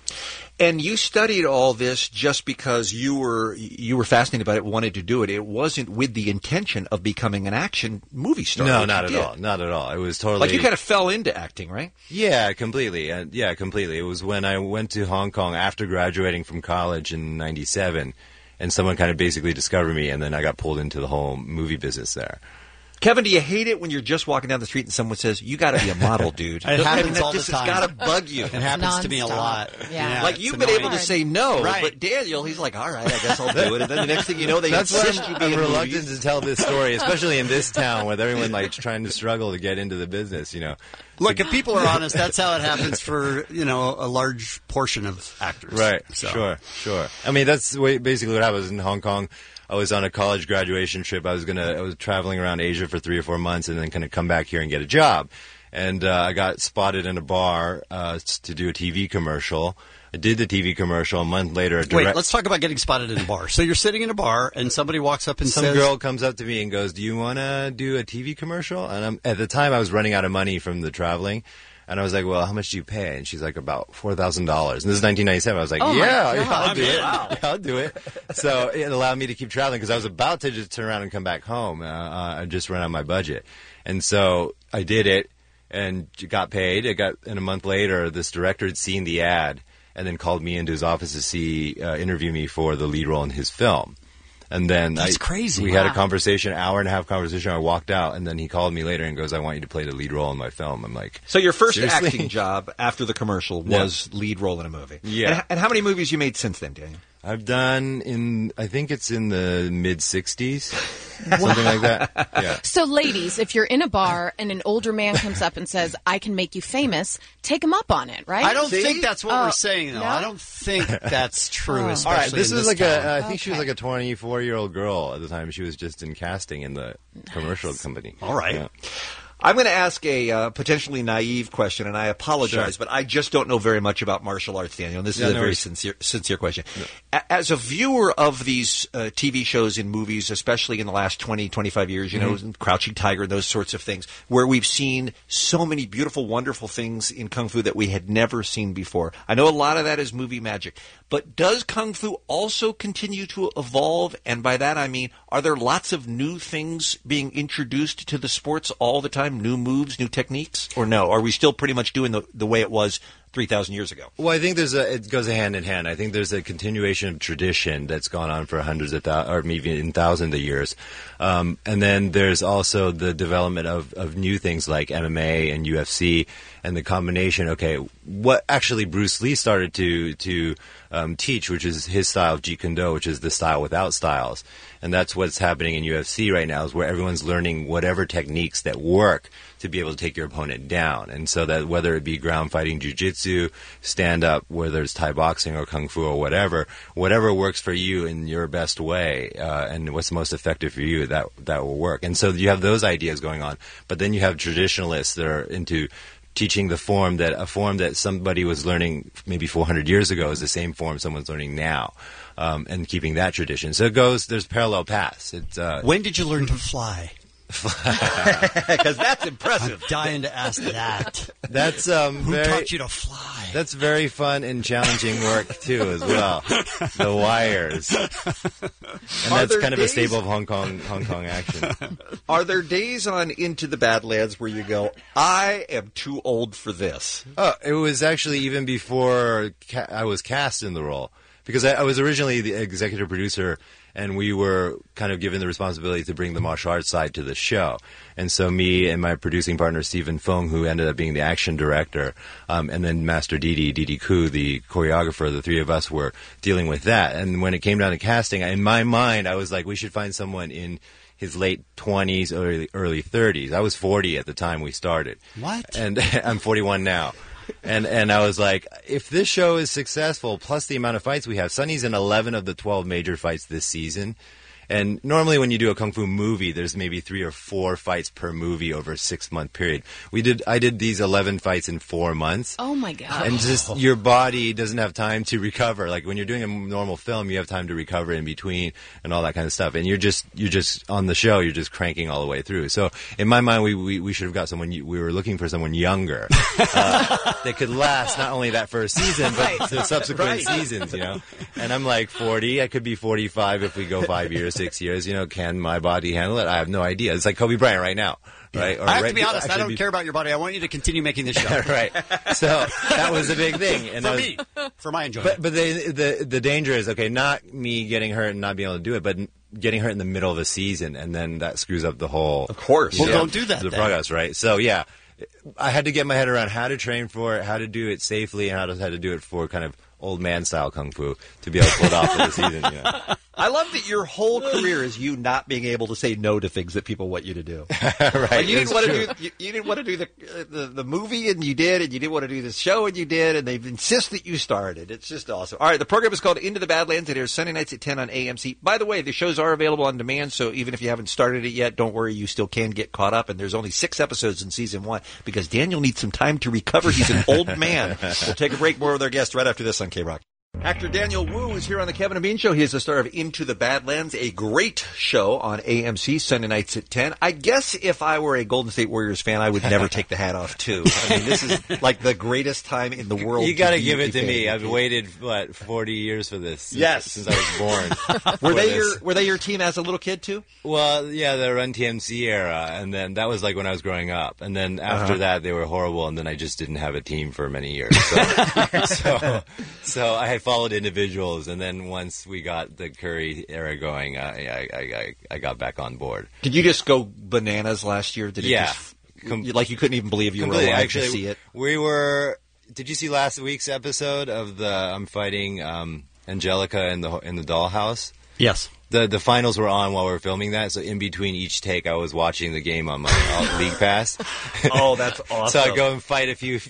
And you studied all this just because you were fascinated by it, wanted to do it. It wasn't with the intention of becoming an action movie star. No, not at all. Not at all. It was totally like you kind of fell into acting, right? Yeah, completely. Completely. It was when I went to Hong Kong after graduating from college in '97, and someone kind of basically discovered me, and then I got pulled into the whole movie business there. Kevin, do you hate it when you're just walking down the street and someone says, "You got to be a model, dude"? It happens all the time. It's got to bug you. It happens to me a lot. Yeah. Like you've been able to say no, but Daniel, he's like, "All right, I guess I'll do it." And then the next thing you know, they insist you be in reluctant movies. to tell this story, especially in this town with everyone like trying to struggle to get into the business. You know, look, if people are honest, that's how it happens for a large portion of actors. Right. So. Sure. I mean, that's basically what happened in Hong Kong. I was on a college graduation trip. I was traveling around Asia for 3 or 4 months, and then kind of come back here and get a job. And I got spotted in a bar to do a TV commercial. I did the TV commercial. A month later, Wait, let's talk about getting spotted in a bar. So you're sitting in a bar, and somebody walks up and some says... girl comes up to me and goes, "Do you want to do a TV commercial?" And at the time, I was running out of money from the traveling. And I was like, "Well, how much do you pay?" And she's like, "About $4,000." And this is 1997. I was like, I'll do it. Wow. Yeah, I'll do it. So it allowed me to keep traveling because I was about to just turn around and come back home. I just ran out of my budget. And so I did it and got paid. And a month later, this director had seen the ad and then called me into his office to interview me for the lead role in his film. And then that's crazy. We had a conversation, hour and a half conversation. I walked out, and then he called me later and goes, "I want you to play the lead role in my film." I'm like, so your first seriously? acting job after the commercial was lead role in a movie. Yeah. And how many movies you made since then, Daniel? I've done I think it's in the mid-60s, something like that. Yeah. So, ladies, if you're in a bar and an older man comes up and says, "I can make you famous," take him up on it, right? I don't think that's what we're saying, though. No? I don't think that's true, All especially right, this in was this like town. I think she was like a 24-year-old girl at the time. She was just in casting in the commercial company. All right. Yeah. I'm going to ask a potentially naive question, and I apologize, Sure. but I just don't know very much about martial arts, Daniel, and this is a very sincere question. No. As a viewer of these TV shows and movies, especially in the last 20, 25 years, you know, Crouching Tiger, those sorts of things, where we've seen so many beautiful, wonderful things in Kung Fu that we had never seen before. I know a lot of that is movie magic, but does Kung Fu also continue to evolve? And by that I mean, are there lots of new things being introduced to the sports all the time? New moves, new techniques? Or no? Are we still pretty much doing the way it was 3,000 years ago? Well, I think it goes hand in hand. I think there's a continuation of tradition that's gone on for hundreds of or maybe in thousands of years. And then there's also the development of new things like MMA and UFC and the combination. Okay, what actually Bruce Lee started to teach, which is his style of Jeet Kune Do, which is the style without styles. And that's what's happening in UFC right now, is where everyone's learning whatever techniques that work to be able to take your opponent down. And so that whether it be ground fighting, jiu-jitsu, stand-up, whether it's Thai boxing or Kung Fu or whatever works for you in your best way and what's most effective for you, that will work. And so you have those ideas going on. But then you have traditionalists that are into teaching a form that somebody was learning maybe 400 years ago is the same form someone's learning now, and keeping that tradition. So there's parallel paths. When did you learn to fly? Because that's impressive. I'm dying to ask that. That's Who taught you to fly? That's very fun and challenging work too, as well. The wires, and that's kind of a staple of Hong Kong action. Are there days on Into the Badlands where you go, "I am too old for this"? Oh, it was actually even before I was cast in the role. because I was originally the executive producer, and we were kind of given the responsibility to bring the martial arts side to the show. And so me and my producing partner, Stephen Fung, who ended up being the action director, and then Master Didi Koo, the choreographer, the three of us were dealing with that. And when it came down to casting, in my mind, I was like, we should find someone in his late 20s, early 30s. I was 40 at the time we started. What? And I'm 41 now. And I was like, if this show is successful, plus the amount of fights we have, Sonny's in 11 of the 12 major fights this season. And normally when you do a kung fu movie, there's maybe 3 or 4 fights per movie over a 6-month period. I did these 11 fights in 4 months. Oh my God. And just your body doesn't have time to recover. Like when you're doing a normal film, you have time to recover in between and all that kind of stuff. And you're just on the show, you're just cranking all the way through. So in my mind, we should have got someone, we were looking for someone younger that could last not only that first season, but the subsequent seasons, you know. And I'm like 40, I could be 45 if we go 5 years. 6 years, you know, can my body handle it? I have no idea. It's like Kobe Bryant right now, right? Or I have to be honest, I don't care about your body. I want you to continue making this show. Right. So that was a big thing. And for my enjoyment. But the danger is, okay, not me getting hurt and not being able to do it, but getting hurt in the middle of a season, and then that screws up the whole... Of course. Well, don't do that The then. progress, right? So, yeah, I had to get my head around how to train for it, how to do it safely, and how to do it for kind of old man style kung fu to be able to pull it off for the season. You know? I love that your whole career is you not being able to say no to things that people want you to do. Right. Like you didn't want to do you didn't want to do the movie, and you did, and you didn't want to do the show, and you did, and they insist that you started. It's just awesome. All right, the program is called Into the Badlands. It airs Sunday nights at 10 on AMC. By the way, the shows are available on demand, so even if you haven't started it yet, don't worry, you still can get caught up. And there's only 6 episodes in season 1 because Daniel needs some time to recover. He's an old man. We'll take a break. More with our guests right after this on K-Rock. Actor Daniel Wu is here on the Kevin and Bean Show. He is the star of Into the Badlands, a great show on AMC Sunday nights at 10. I guess if I were a Golden State Warriors fan, I would never take the hat off, too. I mean, this is like the greatest time in the world. You got to be give a it to fan. me. I've waited, 40 years for this. Yes. Since I was born. Were they your team as a little kid, too? Well, yeah, the Run TMC era, and then that was like when I was growing up. And then after that, they were horrible, and then I just didn't have a team for many years. So I had followed individuals. And then once we got the Curry era going, I got back on board. Did you just go bananas last year? Did it just, like you couldn't even believe you were alive to see it? We were. Did you see last week's episode of the I'm fighting Angelica in the dollhouse? Yes. The finals were on while we were filming that, so in between each take, I was watching the game on my League Pass. Oh, that's awesome! So I'd go and fight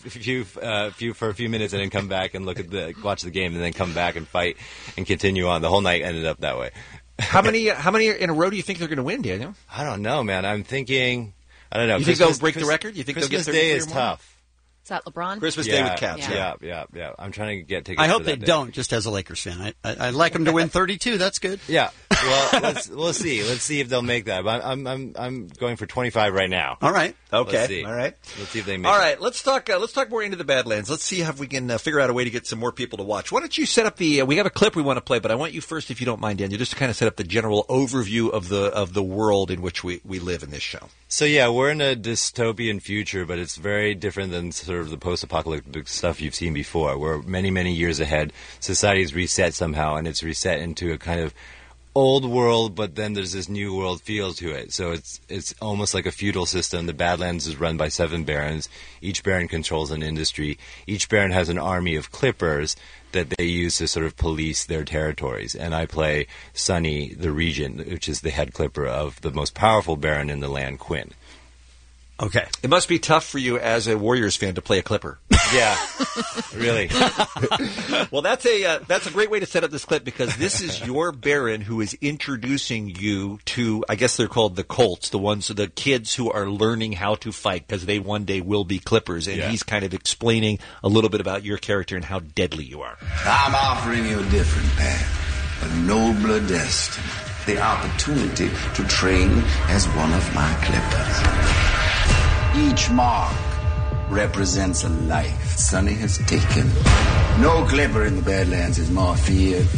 for a few minutes, and then come back and watch the game, and then come back and fight and continue on. The whole night ended up that way. How many in a row do you think they're going to win, Daniel? I don't know, man. I'm thinking. I don't know. You think they'll break the record? You think Christmas they'll get 33 Day is or more? tough. Is that LeBron? Christmas Day with Cavs. Yeah. I'm trying to get tickets. I hope for they that day. don't. Just as a Lakers fan, I'd like them to win 32. That's good. Yeah. Well, we'll see. Let's see if they'll make that. But I'm going for 25 right now. All right. Okay. Let's see. All right. Let's see if they make. All right. Let's talk more Into the Badlands. Let's see if we can figure out a way to get some more people to watch. Why don't you set up the? We have a clip we want to play, but I want you first, if you don't mind, Daniel, just to kind of set up the general overview of the world in which we live in this show. So yeah, we're in a dystopian future, but it's very different than sort of the post-apocalyptic stuff you've seen before. We're many, many years ahead. Society's reset somehow, and it's reset into a kind of old world, but then there's this new world feel to it. So it's almost like a feudal system. The Badlands is run by 7 barons. Each baron controls an industry. Each baron has an army of clippers that they use to sort of police their territories. And I play Sonny, the regent, which is the head clipper of the most powerful baron in the land, Quinn. Okay. It must be tough for you as a Warriors fan to play a clipper. Yeah, really. Well, that's a great way to set up this clip, because this is your Baron who is introducing you to, I guess they're called the Colts, the kids who are learning how to fight, because they one day will be Clippers, and he's kind of explaining a little bit about your character and how deadly you are. I'm offering you a different path, a nobler destiny, the opportunity to train as one of my Clippers. Each mark represents a life Sonny has taken. No Clipper in the Badlands is more feared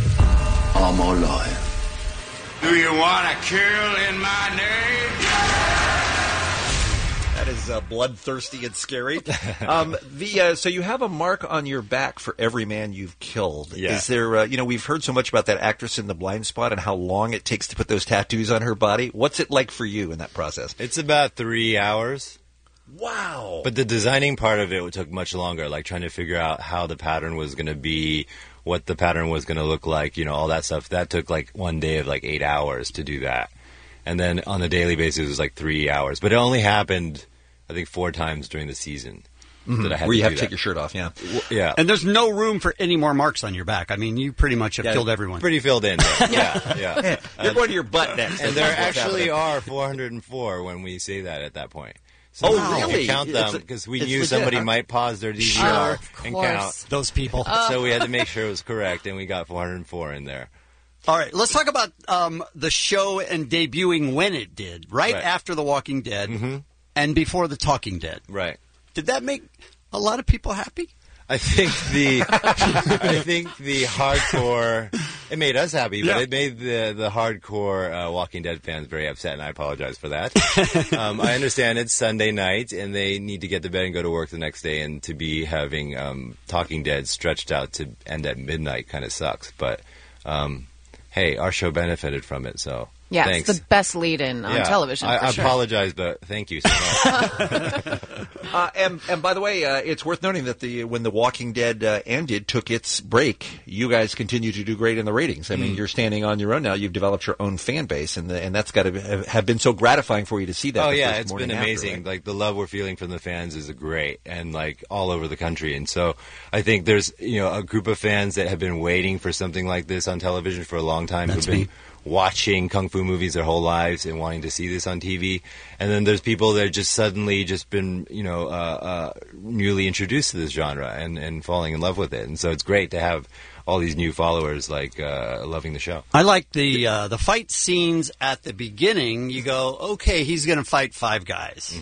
or more loyal. Do you want to kill in my name? That is is bloodthirsty and scary. So you have a mark on your back for every man you've killed. Yeah. Is there? We've heard so much about that actress in The Blind Spot and how long it takes to put those tattoos on her body. What's it like for you in that process? It's about 3 hours. Wow. But the designing part of it took much longer, like trying to figure out how the pattern was going to be, what the pattern was going to look like, all that stuff. That took like one day of like 8 hours to do that. And then on a daily basis, it was like 3 hours. But it only happened, I think, 4 times during the season. That I had Where you to have do to take that. your shirt off, yeah. Yeah. And there's no room for any more marks on your back. I mean, you pretty much have killed everyone. Pretty filled in. Yeah. You're going to your butt next. And That's there what's actually happening. are 404 when we say that at that point. So Oh, we really? count them It's because we it's knew legit, somebody huh? might pause their DVR and course. count. Those people. So we had to make sure it was correct, and we got 404 in there. All right, let's talk about the show and debuting when it did, right after The Walking Dead and before The Talking Dead. Right. Did that make a lot of people happy? I think the hardcore, it made us happy, but it made the hardcore Walking Dead fans very upset, and I apologize for that. I understand it's Sunday night, and they need to get to bed and go to work the next day, and to be having Talking Dead stretched out to end at midnight kind of sucks. But hey, our show benefited from it, so Yeah, thanks. it's the best lead-in on television. I for sure. apologize, but thank you so much. And by the way, it's worth noting that when The Walking Dead took its break, you guys continue to do great in the ratings. I mean, you're standing on your own now. You've developed your own fan base, and that's got to have been so gratifying for you to see that. Oh the yeah, first it's morning been after, amazing. right? Like the love we're feeling from the fans is great, and like all over the country. And so I think there's a group of fans that have been waiting for something like this on television for a long time. That's who've been me. watching kung fu movies their whole lives and wanting to see this on TV. And then there's people that have just suddenly just been newly introduced to this genre and falling in love with it. And so it's great to have all these new followers loving the show. I like the fight scenes at the beginning. You go, okay, he's going to fight 5 guys.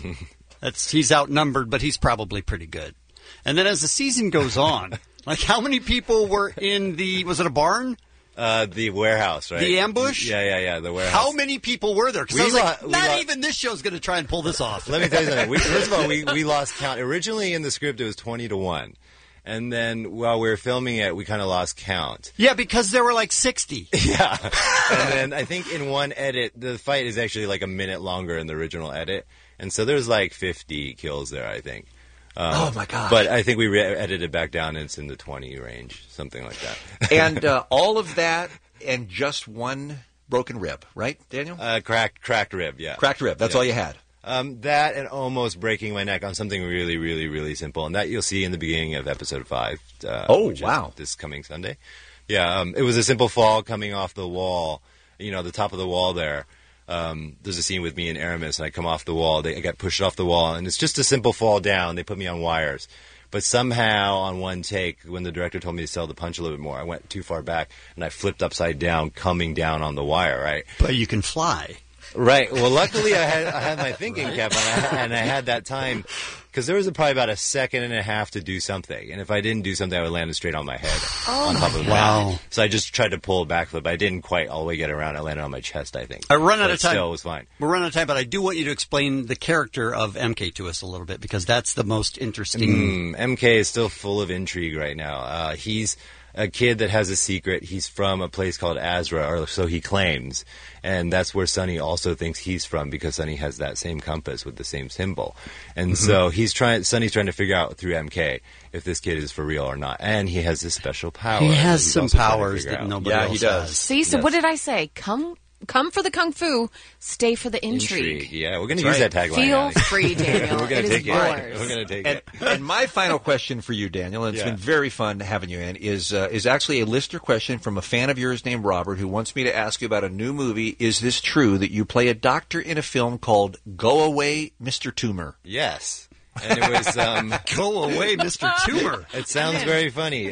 He's outnumbered, but he's probably pretty good. And then as the season goes on, like how many people were in was it a barn? The warehouse, right? The ambush? Yeah, the warehouse. How many people were there? Because I was like, not even this show's going to try and pull this off. Let me tell you something. First of all, we lost count. Originally in the script, it was 20-1. And then while we were filming it, we kind of lost count. Yeah, because there were like 60. Yeah. And then I think in one edit, the fight is actually like a minute longer in the original edit. And so there's like 50 kills there, I think. Oh, my gosh. But I think we edited it back down and it's in the 20 range, something like that. And all of that and just one broken rib, right, Daniel? Cracked rib, yeah. Cracked rib, that's all you had. That and almost breaking my neck on something really, really, really simple. And that you'll see in the beginning of episode 5. Which is this coming Sunday. Yeah, it was a simple fall coming off the wall, the top of the wall there. There's a scene with me and Aramis, and I come off the wall. I got pushed off the wall, and it's just a simple fall down. They put me on wires. But somehow, on one take, when the director told me to sell the punch a little bit more, I went too far back, and I flipped upside down, coming down on the wire, right? But you can fly. Right. Well, luckily I had my thinking cap on, and I had that time because there was probably about a second and a half to do something, and if I didn't do something, I would land it straight on my head on top of the Wow. mat. So I just tried to pull a backflip. I didn't quite all the way get around. I landed on my chest, I think. I run out But of time. Still, it was fine. We're running out of time, but I do want you to explain the character of MK to us a little bit because that's the most interesting. MK is still full of intrigue right now. He's a kid that has a secret. He's from a place called Azra, or so he claims. And that's where Sonny also thinks he's from because Sonny has that same compass with the same symbol. And so Sonny's trying to figure out through MK if this kid is for real or not. And he has this special power. He has he's some also trying to powers figure that out. nobody else has. See, so what did I say? Come for the kung fu, stay for the intrigue. Yeah, we're going to That's use that tagline. Feel Allie. free, Daniel. We're going It to is take yours. it. We're going to take it. And my final question for you, Daniel, and it's been very fun having you in, is actually a listener question from a fan of yours named Robert who wants me to ask you about a new movie. Is this true that you play a doctor in a film called Go Away, Mr. Tumor? Yes. And it was Go Away, Mr. Tumor. It sounds very funny.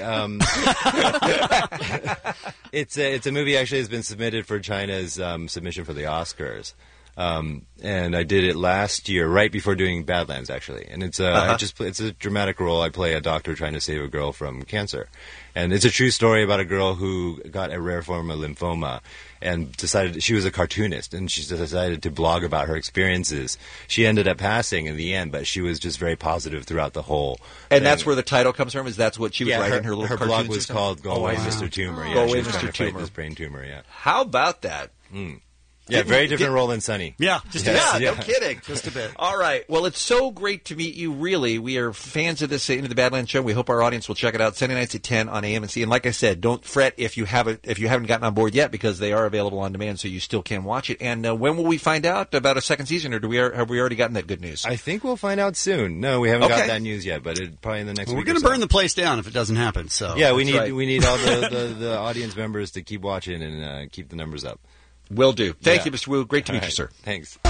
It's a movie actually has been submitted for China's submission for the Oscars. And I did it last year, right before doing Badlands, actually. And it's it's a dramatic role. I play a doctor trying to save a girl from cancer. And it's a true story about a girl who got a rare form of lymphoma and decided she was a cartoonist, and she decided to blog about her experiences. She ended up passing in the end, but she was just very positive throughout the whole And thing. that's where the title comes from? Is that's what she was writing her little her cartoons blog was or something? called Go Away, Mr. Tumor. Yeah, Go she Away, was trying Mr. to fight Tumor. this brain tumor, yeah. How about that? Yeah, very different role than Sunny. Yeah, no kidding. Just a bit. All right. Well, it's so great to meet you, really. We are fans of this Into the Badlands show. We hope our audience will check it out Sunday nights at 10 on AMC. And like I said, don't fret if you haven't gotten on board yet, because they are available on demand, so you still can watch it. And when will we find out about a second season, or have we already gotten that good news? I think we'll find out soon. No, we haven't Okay. got that news yet, but probably in the next Well, we're week going or to so. burn the place down if it doesn't happen. So Yeah, we That's need right. all the audience members to keep watching and keep the numbers up. Will do. Thank Yeah. you, Mr. Wu. Great to meet All you, right. sir. Thanks.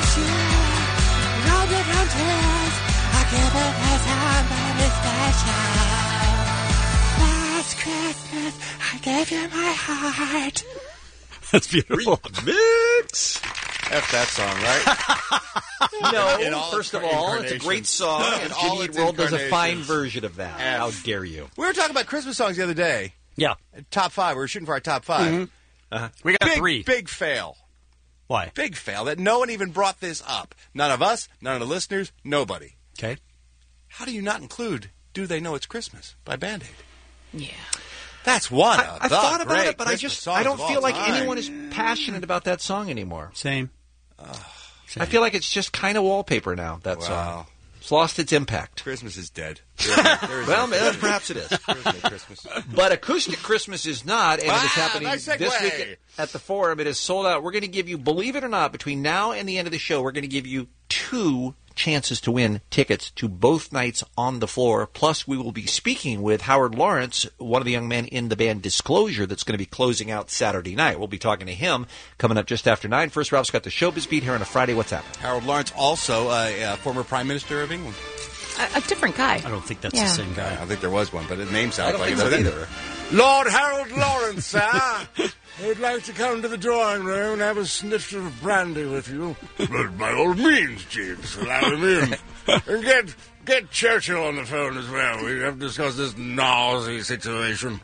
Last Christmas, I gave you my heart. That's beautiful. Mix. F that song, right? In No, all first its of all, it's a great incarnations. song, and In all Jimmy its World does a fine incarnations. version of that. F. How dare you? We were talking about Christmas songs the other day. Yeah. Top 5. We were shooting for our top 5. We got Big, 3. Big fail. Why? Big fail that no one even brought this up. None of us, none of the listeners, nobody. Okay. How do you not include Do They Know It's Christmas by Band-Aid? Yeah. That's one of I the thought about great it, but Christmas I don't songs of feel all like time. anyone is passionate about that song anymore. Same. I feel like it's just kind of wallpaper now, that song. Wow. It's lost its impact. Christmas is dead. Well, perhaps it is. There's no Christmas. But Acoustic Christmas is not, and it is happening nice this segue. week at the Forum. It is sold out. We're going to give you, believe it or not, between now and the end of the show, we're going to give you 2 chances to win tickets to both nights on the floor. Plus, we will be speaking with Howard Lawrence, one of the young men in the band Disclosure, that's going to be closing out Saturday night. We'll be talking to him coming up just after 9. First, Ralph's got the Showbiz Beat here on a Friday. What's happening? Harold Lawrence, also a former Prime Minister of England. A different guy. I don't think that's Yeah. the same guy. I think there was one, but the name I sounds don't like think so it. either. Lord Harold Lawrence, sir. I'd like to come to the drawing room and have a snifter of brandy with you. But by all means, Jeeves, allow him in. And get Churchill on the phone as well. We have to discuss this nausy situation.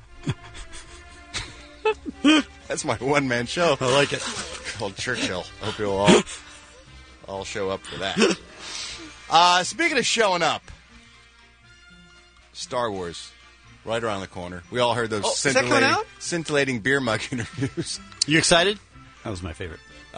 That's my one-man show. I like it. Called Churchill. I hope you'll all show up for that. Speaking of showing up, Star Wars, right around the corner. We all heard those Oh, is that coming out? scintillating beer mug interviews. You excited? That was my favorite.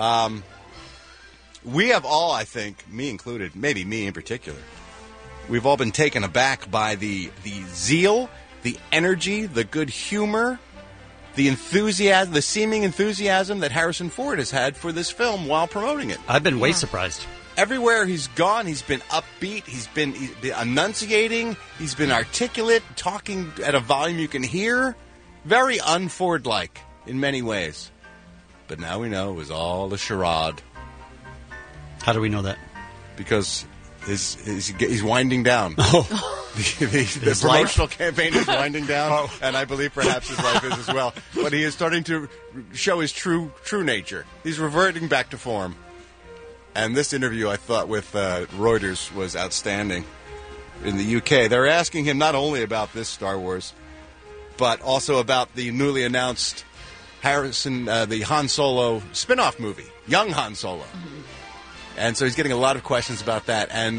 We have all, I think, me included, maybe me in particular, we've all been taken aback by the zeal, the energy, the good humor, the enthusiasm, the seeming enthusiasm that Harrison Ford has had for this film while promoting it. I've been way surprised. Everywhere he's gone, he's been upbeat, he's been enunciating, he's been articulate, talking at a volume you can hear. Very un-Ford-like in many ways. But now we know it was all a charade. How do we know that? Because he's winding down. Oh. The promotional campaign is winding down, and I believe perhaps his life is as well. But he is starting to show his true nature. He's reverting back to form. And this interview, I thought, with Reuters was outstanding. In the UK, they're asking him not only about this Star Wars, but also about the newly announced the Han Solo spin-off movie, Young Han Solo. And so he's getting a lot of questions about that. And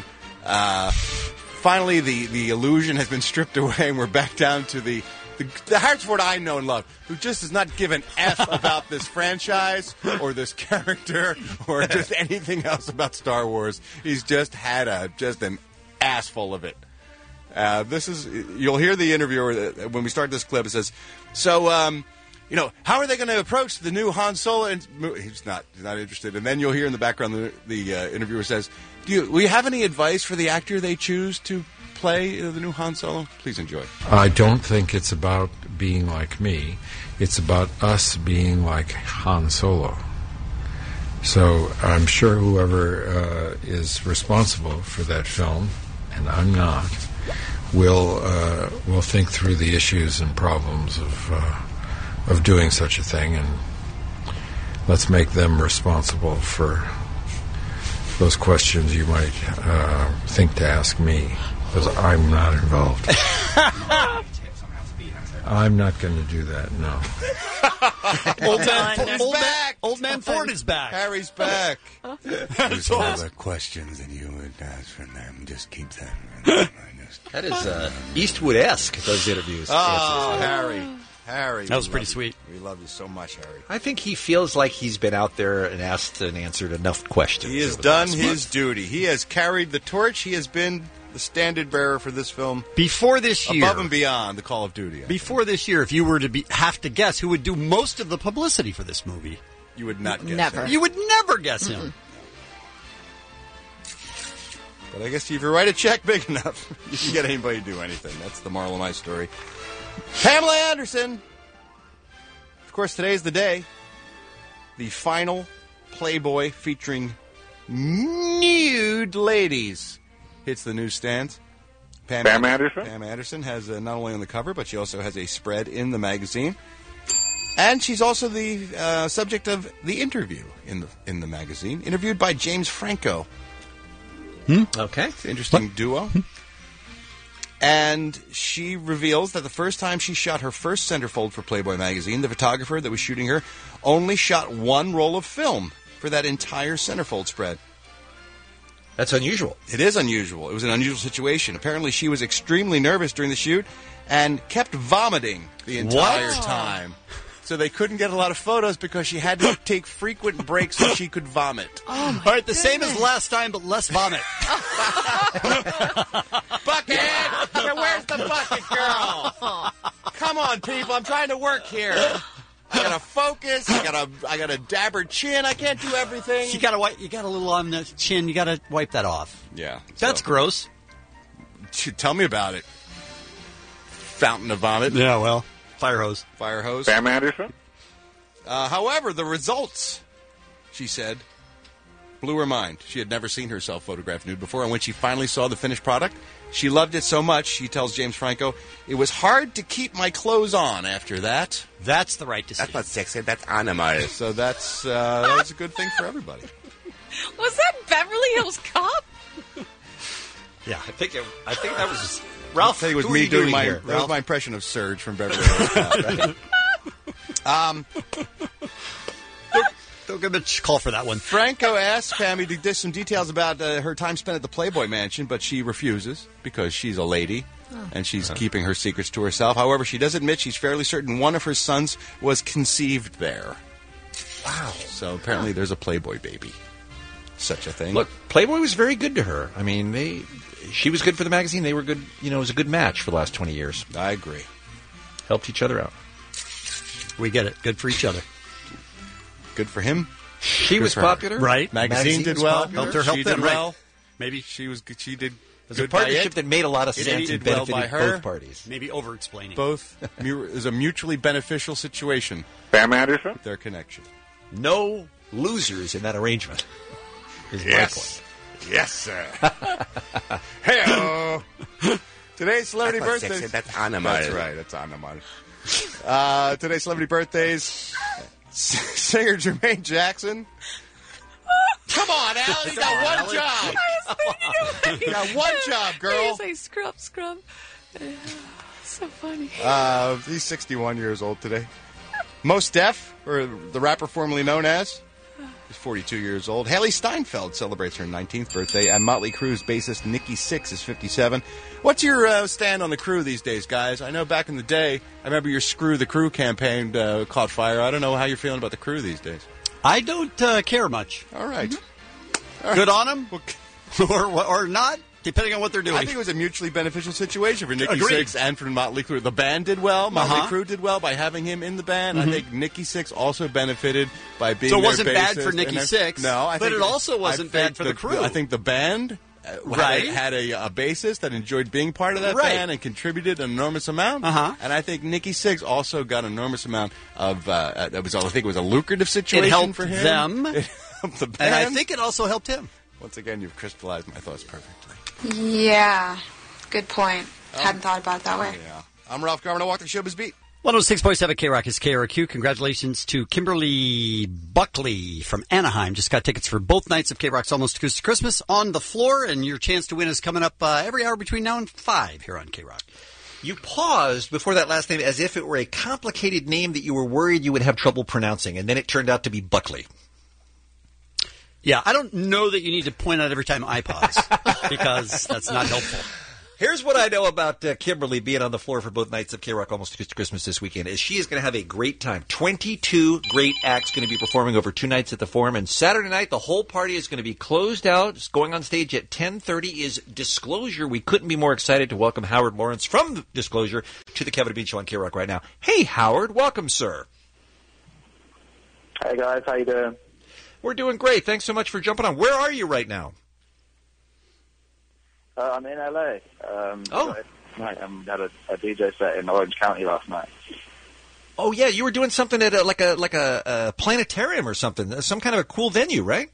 finally, the illusion has been stripped away, and we're back down to the Harrison Ford I know and love, who just does not give an F about this franchise or this character or just anything else about Star Wars. He's just had an ass full of it. You'll hear the interviewer when we start this clip. It says, "So, how are they going to approach the new Han Solo?" And he's not interested. And then you'll hear in the background the interviewer says, "Will you have any advice for the actor they choose to play the new Han Solo?" Please enjoy. I don't think it's about being like me. It's about us being like Han Solo. So I'm sure whoever is responsible for that film, and I'm not, will think through the issues and problems of doing such a thing, and let's make them responsible for those questions you might think to ask me, because I'm not involved. I'm not going to do that, no. Old man Ford is back. Harry's back. There's other questions that you would ask for them. Just keep them. That is Eastwood-esque, those interviews. Oh, Harry. That was pretty sweet. We love you so much, Harry. I think he feels like he's been out there and asked and answered enough questions. He has done his duty. He has carried the torch. He has been the standard bearer for this film. Before this year. Above and beyond the Call of Duty. Before this year, if you were to have to guess who would do most of the publicity for this movie. You would not guess Never. him. You would never guess him. But I guess if you write a check big enough, you can get anybody to do anything. That's the moral of my story. Pamela Anderson. Of course, today's the day. The final Playboy featuring nude ladies hits the newsstands. Pam Anderson? Pam Anderson has not only on the cover, but she also has a spread in the magazine. And she's also the subject of the interview in the magazine, interviewed by James Franco. Okay. It's an interesting duo. And she reveals that the first time she shot her first centerfold for Playboy magazine, the photographer that was shooting her only shot one roll of film for that entire centerfold spread. That's unusual. It is unusual. It was an unusual situation. Apparently, she was extremely nervous during the shoot and kept vomiting the entire time. So they couldn't get a lot of photos because she had to take frequent breaks so she could vomit. All right, the same as last time, but less vomit. Bucket! Where's the bucket, girl? Come on, people. I'm trying to work here. I gotta focus. I got a dabbered chin. I can't do everything. You got a little on the chin. You got to wipe that off. Yeah, that's gross. Tell me about it. Fountain of vomit. Yeah, well, fire hose. Fire hose. Pam Anderson. However, the results, she said, blew her mind. She had never seen herself photographed nude before, and when she finally saw the finished product, she loved it so much, she tells James Franco, it was hard to keep my clothes on after that. That's the right decision. That's not sexy, that's animal. So that's a good thing for everybody. Was that Beverly Hills Cop? Yeah, I think that was Ralph. I think it was who me are you doing here, that was Ralph? my impression of Surge from Beverly Hills Cop, right? Don't give a call for that one. Franco asked Pammy to dish some details about her time spent at the Playboy Mansion, but she refuses because she's a lady and she's keeping her secrets to herself. However, she does admit she's fairly certain one of her sons was conceived there. Wow. So apparently there's a Playboy baby. Such a thing. Look, Playboy was very good to her. I mean, she was good for the magazine. They were good. You know, it was a good match for the last 20 years. I agree. Helped each other out. We get it. Good for each other. Good for him. She Good was for her. popular. Right. Magazine did was well. popular. Helped her help She them, did right. well. Maybe She did. It was good a partnership by that made a lot of It sense did and well benefited by her. both parties. maybe over-explaining. Both. It was a mutually beneficial situation. Pam Anderson. Their connection. No losers in that arrangement. Is my point. Yes, sir. Hey-o. Today's celebrity That's not birthdays. sexy, that's animal. That's right. That's animal. Today's celebrity birthdays. Singer Jermaine Jackson. Come on, Al. You got one job. You got one job, girl. I say scrub. So funny. He's 61 years old today. Mos Def, or the rapper formerly known as, is 42 years old. Haley Steinfeld celebrates her 19th birthday, and Motley Crue's bassist Nikki Sixx is 57. What's your stand on the Crew these days, guys? I know back in the day, I remember your Screw the Crew campaign caught fire. I don't know how you're feeling about the Crew these days. I don't care much. All right. Good on them, or not, depending on what they're doing. I think it was a mutually beneficial situation for Nikki Agreed. Sixx and for Motley Crue. The band did well. Motley Uh-huh. Crue did well by having him in the band. I think Nikki Sixx also benefited by being So it their wasn't bad bassist. for Nikki And Sixx, No, I but think it also wasn't bad for the Crew. I think the band Right. had a bassist that enjoyed being part of that Right. band and contributed an enormous amount. Uh-huh. And I think Nikki Sixx also got an enormous amount of. I think it was a lucrative situation It helped for him. them, It helped the band. and I think it also helped him. Once again, you've crystallized my thoughts perfectly. Yeah, good point. Hadn't thought about it that way. Yeah. I'm Ralph Garman. I walk the showbiz beat. 106.7 K-Rock is KRQ. Congratulations to Kimberly Buckley from Anaheim. Just got tickets for both nights of K-Rock's Almost Acoustic Christmas on the floor, and your chance to win is coming up every hour between now and 5 here on K-Rock. You paused before that last name as if it were a complicated name that you were worried you would have trouble pronouncing, and then it turned out to be Buckley. Yeah, I don't know that you need to point out every time I pause, because that's not helpful. Here's what I know about Kimberly being on the floor for both nights of K-Rock Almost Acoustic Christmas this weekend is she is going to have a great time. 22 great acts going to be performing over 2 nights at the Forum, and Saturday night the whole party is going to be closed out. It's going on stage at 10:30 is Disclosure. We couldn't be more excited to welcome Howard Lawrence from Disclosure to the Kevin and Bean Show on K-Rock right now. Hey, Howard, welcome, sir. Hey, guys, how you doing? We're doing great. Thanks so much for jumping on. Where are you right now? I'm in LA. Oh. I had a DJ set in Orange County last night. Oh yeah, you were doing something at like a planetarium or something, some kind of a cool venue, right?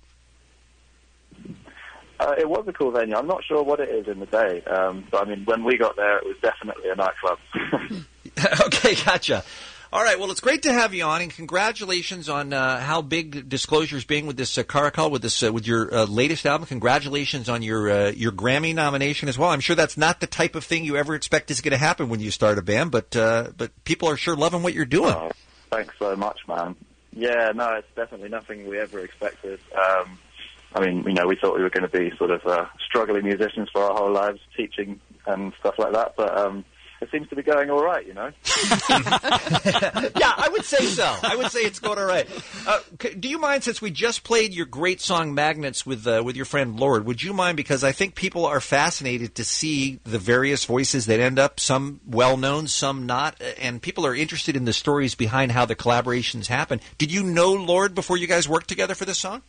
It was a cool venue. I'm not sure what it is in the day, but I mean, when we got there, it was definitely a nightclub. Okay, gotcha. All right, well, it's great to have you on, and congratulations on how big Disclosure's being with this Caracal, with this with your latest album. Congratulations on your Grammy nomination as well. I'm sure that's not the type of thing you ever expect is going to happen when you start a band, but people are sure loving what you're doing. Oh, thanks so much, man. Yeah, no, it's definitely nothing we ever expected. I mean, you know, we thought we were going to be sort of struggling musicians for our whole lives, teaching and stuff like that, but it seems to be going all right, you know? Yeah, I would say so. I would say it's going all right. Do you mind, since we just played your great song Magnets with your friend Lord, would you mind, because I think people are fascinated to see the various voices that end up, some well-known, some not, and people are interested in the stories behind how the collaborations happen. Did you know Lord before you guys worked together for this song?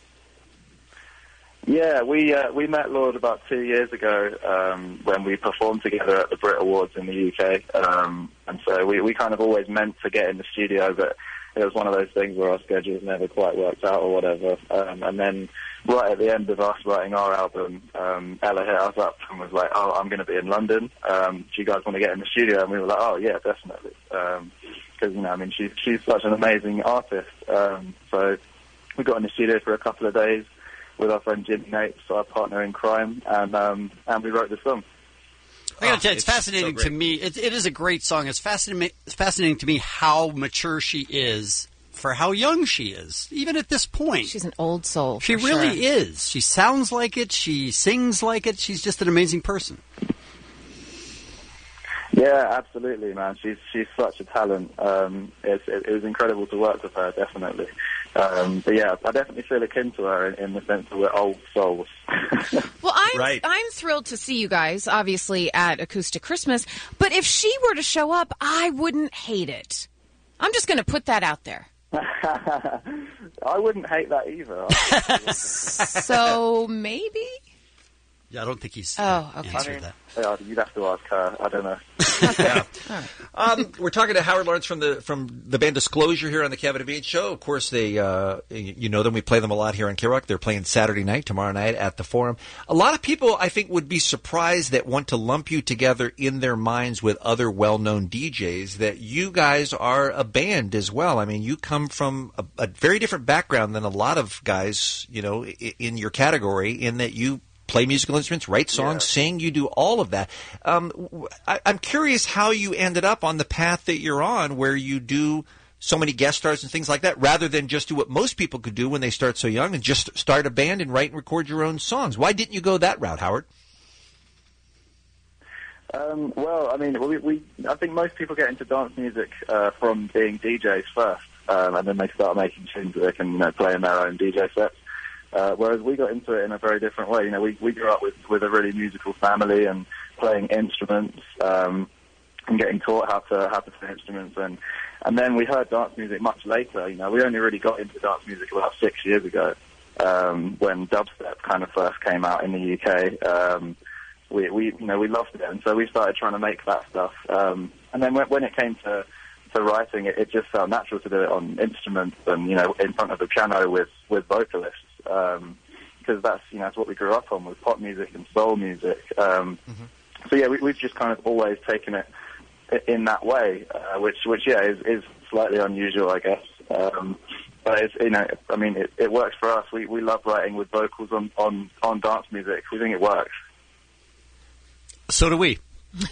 Yeah, we met Lord about 2 years ago when we performed together at the Brit Awards in the UK, and so we kind of always meant to get in the studio, but it was one of those things where our schedules never quite worked out or whatever. And then right at the end of us writing our album, Ella hit us up and was like, "Oh, I'm going to be in London. Do you guys want to get in the studio?" And we were like, "Oh yeah, definitely," because you know, I mean, she's such an amazing artist. So we got in the studio for a couple of days with our friend Jimmy Nates, our partner in crime, and we wrote the song. I gotta tell you, it's fascinating to me. It is a great song. It's fascinating to me how mature she is for how young she is, even at this point. She's an old soul. She really is. She sounds like it. She sings like it. She's just an amazing person. Yeah, absolutely, man. She's such a talent. It was incredible to work with her, definitely. But yeah, I definitely feel akin to her in the sense that we're old souls. Well, I'm thrilled to see you guys, obviously, at Acoustic Christmas. But if she were to show up, I wouldn't hate it. I'm just going to put that out there. I wouldn't hate that either. So maybe? Yeah, I don't think he's answered that. Yeah, you'd have to ask her. I don't know. We're talking to Howard Lawrence from the band Disclosure here on the Kevin and Bean Show. Of course, they you know them. We play them a lot here on K-Rock. They're playing Saturday night, tomorrow night at the Forum. A lot of people, I think, would be surprised that want to lump you together in their minds with other well-known DJs, that you guys are a band as well. I mean, you come from a very different background than a lot of guys, you know, in your category, in that you play musical instruments, write songs, sing, you do all of that. I'm curious how you ended up on the path that you're on, where you do so many guest stars and things like that, rather than just do what most people could do when they start so young and just start a band and write and record your own songs. Why didn't you go that route, Howard? Well, I mean, I think most people get into dance music from being DJs first, and then they start making tunes that they can, you know, play in their own DJ sets. Whereas we got into it in a very different way. You know, we grew up with a really musical family and playing instruments and getting taught how to play instruments, and then we heard dance music much later. You know, we only really got into dance music about 6 years ago when dubstep kind of first came out in the UK. We loved it, and so we started trying to make that stuff. And then when it came to writing, it just felt natural to do it on instruments and, you know, in front of the piano with vocalists. Because that's what we grew up on, was pop music and soul music. So yeah, we've just kind of always taken it in that way, which is slightly unusual, I guess. But it's, I mean, it works for us. We love writing with vocals on dance music. We think it works. So do we.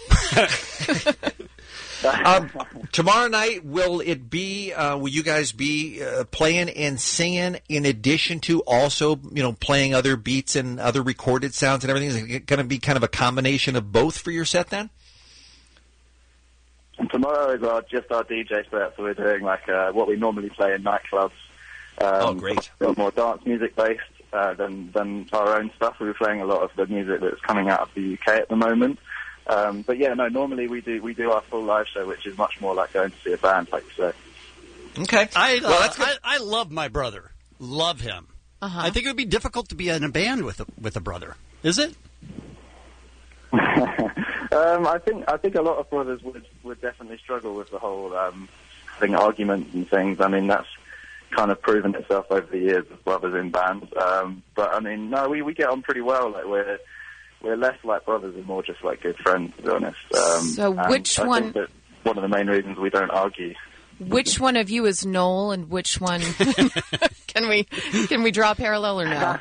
Tomorrow night, will you guys be playing and singing in addition to also, playing other beats and other recorded sounds and everything? Is it going to be kind of a combination of both for your set then? And tomorrow is just our DJ set, so we're doing like what we normally play in nightclubs. Great. A lot more dance music based than our own stuff. We're playing a lot of the music that's coming out of the UK at the moment. But normally we do our full live show, which is much more like going to see a band, like you say. Okay. I love my brother. Love him. I think it would be difficult to be in a band with a brother. Is it? I think a lot of brothers would definitely struggle with the whole having arguments and things. I mean, that's kind of proven itself over the years with brothers in bands. But I mean, no, we get on pretty well. Like we're less like brothers and more just like good friends, to be honest. So which I one? think that one of the main reasons we don't argue. Which one of you is Noel, and which one can we draw a parallel or no?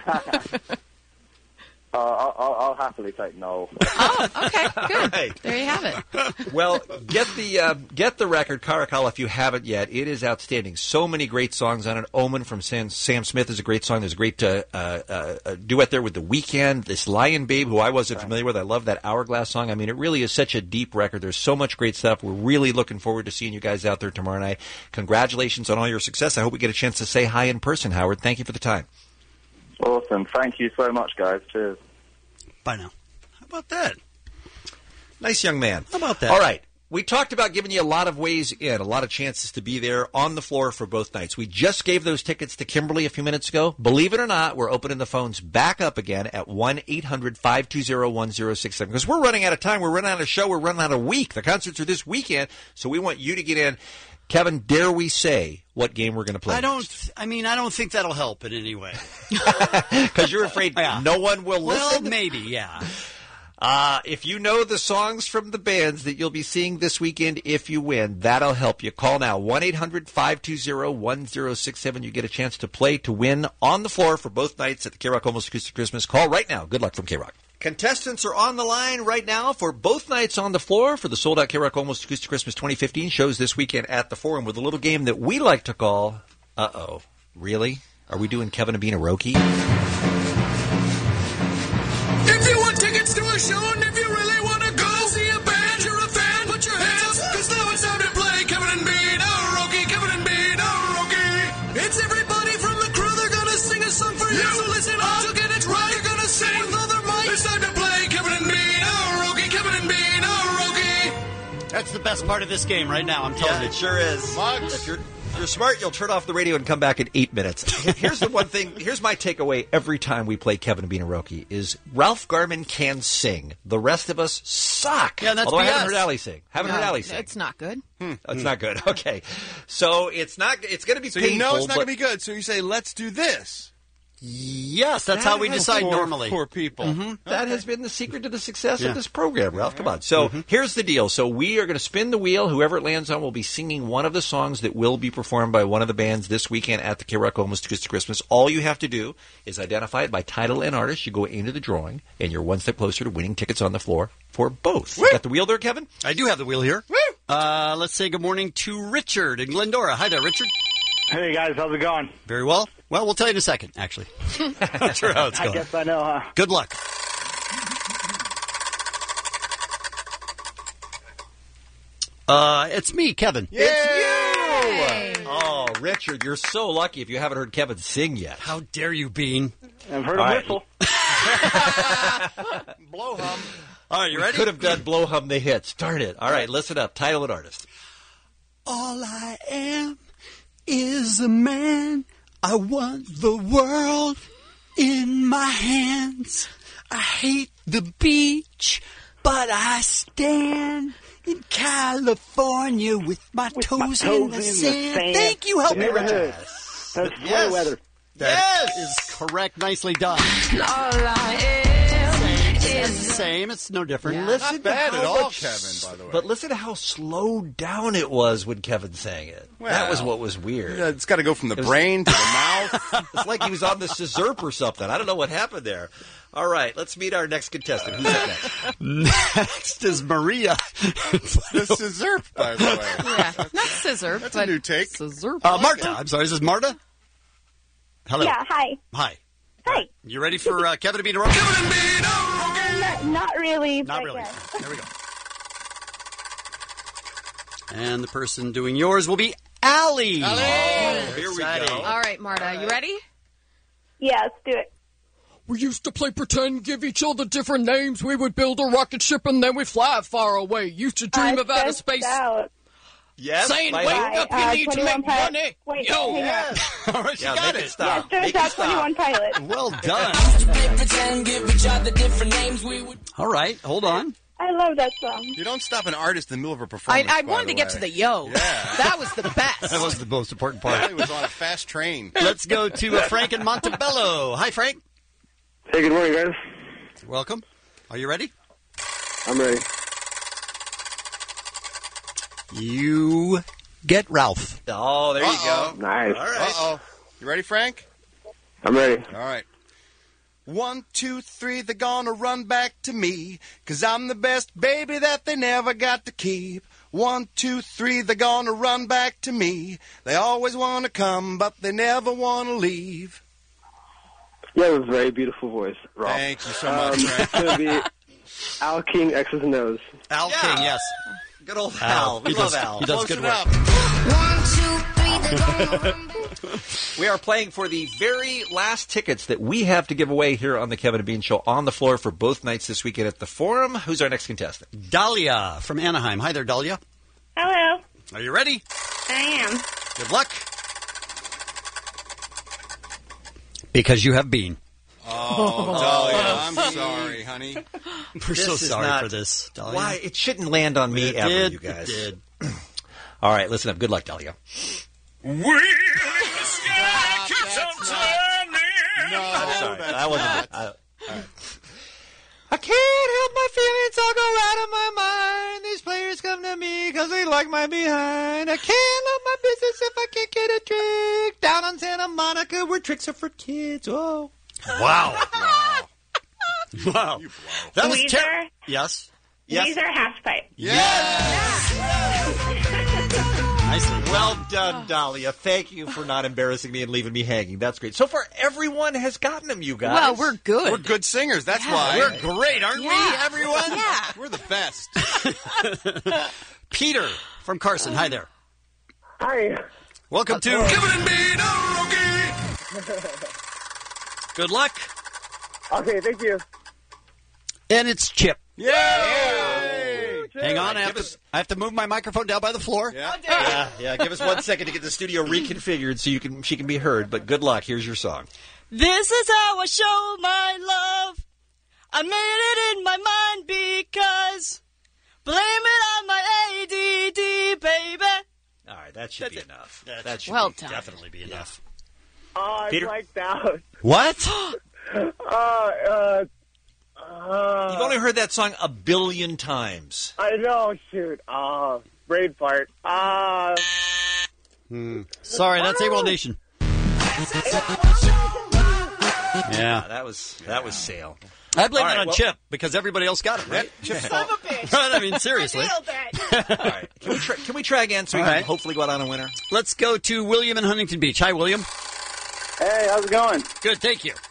I'll happily take Noel. Oh, okay, good. Right. There you have it. Well, get the record, Caracalla, if you haven't yet. It is outstanding. So many great songs on it. Omen from Sam Smith is a great song. There's a great duet there with The Weeknd. This Lion Babe, who I wasn't familiar with. I love that Hourglass song. I mean, it really is such a deep record. There's so much great stuff. We're really looking forward to seeing you guys out there tomorrow night. Congratulations on all your success. I hope we get a chance to say hi in person, Howard. Thank you for the time. Awesome. Thank you so much, guys. Cheers. Bye now. How about that? Nice young man. How about that? All right. We talked about giving you a lot of ways in, a lot of chances to be there on the floor for both nights. We just gave those tickets to Kimberly a few minutes ago. Believe it or not, we're opening the phones back up again at 1-800-520-1067 because we're running out of time. We're running out of show. We're running out of week. The concerts are this weekend, so we want you to get in. Kevin, dare we say what game we're going to play? I don't think that'll help in any way. Because you're afraid no one will listen? Well, maybe, yeah. If you know the songs from the bands that you'll be seeing this weekend if you win, that'll help you. Call now, 1-800-520-1067. You get a chance to play to win on the floor for both nights at the K-Rock Almost Acoustic Christmas. Call right now. Good luck from K-Rock. Contestants are on the line right now for both nights on the floor for the sold-out K-Rock Almost Acoustic Christmas 2015 shows this weekend at the Forum with a little game that we like to call, uh-oh, really? Are we doing Kevin and Bean Aroki? If you want tickets to a show and if you really want to go see a band, you're a fan, put your hands up, 'cause now it's time to play Kevin and Bean Aroki, Kevin and Bean Aroki. It's everybody from the crew, they're gonna sing a song for you, so listen up to get it right, you're gonna sing with all their might. It's time to play Kevin and Bean Aroki, Kevin and Bean Aroki. That's the best part of this game right now, I'm telling you. It sure is. If you're smart, you'll turn off the radio and come back in 8 minutes. Here's the one thing. Here's my takeaway every time we play Kevin and Bean Aroki is Ralph Garman can sing. The rest of us suck. Yeah, that's Although I BS. haven't heard Allie sing. Haven't heard Allie sing. It's not good. It's not good. Okay. So it's going to be So painful. you know it's not but- going to be good, so you say, let's do this. Yes, that's how we decide normally. Poor people. Mm-hmm. That has been the secret to the success of this program, Ralph. Come on. So here's the deal. So we are going to spin the wheel. Whoever it lands on will be singing one of the songs that will be performed by one of the bands this weekend at the K-Rock Almost Acoustic Christmas. All you have to do is identify it by title and artist. You go into the drawing, and you're one step closer to winning tickets on the floor for both. You got the wheel there, Kevin? I do have the wheel here. Let's say good morning to Richard in Glendora. Hi there, Richard. Hey, guys. How's it going? Very well. Well, we'll tell you in a second, actually. Not sure how it's going. I guess I know, huh? Good luck. It's me, Kevin. It's you! Oh, Richard, you're so lucky if you haven't heard Kevin sing yet. How dare you, Bean? I've heard a whistle. Blow hum. All right, you ready? Could have done Blow Hum the Hits. Darn it. All right, listen up. Title and artist. All I am is a man. I want the world in my hands. I hate the beach, but I stand in California with my toes in the sand. Thank you. Help me, Richard. That's yes. Weather. That is correct. Nicely done. All I am is same. It's no different. Yeah. Not Listen bad to at how all, much- Kevin, by the way. But listen to how slowed down it was when Kevin sang it. That was what was weird. Yeah, it's got to go from the brain to the mouth. It's like he was on the scissor or something. I don't know what happened there. All right, let's meet our next contestant. Who's up next? Next is Maria. The scissor, by the way. Yeah, not scissor. That's but a new take. Scissor. Marta. I'm sorry, is this Marta? Hello. Yeah, hi. Hi. Hi. You ready for Kevin to be Rocky? Not really. Not but really. yes. There we go. And the person doing yours will be Allie. Oh, here we go. All right, Marta, you ready? Yeah, let's do it. We used to play pretend, give each other different names. We would build a rocket ship and then we'd fly far away. Used to dream of outer space. Out. Yes. Saying, by wake who? up, you need to make money. Wait, Yo, hang on. All right, she Yeah, got make it. it stop. Yes, Make turns it out 21 Pilot. Well done. pretend, give each other different names. We would. All right, hold on. I love that song. You don't stop an artist in the middle of a performance. I by wanted the to get way. to the yo. Yeah. That was the best. That was the most important part. He was on a fast train. Let's go to Frank in Montebello. Hi, Frank. Hey, good morning, guys. Welcome. Are you ready? I'm ready. You get Ralph. Oh, there you go. Nice. All right. Uh-oh. You ready, Frank? I'm ready. All right. 1, 2, 3, they're gonna run back to me, 'cause I'm the best baby that they never got to keep. 1, 2, 3, they're gonna run back to me. They always wanna come, but they never wanna leave. Yeah, it was a very beautiful voice, Rob. Thank you so much, Frank. It's going to be Al King, X's and O's. Al King, yes. Good old Al. Al. We He love does- Al. he does Close good it work. up. 1, 2, 3, they're gonna We are playing for the very last tickets that we have to give away here on the Kevin and Bean Show on the floor for both nights this weekend at the Forum. Who's our next contestant? Dahlia from Anaheim. Hi there, Dahlia. Hello. Are you ready? I am. Good luck. Because you have Bean. Oh, Dahlia, I'm sorry, honey. We're so This is sorry not- for this, Dahlia. Why? It shouldn't land on me It ever, did, you guys. it did. All right, listen up. Good luck, Dahlia. Wheel in the sky keeps on turning. I'm sorry. That wasn't it. I can't help my feelings, I'll go out of my mind. These players come to me because they like my behind. I can't love my business if I can't get a trick. Down on Santa Monica where tricks are for kids. Oh. Wow. Wow. That was Weezer? terrible. Yes. Yes. These are half pipe. Nicely. Well done, Dahlia. Thank you for not embarrassing me and leaving me hanging. That's great. So far, everyone has gotten them, you guys. Well, we're good. We're good singers, that's Yeah. why. We're great, aren't Yeah. we, everyone? Yeah. We're the best. Peter from Carson. Hi there. Hi. Welcome to Kevin and Bean are rookie. Good luck. Okay, thank you. And it's Chip. Yay! Hang on, I have to move my microphone down by the floor. Yeah. Give us 1 second to get the studio reconfigured so she can be heard. But good luck. Here's your song. This is how I show my love. I made it in my mind because blame it on my ADD, baby. All right, that should be enough. That should Well be done. Definitely be enough. Oh, I Peter? blanked out. What? You've only heard that song a billion times. I know, shoot. Brain fart. Sorry, that's AWOL Nation. Yeah. That was Sale. I blame All it right, on well- Chip because everybody else got it, right? Chip's Son of a bitch. I mean, seriously. I nailed that. All right. Can we try again so we All can right. hopefully go out on a winner? Let's go to William in Huntington Beach. Hi, William. Hey, how's it going? Good, thank you.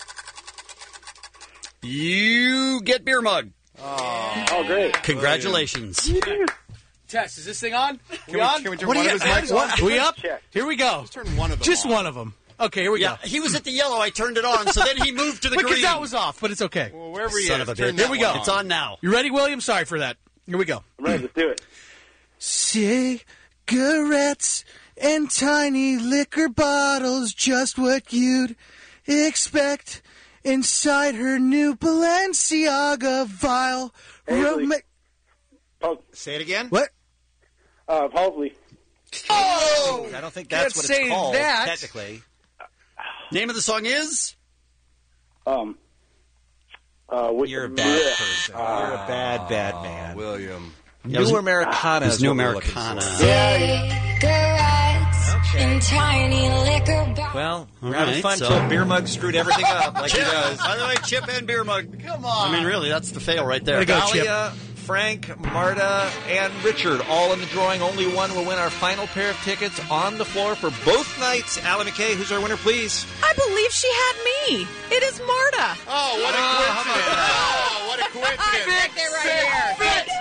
You get beer mug. Oh, great. Congratulations. Tess, is this thing on? Can we turn What one do of you- his mics on? We up? Check. Here we go. Let's turn one of them Just on. one of them. Okay, here we Yeah, go. he was at the yellow. I turned it on, so then he moved to the Because green. that was off, but it's okay. Well, wherever he Son is, of a turn bitch. that Here we go. one It's on now. You ready, William? Sorry for that. Here we go. I'm ready, let's do it. Cigarettes and tiny liquor bottles, just what you'd expect inside her new Balenciaga vial. Haley. Say it again. What? Halsey. Oh! I don't think that's Can't what say it's called, that. technically. Name of the song is? You're a bad person. You're a bad man. William. New Americana. It was is New what we're looking Americana. In tiny liquor bottles. Well, we're All having right, fun so- until Beer Mug screwed everything up like he Chip. does. By the way, Chip and Beer Mug. Come on. I mean, really, that's the fail right there. Dahlia, Frank, Marta, and Richard all in the drawing. Only one will win our final pair of tickets on the floor for both nights. Allie McKay, who's our winner, please? I believe she had me. It is Marta. Oh, what a coincidence. Oh, what a coincidence. Fix it right here.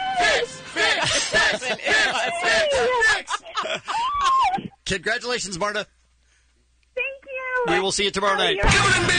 Congratulations, Marta. Thank you. We will see you tomorrow night. We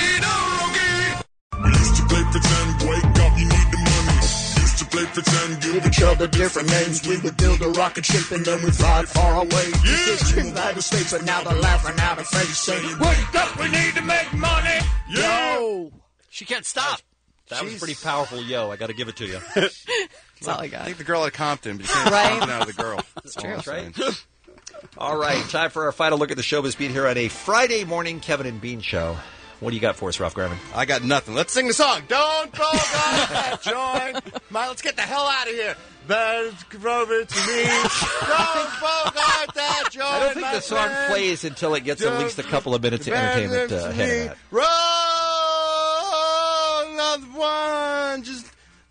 used to play pretend, wake up, you need the money. Used to play pretend, give each other different names. We would build a rocket ship and then we'd fly far away. Yeah. To United States, but now they're laughing out of face, saying, wake up, we need to make money. Yo! She can't stop. That was pretty powerful, yo. I got to give it to you. That's all I got. Take the girl out of Compton, but you can't Right. Compton out of the girl. That's true. That's right. All right, time for our final look at the showbiz beat here on a Friday morning Kevin and Bean show. What do you got for us, Ralph Garman? I got nothing. Let's sing the song. Don't go that joint. Let's get the hell out of here. Let's come over to me. Don't bogart that joint. I don't think my the song friend. plays until it gets at least a couple of minutes of entertainment ahead of that. Roll another one. Just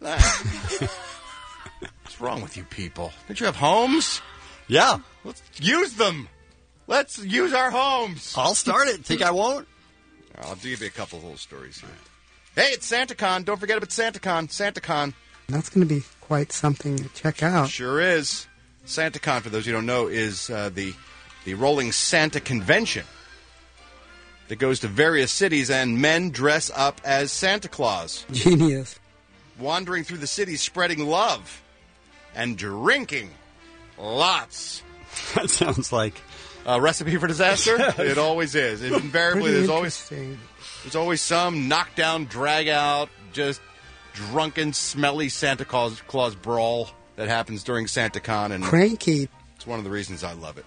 what's wrong with you people? Don't you have homes? Yeah. Let's use them. Let's use our homes. I'll start it. Think I won't? I'll give you a couple of little stories here. Hey, it's SantaCon. Don't forget about SantaCon. SantaCon. That's going to be quite something to check out. Sure is. SantaCon, for those who don't know, is the rolling Santa convention that goes to various cities, and men dress up as Santa Claus. Genius. Wandering through the cities, spreading love and drinking lots. That sounds like a recipe for disaster. It always is. Invariably, Pretty there's always interesting. some knockdown, drag out, just drunken, smelly Santa Claus brawl that happens during SantaCon, and Cranky. it's one of the reasons I love it.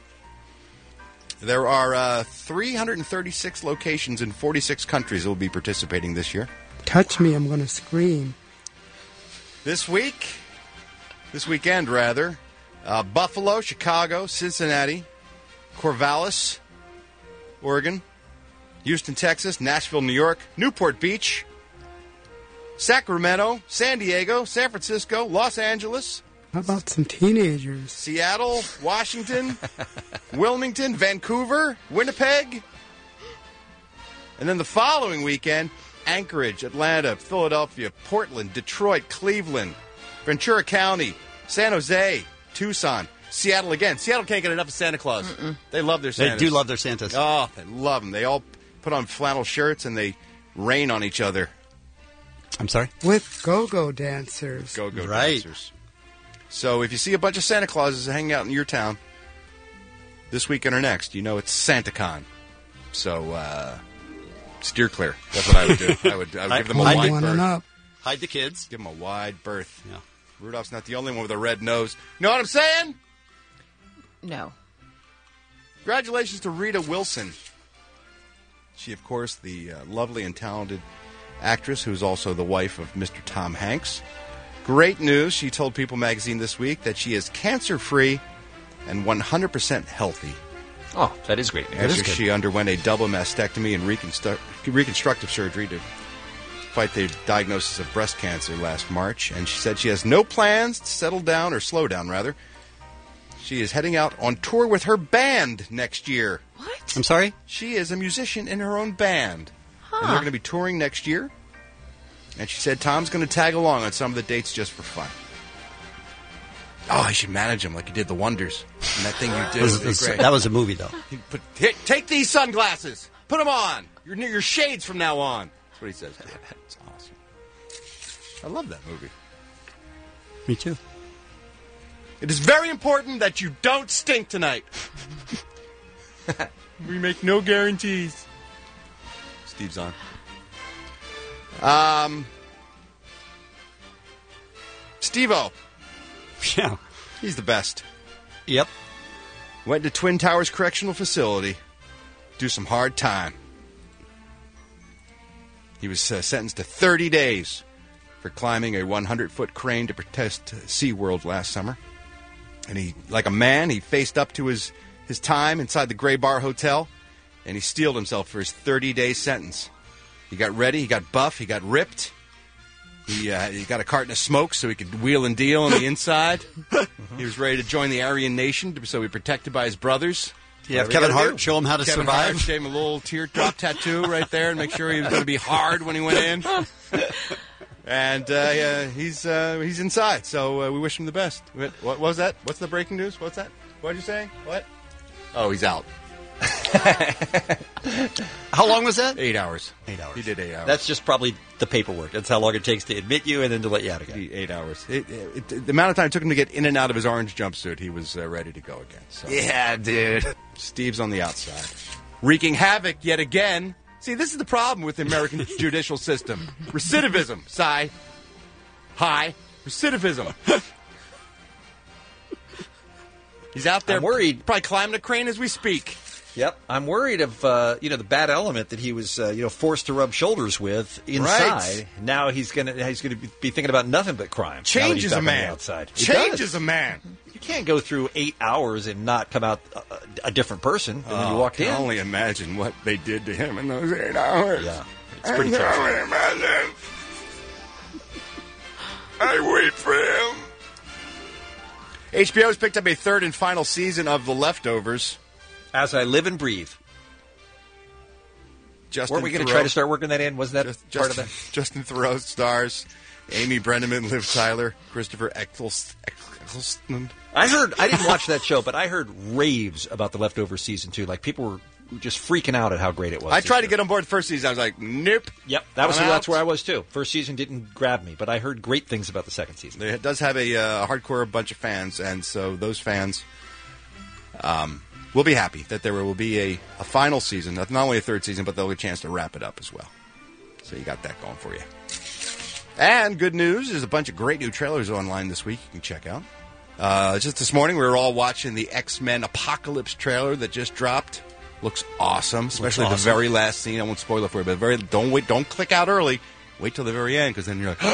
There are 336 locations in 46 countries that will be participating this year. Touch me, I'm going to scream. This weekend, Buffalo, Chicago, Cincinnati, Corvallis, Oregon, Houston, Texas, Nashville, New York, Newport Beach, Sacramento, San Diego, San Francisco, Los Angeles. How about some teenagers? Seattle, Washington, Wilmington, Vancouver, Winnipeg. And then the following weekend, Anchorage, Atlanta, Philadelphia, Portland, Detroit, Cleveland, Ventura County, San Jose, Tucson, Seattle again. Seattle can't get enough of Santa Claus. Mm-mm. They love their Santas. They do love their Santas. Oh, they love them. They all put on flannel shirts and they rain on each other. I'm sorry? With go-go dancers. Go-go dancers. So if you see a bunch of Santa Clauses hanging out in your town this weekend or next, you know it's SantaCon. So steer clear. That's what I would do. I would give them a wide berth. Hide the kids. Give them a wide berth. Yeah. Rudolph's not the only one with a red nose. You know what I'm saying? No. Congratulations to Rita Wilson. She, of course, the lovely and talented actress who's also the wife of Mr. Tom Hanks. Great news. She told People magazine this week that she is cancer-free and 100% healthy. Oh, that is great news. After she underwent a double mastectomy and reconstructive surgery to fight the diagnosis of breast cancer last March. And she said she has no plans to settle down, or slow down, rather. She is heading out on tour with her band next year. What? I'm sorry? She is a musician in her own band. And they're going to be touring next year. And she said Tom's going to tag along on some of the dates just for fun. Oh, I should manage him like you did The Wonders. And that thing you did. That was a movie, though. Take these sunglasses. Put them on. Your shades from now on. That's what he says to her. It's awesome. I love that movie. Me too. It is very important that you don't stink tonight. We make no guarantees. Steve's on. Steve-O. Yeah. He's the best. Yep. Went to Twin Towers Correctional Facility. Do some hard time. He was sentenced to 30 days for climbing a 100-foot crane to protest SeaWorld last summer. And he, like a man, he faced up to his time inside the Gray Bar Hotel, and he steeled himself for his 30-day sentence. He got ready, he got buff, he got ripped. He got a carton of smoke so he could wheel and deal on the inside. He was ready to join the Aryan Nation, so he was protected by his brothers. You have Kevin Hart show him how to Kevin survive. Hart gave him a little teardrop tattoo right there and make sure he was going to be hard when he went in. And he's inside, so we wish him the best. What was that? What's the breaking news? What's that? What did you say? What? Oh, he's out. How long was that? 8 hours. 8 hours. He did 8 hours. That's just probably the paperwork. That's how long it takes to admit you and then to let you out again. 8 hours. The amount of time it took him to get in and out of his orange jumpsuit, he was ready to go again. So. Yeah, dude. Steve's on the outside. Wreaking havoc yet again. See, this is the problem with the American judicial system. Recidivism, Cy. High. Recidivism. He's out there. I'm worried. Probably climbing a crane as we speak. Yep, I'm worried of the bad element that he was forced to rub shoulders with inside. Right. Now he's gonna be thinking about nothing but crime. Changes a man. Outside. Changes a man. You can't go through 8 hours and not come out a different person than when you walked I in. can only imagine what they did to him in those 8 hours. Yeah, it's pretty tragic. I can only imagine. I wait for him. HBO has picked up a third and final season of The Leftovers. As I live and breathe. Weren't we going to try to start working that in? Wasn't that part of that? Justin Theroux stars. Amy Brenneman, Liv Tyler, Christopher Eccleston. I didn't watch that show, but I heard raves about The Leftovers season 2. Like, people were just freaking out at how great it was. I tried to get on board the first season. I was like, nope. Yep, that's where I was, too. First season didn't grab me, but I heard great things about the second season. It does have a hardcore bunch of fans, and so those fans will be happy that there will be a final season. Not only a third season, but they'll get a chance to wrap it up as well. So you got that going for you. And good news, there's a bunch of great new trailers online this week you can check out. Just this morning, we were all watching the X-Men Apocalypse trailer that just dropped. Looks awesome, especially the very last scene. I won't spoil it for you, but don't click out early. Wait till the very end, because then you're like,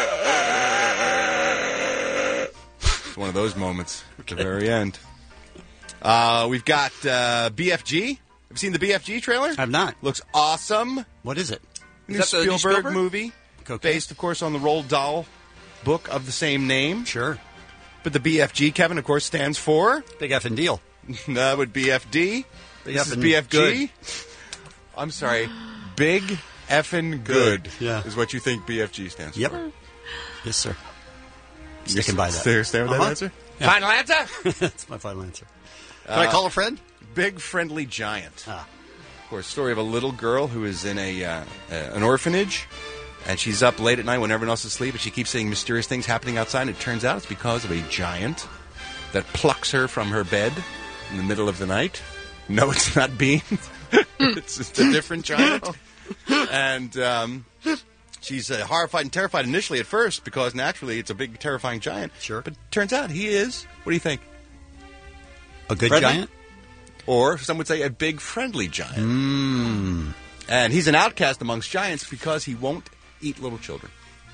it's one of those moments at the very end. We've got BFG. Have you seen the BFG trailer? I've not. Looks awesome. What is it? New Is that the new Spielberg movie, Okay. based, of course, on the Roald Dahl book of the same name. Sure. But the BFG, Kevin, of course, stands for? Big effing deal. That would BFD. Big This is effing BFG. good. I'm sorry. Big effing good Yeah. is what you think BFG stands Yep. for. Yes, sir. Sticking by that. Stay with that answer? Yeah. Final answer? That's my final answer. Can I call a friend? Big Friendly Giant. Of course, story of a little girl who is in an orphanage, and she's up late at night when everyone else is asleep, and she keeps seeing mysterious things happening outside, and it turns out it's because of a giant that plucks her from her bed in the middle of the night. No, it's not Beans. It's just a different giant. And she's horrified and terrified initially at first because naturally it's a big, terrifying giant. Sure. But turns out he is, what do you think? A good Friendly? giant? Or some would say a big, friendly giant. Mm. And he's an outcast amongst giants because he won't eat little children.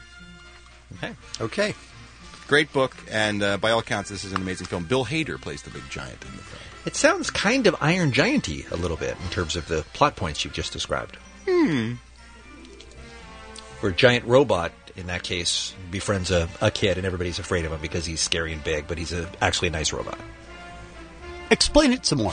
Okay. Great book, and by all accounts, this is an amazing film. Bill Hader plays the big giant in the film. It sounds kind of Iron Giant-y a little bit in terms of the plot points you've just described. Where a giant robot, in that case, befriends a kid, and everybody's afraid of him because he's scary and big, but he's actually a nice robot. Explain it some more.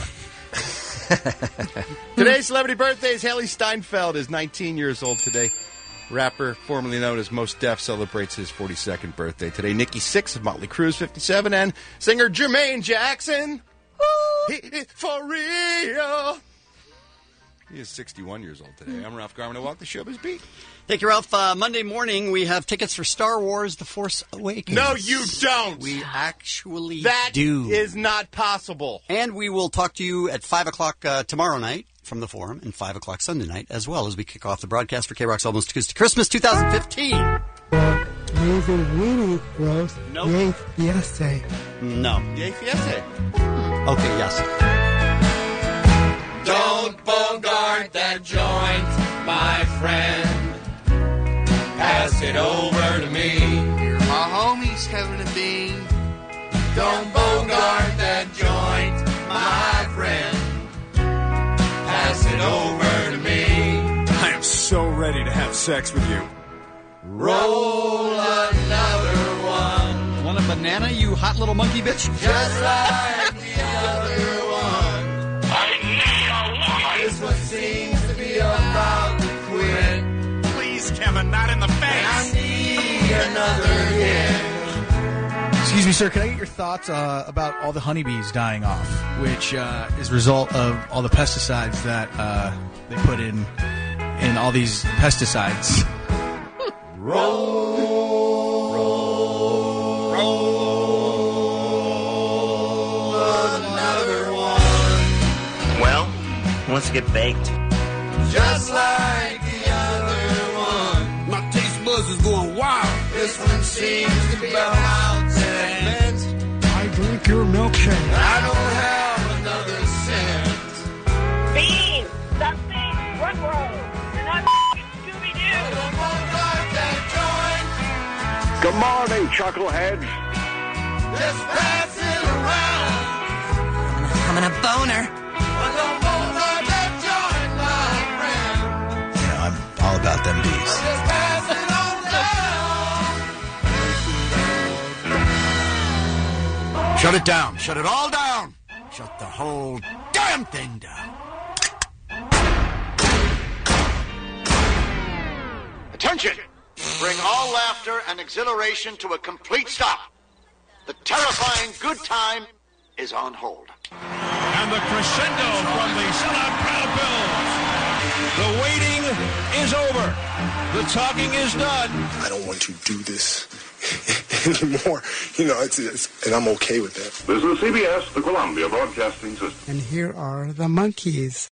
Today's celebrity birthdays. Haley Steinfeld is 19 years old today. Rapper, formerly known as Mos Def, celebrates his 42nd birthday today. Nikki Sixx of Motley Crue is 57, and singer Jermaine Jackson. He is for real. He is 61 years old today. I'm Ralph Garman. I walk the showbiz beat. Thank you, Ralph. Monday morning, we have tickets for Star Wars The Force Awakens. No, you don't. We actually That do. is not possible. And we will talk to you at 5 o'clock tomorrow night from the Forum and 5 o'clock Sunday night as well as we kick off the broadcast for K-Rock's Almost Acoustic Christmas 2015. Amazing weenie roast. Nope. Yay, fiesta. No. Yay, fiesta. Okay, yes. Don't bogart that joint, my friend. pass it over to me. My homies Kevin and Bean. Don't bogart that joint, my friend. Pass it over to me. I am so ready to have sex with you. Roll another one. Want a banana, you hot little monkey bitch? Just like the other one. This one seems to be about to quit. Please, Kevin, not in the face. I need another hit. Excuse me, sir. Can I get your thoughts about all the honeybees dying off, which is a result of all the pesticides that they put in all these pesticides? Roll another one. Well, who wants to get baked? Just like the other one. My taste buds is going wild. This one seems to be about to end. I drink your milkshake. I don't have another cent. Bean, something, Rugrose, and I'm Scooby-Doo. Good morning, chuckleheads. Just pass it around. I'm in a boner. You know, I'm all about them bees. Shut it down. Shut it all down. Shut the whole damn thing down. Attention! Bring all laughter and exhilaration to a complete stop. The terrifying good time is on hold. And the crescendo from the sellout crowd builds. The waiting is over. The talking is done. I don't want to do this anymore. You know, it's and I'm okay with that. This is CBS, the Columbia Broadcasting System. And here are the monkeys.